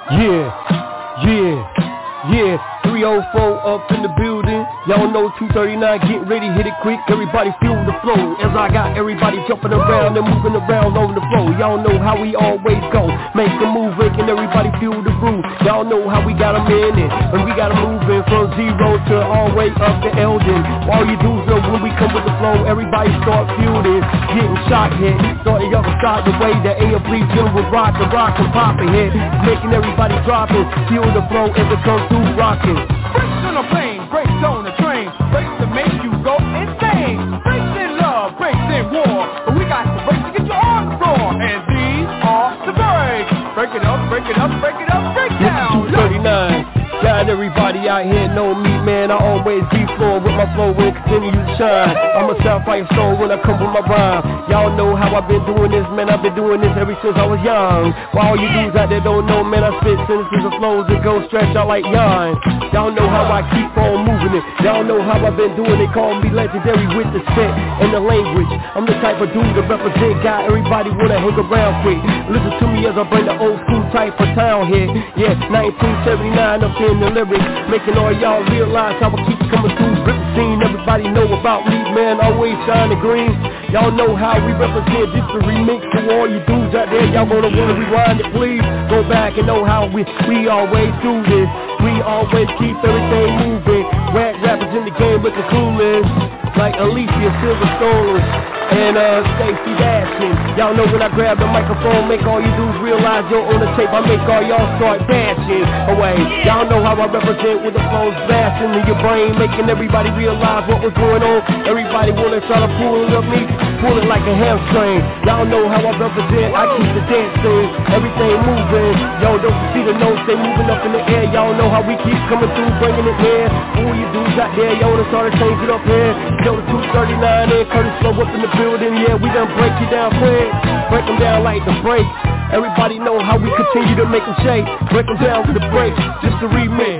Yeah, 304 up in the building. Y'all know 239, get ready, hit it quick. Everybody feel the flow as I got everybody jumping around and moving around on the floor. Y'all know how we always go, make a move, making everybody feel the groove. Y'all know how we got them in it, and we got them moving from zero to all the way up to Elden. All you do is know when we come with the flow, everybody start feeling, getting shot hit. Starting up start the way that A.M. General rock and pop it hit, making everybody drop it, feel the flow as it comes through rocking. Breaks on a plane, breaks on a train, breaks to make you go insane. Breaks in love, breaks in war, but we got the breaks to get you on the floor. And these are the breaks. Break it up, break it up, break it up, break down. 239. Got everybody out here know me, man. I always be flowing with my flow and continue to shine. I'm a Southfight soul when I come with my rhyme. Y'all know how I've been doing this, man. I've been doing this ever since I was young. While all you dudes out there don't know, man, I spit sentences and flows that go stretch out like yarn. Y'all know how I keep on moving it. Y'all know how I've been doing it. Call me legendary with the set and the language. I'm the type of dude that represent, got everybody wanna hang around quick. Listen to me as I bring the old school type of town here. Yeah, 1979 up in the lyrics, making all y'all realize how I keep coming through, rip the scene. Everybody know about me, man, always shining green. Y'all know how we represent, this the remix to all you dudes out there. Y'all wanna rewind it, please go back and know how we always do this. We always keep everything moving. Rap rappers in the game with the coolest, like Alicia Silverstone and Stacey Dashin. Y'all know when I grab the microphone, make all you dudes realize you're on the tape. I make all y'all start dashing away. Y'all know how I represent with the flows blasting in your brain, making everybody realize what was going on. Everybody wanna try to pull it up me, pull it like a hamstring. Y'all know how I represent, I keep the dancing, everything moving. Yo, don't you see the notes, they moving up in the air. Y'all know how we keep coming through, bringing it here. All you dudes out there, y'all wanna start to change it up here. Yo, the 239 and Curtis Flow up in the building. Yeah, we done break you down quick, break them down like the break. Everybody know how we continue to make them shake. Break them down with the break, just a remix.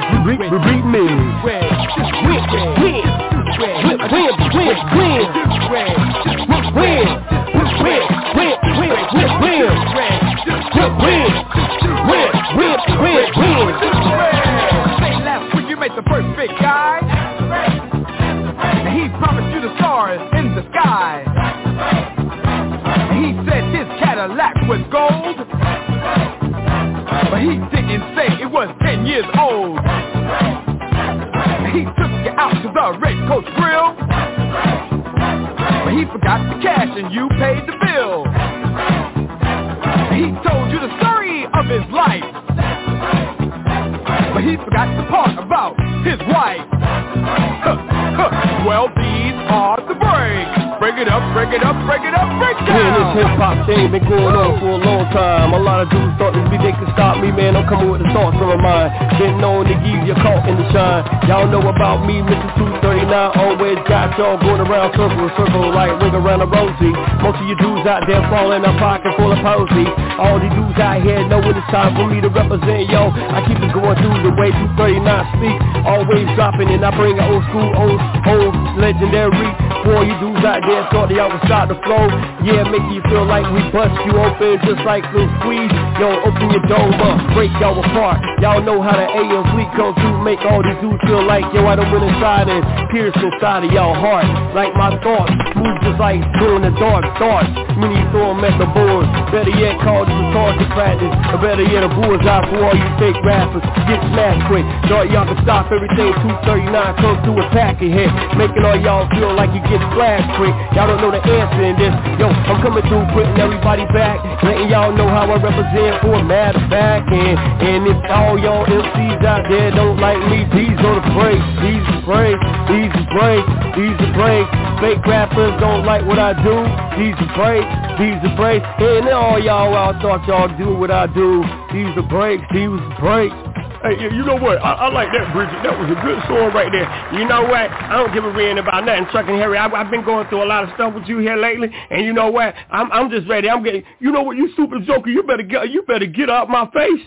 Say last week you made the perfect guy, and he promised you the stars in the sky. He said his Cadillac was gold, but he didn't say it was 10 years old. He took you out to the Red Coast Grill, but he forgot the cash and you paid the bill. He told you the story of his life, but he forgot the part about his wife. Well, these are the breaks. Break it up, break it up, break it up, break down. Man, this hip-hop thing been going on for a long time. A lot of dudes thought this beat they could stop me, man. I'm coming with the thoughts on my mind. Been known to give you caught in the shine. Y'all know about me, Mr. 239. I always got y'all going around circle like ring around a rosy. Most of you dudes out there fall in a pocket full of posy. All these dudes out here know when it's time for me to represent, yo. I keep it going through the way 239 speak. Always dropping and I bring an old school, old legendary. For you dudes out there thought that y'all would start the flow. Yeah, making you feel like we bust you open just like Lil Squeeze. Yo, open your dome up, break y'all apart. Y'all know how the AM fleet come through, make all these dudes feel like, yo, I done went inside and pierced inside of y'all heart. Like my thoughts, move just like doing the dark thoughts. Many you throw them at the board. Better yet, call this a target practice. Or better yet, a bullseye for all you fake rappers. Get smashed quick. Thought y'all could stop everything 239 come through a packet hit. Making all y'all feel like you get splashed quick. Y'all don't know the answer in this. Yo, I'm coming through, putting everybody back. Letting y'all know how I represent for a matter of fact. And if all y'all MCs out there don't like me, these are the breaks. These are breaks. These are breaks. These are breaks. Fake rappers don't like what I do. These are breaks. These are breaks. And all y'all out thought y'all do what I do. These are breaks. These are breaks. Hey, you know what? I like that, Bridget. That was a good song right there. You know what? I don't give a rein about nothing, Chuck and Harry. I've been going through a lot of stuff with you here lately, and you know what? I'm just ready. I'm getting. You know what? You super joker. You better get out my face.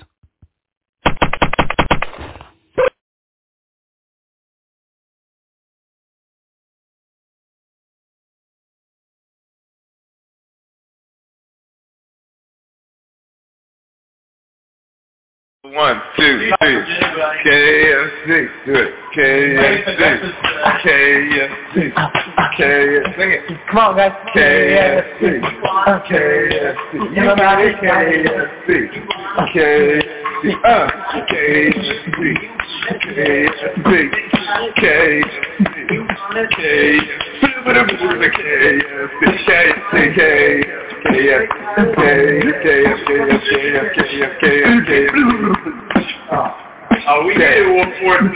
One, two, three. KFC. Do it. KFC. KFC. KFC. Sing it. Come on, guys. KFC. KFC. You got it. KFC. KFC. KFC. KFC. Oh, we did one more thing.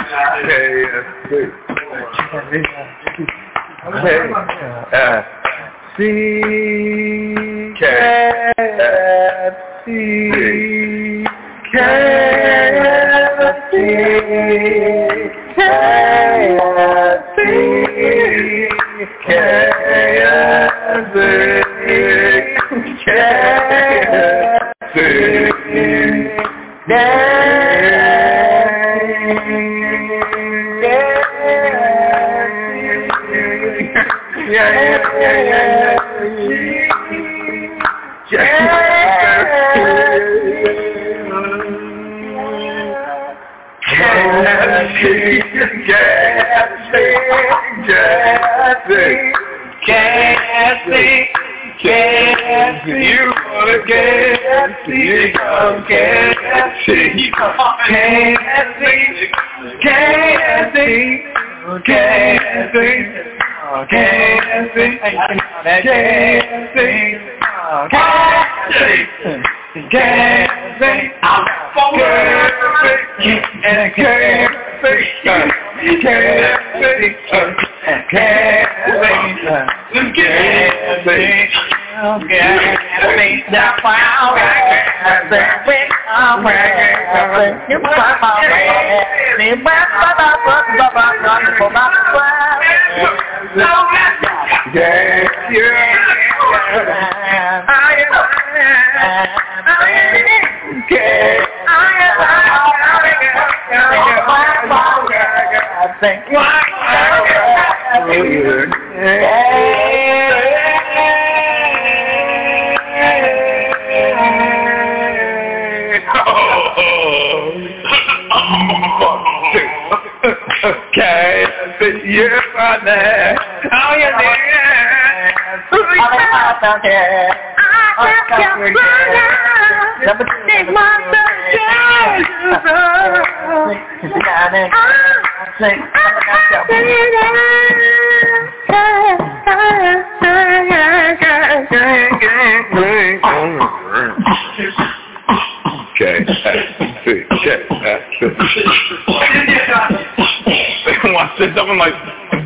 Watch this, I'm like...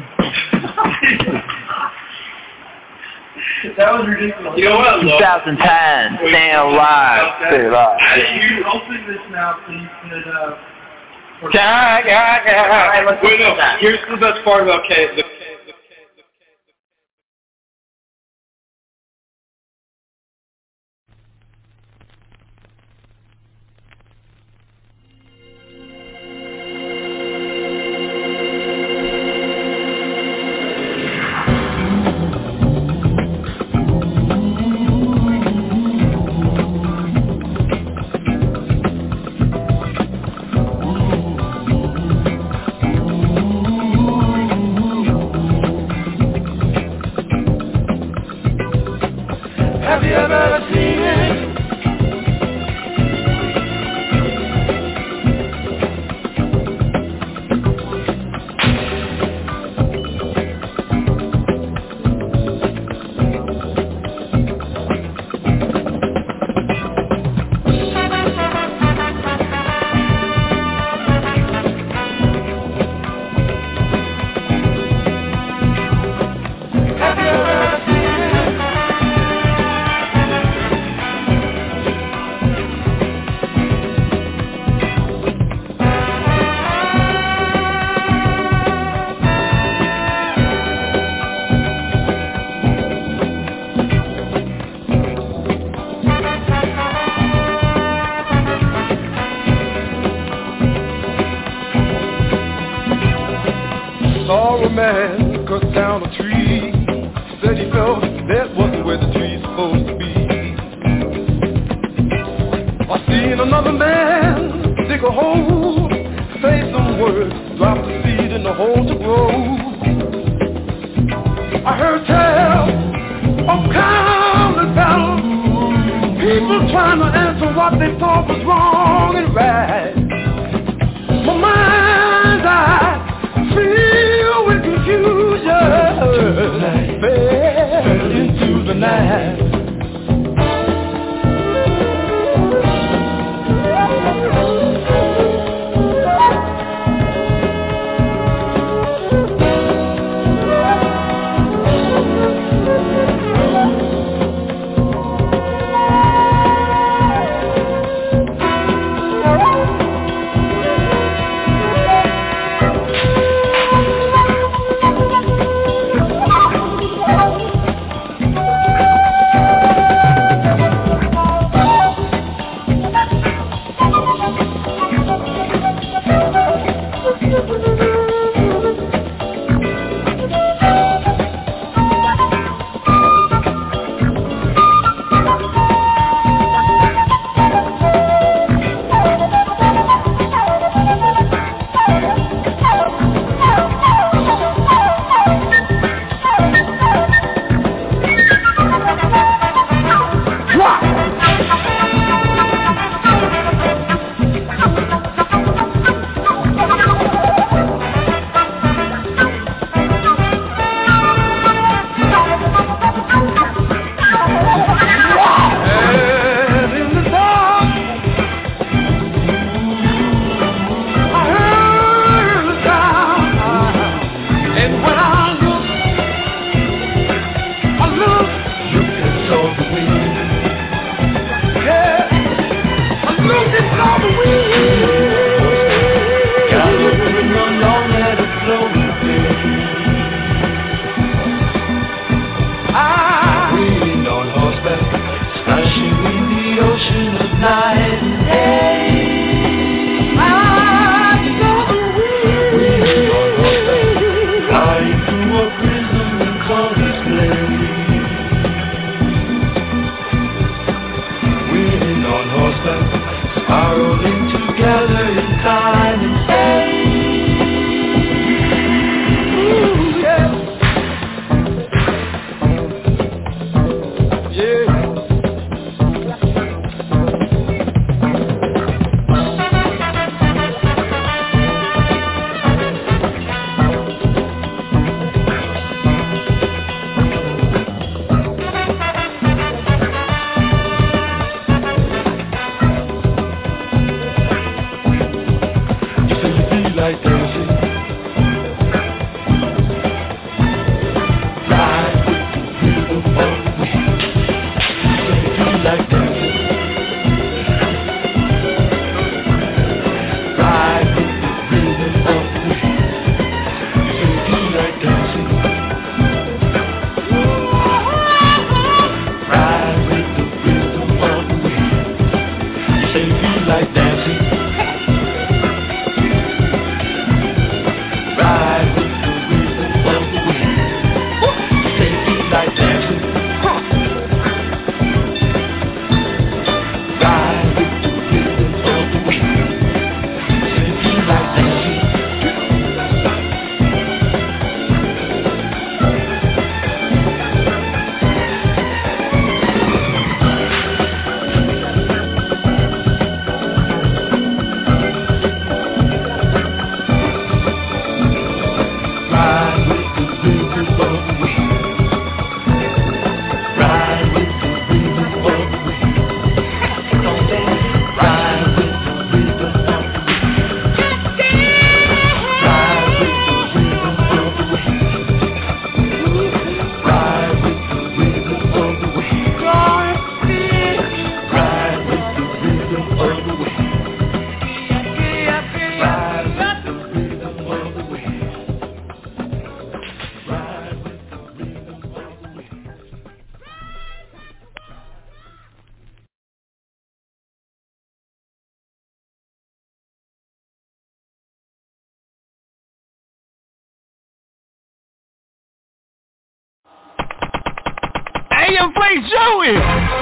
That was ridiculous. You know what? 2010, staying alive. Stay alive. You open this now so you could Wait, no. Here's the best part about K. Have you ever seen it? Saw a man cut down a tree. Said he felt that wasn't where the tree's supposed to be. I seen another man dig a hole, say some words, drop the seed in the hole to grow. I heard tell of countless battles, people trying to answer what they thought was wrong and right. My mind's eye filled with confusion, fell into the night. AM Fleet shooting.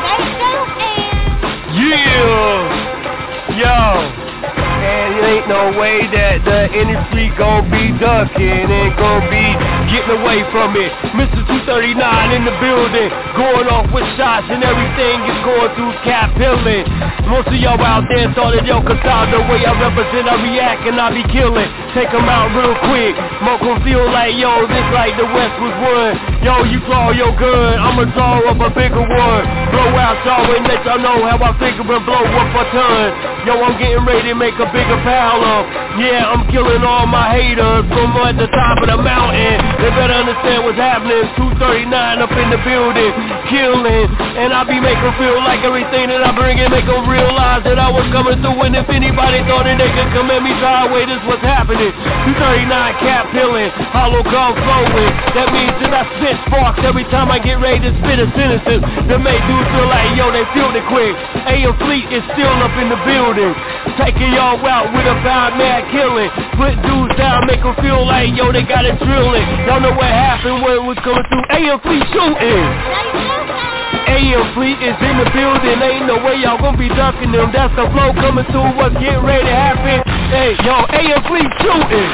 Yeah. Yo. And it ain't no way that the industry gon' be ducking and gon' be getting away from it. Mr. 239 in the building, going off with shots and everything is going through Cap Hilling. Most of y'all out there thought that yo, cause the way I represent, I react and I be killing. Take them out real quick. Mo gon' feel like, yo, this like the West was won. Yo, you draw your gun, I'ma draw up a bigger one. Blow out y'all and let y'all know how I figure and blow up a ton. Yo, I'm getting ready to make a bigger pile up. Yeah, I'm killing all my haters from at the top of the mountain. They better understand what's happening. 239 up in the building, killing. And I be making feel like everything that I bring in, make them realize that I was coming through. And if anybody thought that they could come at me sideways, this what's happening. 239 Cap Hilling, hollow gun flowing. That means that I spit sparks every time I get ready to spit a sentences that make dudes feel like, yo, they feel it quick. AM Fleet is still up in the building, taking y'all out with a found mad killing. Put dudes down, make them feel like, yo, they got it drilling. Y'all know what happened when it was coming through. AM Fleet shooting. AM Fleet is in the building. Ain't no way y'all gonna be ducking them. That's the flow coming through. What's getting ready to happen? Hey, yo, AM Fleet shooting.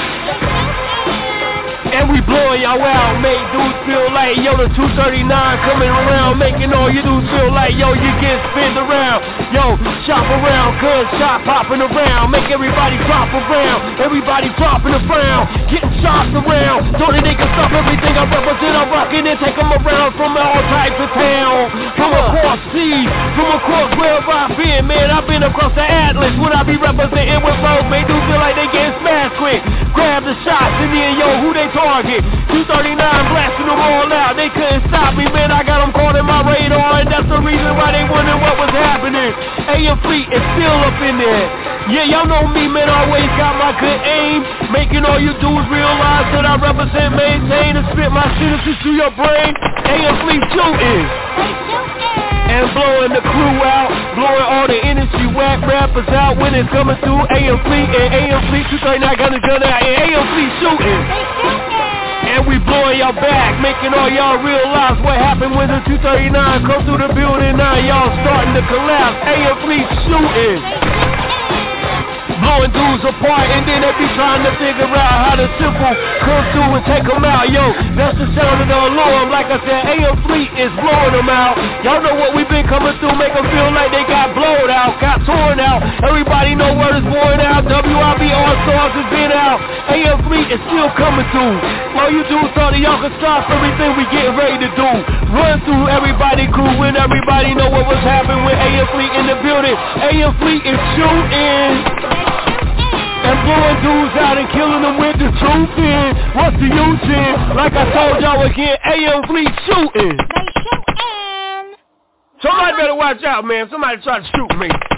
And we blowing y'all out, make dudes feel like, yo, the 239 coming around, making all you dudes feel like, yo, you get spin around. Yo, shop around, cuz shot popping around, make everybody drop around, everybody dropping around, getting shots around, so that they can stop everything I represent. I'm rocking and take them around from all types of town, from across seas, from across wherever I've been, man. I've been across the Atlas when I be representing with folks, make dudes feel like they getting smashed quick. Grab the shots and then, yo, who they target? 239 blasting them all out. They couldn't stop me, man. I got them caught in my radar, and that's the reason why they wondering what was happening. AM Fleet is still up in there. Yeah, y'all know me, man. Always got my good aim, making all you dudes realize that I represent, maintain, and spit my sentences through your brain. AM Fleet shooting. And blowing the crew out, blowing all the industry whack rappers out when it's coming through. AM Fleet and AM Fleet 239 got the gun out, and AM Fleet shooting. And we blowing y'all back, making all y'all realize what happened when the 239 come through the building. Now y'all starting to collapse. AM Fleet shooting. Blowing dudes apart, and then they be trying to figure out how the simple come through and take them out. Yo, that's the sound of the alarm. Like I said, AM Fleet is blowing them out. Y'all know what we've been coming through, make them feel like they got blown out, got torn out. Everybody know word is born out. WIB All Stars has been out. AM Fleet is still coming through. All you dudes thought that y'all could stop everything we getting ready to do. Run through everybody crew when everybody know what was happening with AM Fleet in the building. AM Fleet is shooting. And blowing dudes out and killing them with the truth in. What's the use in? Like I told y'all again, AM Fleet shooting. Somebody better watch out, man. Somebody try to shoot me.